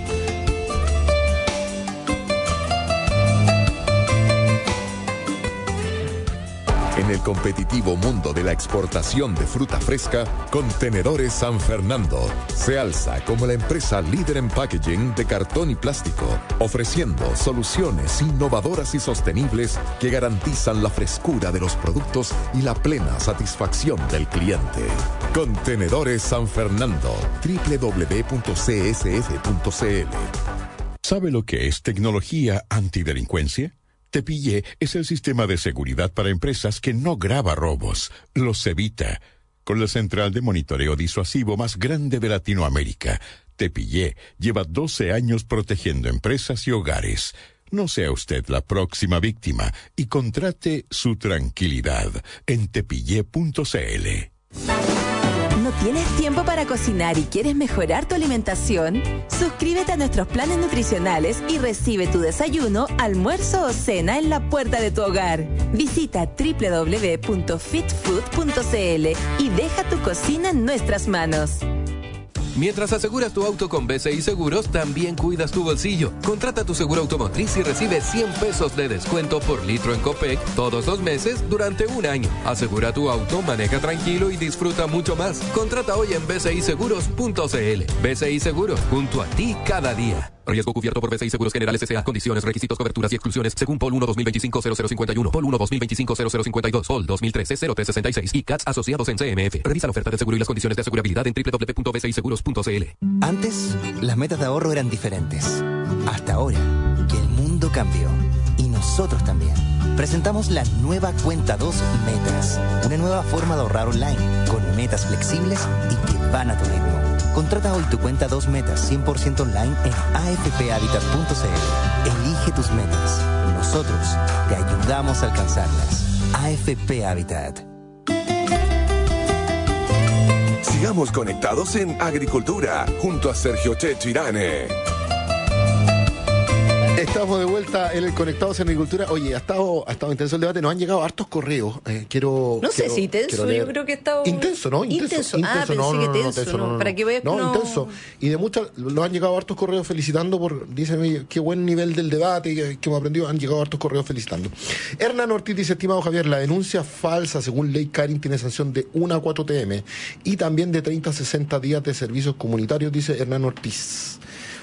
En el competitivo mundo de la exportación de fruta fresca, Contenedores San Fernando se alza como la empresa líder en packaging de cartón y plástico, ofreciendo soluciones innovadoras y sostenibles que garantizan la frescura de los productos y la plena satisfacción del cliente. Contenedores San Fernando, doble u doble u doble u punto c s f punto c l. ¿Sabe lo que es tecnología antidelincuencia? Tepillé es el sistema de seguridad para empresas que no graba robos, los evita. Con la central de monitoreo disuasivo más grande de Latinoamérica, Tepillé lleva doce años protegiendo empresas y hogares. No sea usted la próxima víctima y contrate su tranquilidad en tepillé punto c l. ¿No tienes tiempo para cocinar y quieres mejorar tu alimentación? Suscríbete a nuestros planes nutricionales y recibe tu desayuno, almuerzo o cena en la puerta de tu hogar. Visita doble u doble u doble u punto fit food punto c l y deja tu cocina en nuestras manos. Mientras aseguras tu auto con B C I Seguros, también cuidas tu bolsillo. Contrata tu seguro automotriz y recibe cien pesos de descuento por litro en Copec todos los meses durante un año. Asegura tu auto, maneja tranquilo y disfruta mucho más. Contrata hoy en b c i seguros punto c l. B C I Seguros, junto a ti cada día. Riesgo cubierto por B C I Seguros Generales S A. Condiciones, requisitos, coberturas y exclusiones según P O L uno dos mil veinticinco cero cero cincuenta y uno, P O L uno dos mil veinticinco cero cero cincuenta y dos, P O L dos mil trece cero tres sesenta y seis y C A T S asociados en C M F. Revisa la oferta de seguro y las condiciones de asegurabilidad en doble u doble u doble u punto b c i seguros punto c l. Antes, las metas de ahorro eran diferentes. Hasta ahora, que el mundo cambió. Y nosotros también. Presentamos la nueva Cuenta dos Metas. Una nueva forma de ahorrar online, con metas flexibles y que van a tu ritmo. Contrata hoy tu Cuenta dos Metas cien por ciento online en a f p habitat punto c l. Elige tus metas. Nosotros te ayudamos a alcanzarlas. A F P Habitat. Sigamos conectados en Agricultura, junto a Sergio Checho Irane. Estamos de vuelta en el Conectados en Agricultura. Oye, ha estado, ha estado intenso el debate. Nos han llegado hartos correos. Eh, quiero. No sé quiero, si intenso, yo creo que ha estado. Intenso, ¿no? Intenso. Intenso. Ah, intenso. pensé No, no, que no, tenso. tenso, No, no, no. Para que veas que no, no. intenso. Y de muchas, nos han llegado hartos correos felicitando por. Dicen, oye, qué buen nivel del debate que, que hemos aprendido. Han llegado hartos correos felicitando. Hernán Ortiz dice, estimado Javier, la denuncia falsa según ley Karin tiene sanción de uno a cuatro T M y también de treinta a sesenta días de servicios comunitarios, dice Hernán Ortiz.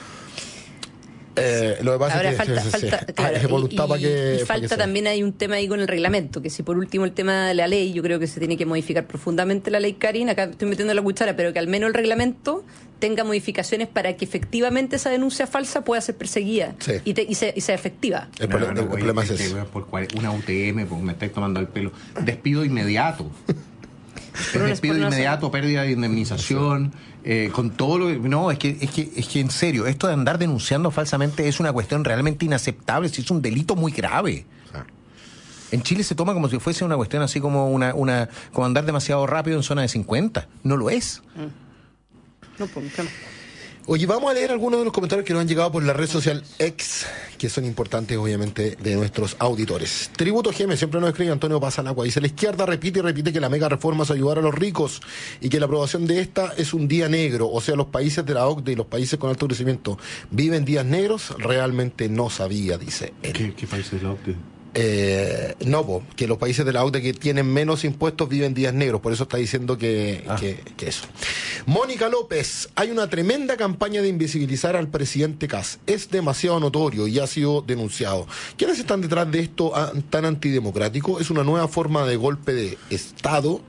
Eh, lo que pasa Ahora es que falta, sí, sí, sí. falta, claro, hay voluntad y, para que, y para falta que también hay un tema ahí con el reglamento, que si por último el tema de la ley, yo creo que se tiene que modificar profundamente la ley Karin, acá estoy metiendo la cuchara, pero que al menos el reglamento tenga modificaciones para que efectivamente esa denuncia falsa pueda ser perseguida sí. y, te, y, sea, y sea efectiva. El, no, problema, no, el problema es ese. Por una U T M, porque me estáis tomando el pelo. Despido inmediato. Es despido inmediato, pérdida de indemnización, eh, con todo lo que... No, es que, es que es que en serio, esto de andar denunciando falsamente es una cuestión realmente inaceptable, si es un delito muy grave. Ah. En Chile se toma como si fuese una cuestión así como una, una como andar demasiado rápido en zona de cincuenta. No lo es. Mm. No, pues, no. Oye, vamos a leer algunos de los comentarios que nos han llegado por la red social X, que son importantes, obviamente, de nuestros auditores. Tributo G M, siempre nos escribe Antonio Pasanagua. Dice, la izquierda repite y repite que la mega reforma es ayudar a los ricos y que la aprobación de esta es un día negro. O sea, los países de la O C D E y los países con alto crecimiento viven días negros. Realmente no sabía, dice él. ¿Qué, qué países de la O C D E? Eh, no, po, que los países de la O C D E que tienen menos impuestos viven días negros, por eso está diciendo que, ah. que, que eso. Mónica López, hay una tremenda campaña de invisibilizar al presidente Kast, es demasiado notorio y ha sido denunciado. ¿Quiénes están detrás de esto tan antidemocrático? Es una nueva forma de golpe de Estado.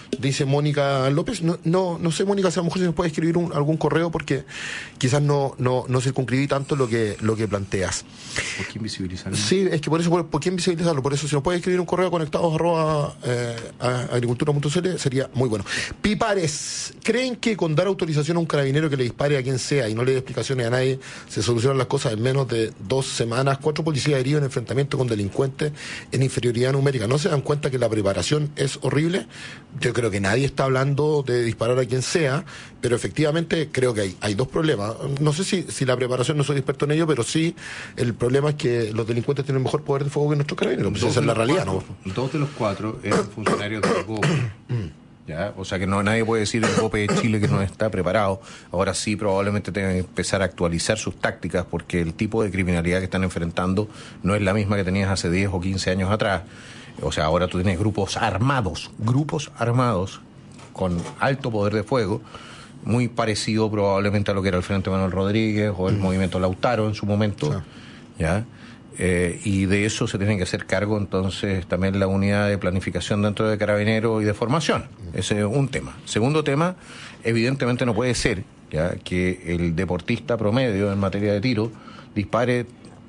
dice Mónica López. No, no, no sé, Mónica, si a lo mejor se nos puede escribir un, algún correo porque quizás no, no, no circunscribí tanto lo que, lo que planteas. ¿Por qué invisibilizarlo? Sí, es que por eso, por, ¿por qué invisibilizarlo? Por eso, si nos puede escribir un correo conectados arroba eh, agricultura punto c l sería muy bueno. Pipares, ¿creen que con dar autorización a un carabinero que le dispare a quien sea y no le dé explicaciones a nadie se solucionan las cosas en menos de dos semanas? Cuatro policías heridos en enfrentamiento con delincuentes en inferioridad numérica. ¿No se dan cuenta que la preparación es horrible? Yo creo que nadie está hablando de disparar a quien sea, pero efectivamente creo que hay, hay dos problemas. No sé si, si la preparación, no soy experto en ello, pero sí el problema es que los delincuentes tienen mejor poder de fuego que nuestros carabineros. Pues esa es la realidad, cuatro, ¿no? Dos de los cuatro eran funcionarios del G O P. ¿Ya? O sea que no nadie puede decir el G O P de Chile que no está preparado. Ahora sí probablemente tengan que empezar a actualizar sus tácticas porque el tipo de criminalidad que están enfrentando no es la misma que tenías hace diez o quince años atrás. O sea, ahora tú tienes grupos armados, grupos armados con alto poder de fuego, muy parecido probablemente a lo que era el Frente Manuel Rodríguez o el mm. Movimiento Lautaro en su momento, sí. ¿Ya? Eh, y de eso se tiene que hacer cargo entonces también la unidad de planificación dentro de Carabineros y de formación. Mm. Ese es un tema. Segundo tema, evidentemente no puede ser, ¿ya?, que el deportista promedio en materia de tiro dispare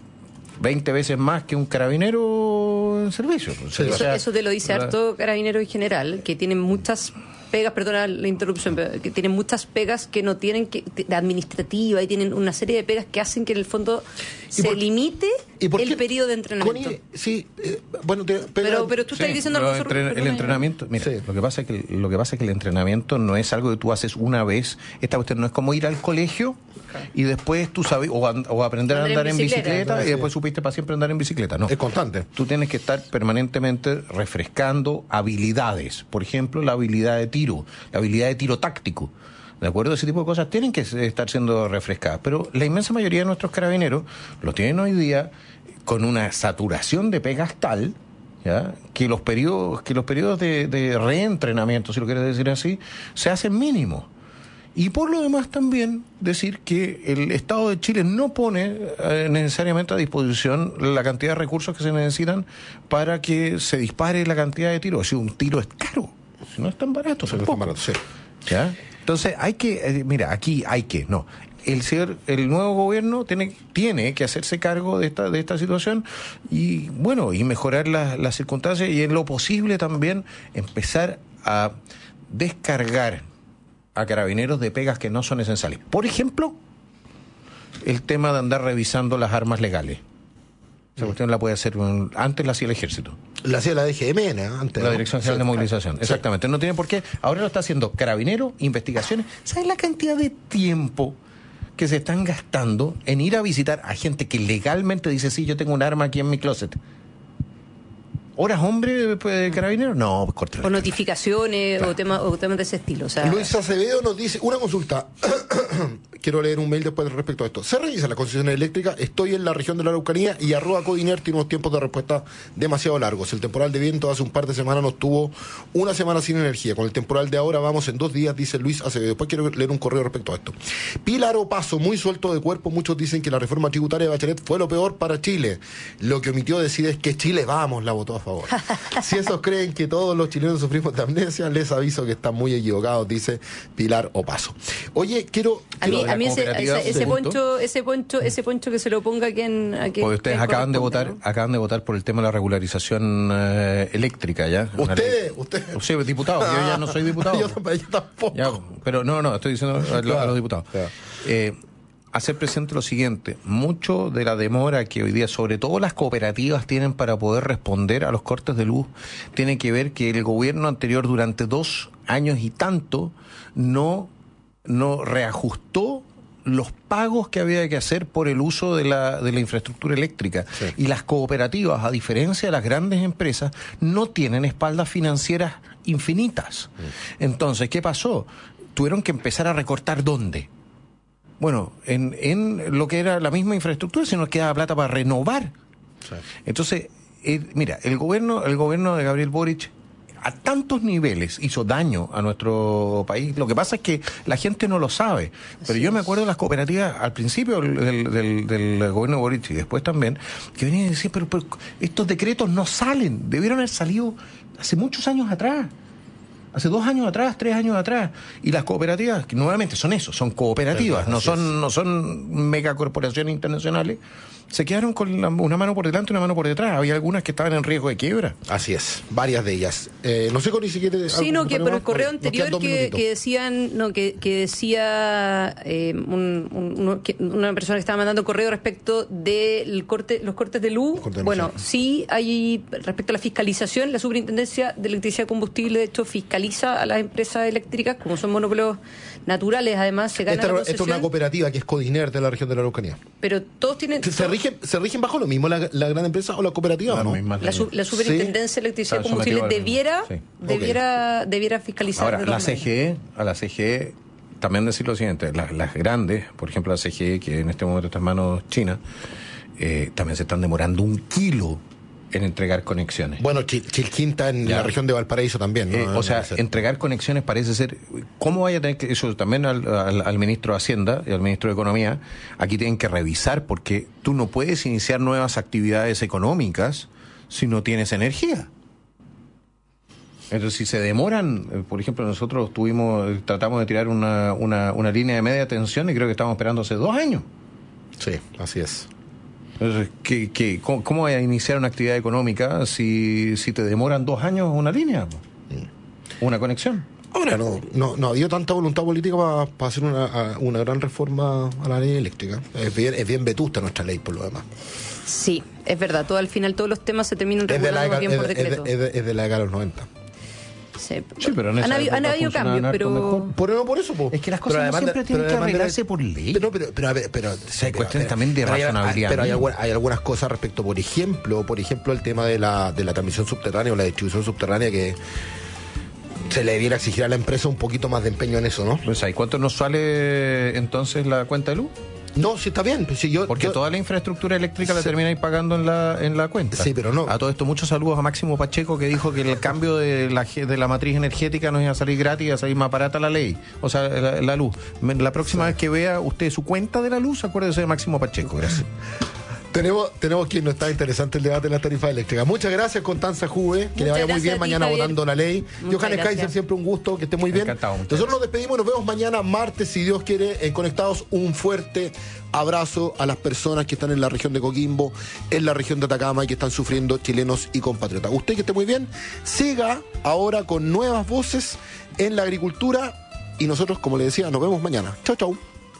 veinte veces más que un carabinero en servicio. Sí. O sea, eso te lo dice harto carabinero en general, que tienen muchas pegas, perdona la interrupción, pero que tienen muchas pegas que no tienen que, de administrativa, y tienen una serie de pegas que hacen que en el fondo se por, limite el periodo de entrenamiento. Connie, sí, eh, bueno, te, pero, pero, pero tú sí, estás diciendo algo sobre el entrenamiento. Mira, sí. lo que pasa es que lo que pasa es que el entrenamiento no es algo que tú haces una vez. Esta cuestión no es como ir al colegio y después tú sabes o, o aprender a andar en bicicleta, en bicicleta y después supiste para siempre andar en bicicleta. No, es constante. Tú tienes que estar permanentemente refrescando habilidades. Por ejemplo, la habilidad de tiro, la habilidad de tiro táctico. ¿De acuerdo? Ese tipo de cosas tienen que estar siendo refrescadas. Pero la inmensa mayoría de nuestros carabineros lo tienen hoy día con una saturación de pegas tal, ¿ya?, que los periodos, que los periodos de, de reentrenamiento, si lo quieres decir así, se hacen mínimos. Y por lo demás también decir que el Estado de Chile no pone eh, necesariamente a disposición la cantidad de recursos que se necesitan para que se dispare la cantidad de tiros. Si un tiro es caro, si no es tan barato, no es tan barato, sí. ¿Ya? Entonces hay que, eh, mira, aquí hay que, no, el ser, el nuevo gobierno tiene, tiene que hacerse cargo de esta, de esta situación y bueno, y mejorar las, las circunstancias y en lo posible también empezar a descargar a carabineros de pegas que no son esenciales. Por ejemplo, el tema de andar revisando las armas legales. Esa cuestión la puede hacer, antes la hacía el Ejército. La hacía la D G M, ¿eh? Antes. La Dirección General sí, de Movilización, sí. Exactamente. No tiene por qué. Ahora lo está haciendo Carabinero, investigaciones. ¿Sabes la cantidad de tiempo que se están gastando en ir a visitar a gente que legalmente dice, sí, yo tengo un arma aquí en mi closet? ¿Horas, hombre, de Carabinero? No, corta. O notificaciones, claro. o, tema, o temas de ese estilo. O sea... Luis Acevedo nos dice, una consulta. Quiero leer un mail después respecto a esto. ¿Se revisa la concesión eléctrica? Estoy en la región de la Araucanía y arroba Codiner tiene unos tiempos de respuesta demasiado largos. El temporal de viento hace un par de semanas nos tuvo una semana sin energía. Con el temporal de ahora vamos en dos días, dice Luis Acevedo. Después quiero leer un correo respecto a esto. Pilar Opaso, muy suelto de cuerpo. Muchos dicen que la reforma tributaria de Bachelet fue lo peor para Chile. Lo que omitió decir es que Chile vamos la votó a favor. Si esos creen que todos los chilenos sufrimos de amnesia, les aviso que están muy equivocados, dice Pilar Opaso. Oye, quiero... A mí, a mí ese, ese, ese poncho, ese poncho, ese poncho que se lo ponga a quien... A quien ustedes acaban de votar, ¿no? acaban de votar por el tema de la regularización eh, eléctrica, ¿ya? Ustedes, ustedes. Sí, diputado, yo ya no soy diputado. yo, yo tampoco. Ya, pero no, no, estoy diciendo a, claro, a los diputados. Claro. Eh, hacer presente lo siguiente, mucho de la demora que hoy día, sobre todo las cooperativas, tienen para poder responder a los cortes de luz, tiene que ver que el gobierno anterior durante dos años y tanto no, no reajustó los pagos que había que hacer por el uso de la, de la infraestructura eléctrica. Sí. Y las cooperativas, a diferencia de las grandes empresas, no tienen espaldas financieras infinitas. Sí. Entonces, ¿qué pasó? Tuvieron que empezar a recortar ¿dónde? Bueno, en, en lo que era la misma infraestructura, si nos quedaba plata para renovar. Sí. Entonces, eh, mira, el gobierno, el gobierno de Gabriel Boric a tantos niveles hizo daño a nuestro país. Lo que pasa es que la gente no lo sabe. Pero Así yo me acuerdo de las cooperativas al principio del, del, del gobierno de Boric y después también, que venían y decían, pero, pero estos decretos no salen, debieron haber salido hace muchos años atrás. Hace dos años atrás, tres años atrás. Y las cooperativas, que nuevamente son eso, son cooperativas, no son, no son megacorporaciones internacionales, se quedaron con la, una mano por delante y una mano por detrás. Había algunas que estaban en riesgo de quiebra. Así es, varias de ellas. Eh, no sé con ni siquiera... Sí, no, que por el correo anterior que, que decían, no, que, que decía eh, un, un, que una persona que estaba mandando correo respecto de corte, los cortes de luz. Corte de bueno, luz. Sí, hay respecto a la fiscalización, la Superintendencia de Electricidad y Combustible, de hecho, fiscaliza a las empresas eléctricas, como son monopolios naturales, además se gana esta, la concesión. Esta es una cooperativa que es Codiner de la región de la Araucanía. Pero todos tienen... ¿Se, rigen, ¿Se rigen bajo lo mismo la, la gran empresa o la cooperativa? La, ¿no? la, su, la Superintendencia ¿Sí? de Electricidad y Combustible debiera, sí. debiera, okay. debiera fiscalizar. Ahora, la C G E, a la C G E también decir lo siguiente, las, las grandes, por ejemplo la C G E, que en este momento está en manos chinas, eh, también se están demorando un kilo en entregar conexiones. Bueno, Chilquinta en ya. la región de Valparaíso también, ¿no? Eh, o sea, entregar conexiones parece ser... ¿Cómo vaya a tener que...? Eso también al, al, al ministro de Hacienda y al ministro de Economía, aquí tienen que revisar, porque tú no puedes iniciar nuevas actividades económicas si no tienes energía. Entonces, si se demoran, por ejemplo, nosotros tuvimos, tratamos de tirar una, una, una línea de media tensión y creo que estamos esperando hace dos años. Sí, así es. Entonces, ¿qué, qué, cómo, ¿cómo vas a iniciar una actividad económica si, si te demoran dos años una línea? Mm. Una conexión. Ahora, no, no, no ha habido tanta voluntad política para pa hacer una, una gran reforma a la ley eléctrica. Es bien, es bien vetusta nuestra ley, por lo demás. Sí, es verdad. Todo, al final todos los temas se terminan regulando bien por decreto. Es de, es de la década de los noventa. Sí, sí, pero en han habido, han habido cambios, pero... Por, no, por eso, po. Es que las cosas no siempre tienen que arreglarse por ley. Pero, pero, pero, pero, pero sí, hay cuestiones también de pero razonabilidad. Hay, pero hay, alguna, hay algunas cosas respecto, por ejemplo, por ejemplo, el tema de la, de la transmisión subterránea o la distribución subterránea, que se le debiera exigir a la empresa un poquito más de empeño en eso, ¿no? Pues, ¿y cuánto nos sale entonces la cuenta de luz? No, sí está bien. Pues, si yo, Porque yo, toda la infraestructura eléctrica sí, la termináis pagando en la en la cuenta. Sí, pero no. A todo esto, muchos saludos a Máximo Pacheco, que dijo que el cambio de la, de la matriz energética nos iba a salir gratis, iba a salir más barata la ley. O sea, la, la luz. La próxima sí. vez que vea usted su cuenta de la luz, acuérdese de Máximo Pacheco. Gracias. Tenemos, tenemos quien no está interesante el debate de las tarifas eléctricas. Muchas gracias, Constanza Juve, que Muchas le vaya muy bien mañana ti, votando la ley. Johannes Kaiser, siempre un gusto, que esté muy bien. Encantado, Nosotros nos despedimos y nos vemos mañana martes, si Dios quiere, en Conectados. Un fuerte abrazo a las personas que están en la región de Coquimbo, en la región de Atacama y que están sufriendo, chilenos y compatriotas. Usted que esté muy bien, siga ahora con nuevas voces en la agricultura y nosotros, como le decía, nos vemos mañana. Chau, chau.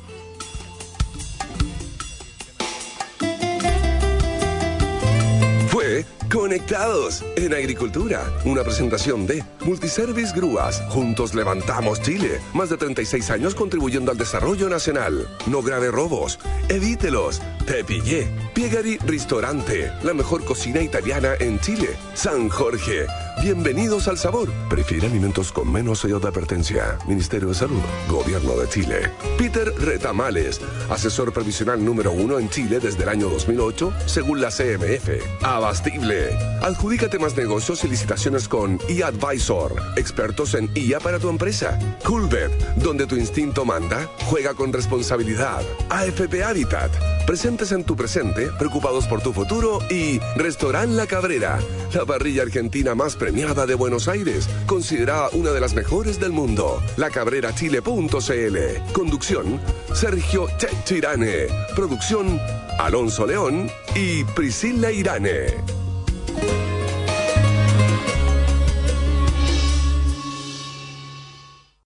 Conectados en Agricultura, una presentación de Multiservice Grúas. Juntos levantamos Chile. Más de treinta y seis años contribuyendo al desarrollo nacional. No grave robos. Evítelos. Te pillé. Piegari Ristorante, la mejor cocina italiana en Chile. San Jorge. Bienvenidos al sabor. Prefiere alimentos con menos sellos de advertencia. Ministerio de Salud, Gobierno de Chile. Peter Retamales, asesor previsional número uno en Chile desde el año dos mil ocho, según la C M F. Abastible. Adjudícate más negocios y licitaciones con eAdvisor, expertos en I A para tu empresa. Coolbet, donde tu instinto manda, juega con responsabilidad. A F P Habitat, presentes en tu presente, preocupados por tu futuro. Y Restaurant La Cabrera, la parrilla argentina más premiada de Buenos Aires, considerada una de las mejores del mundo. la cabrera chile punto c l. Conducción, Sergio Checho Irane. Producción, Alonso León y Priscila Irane.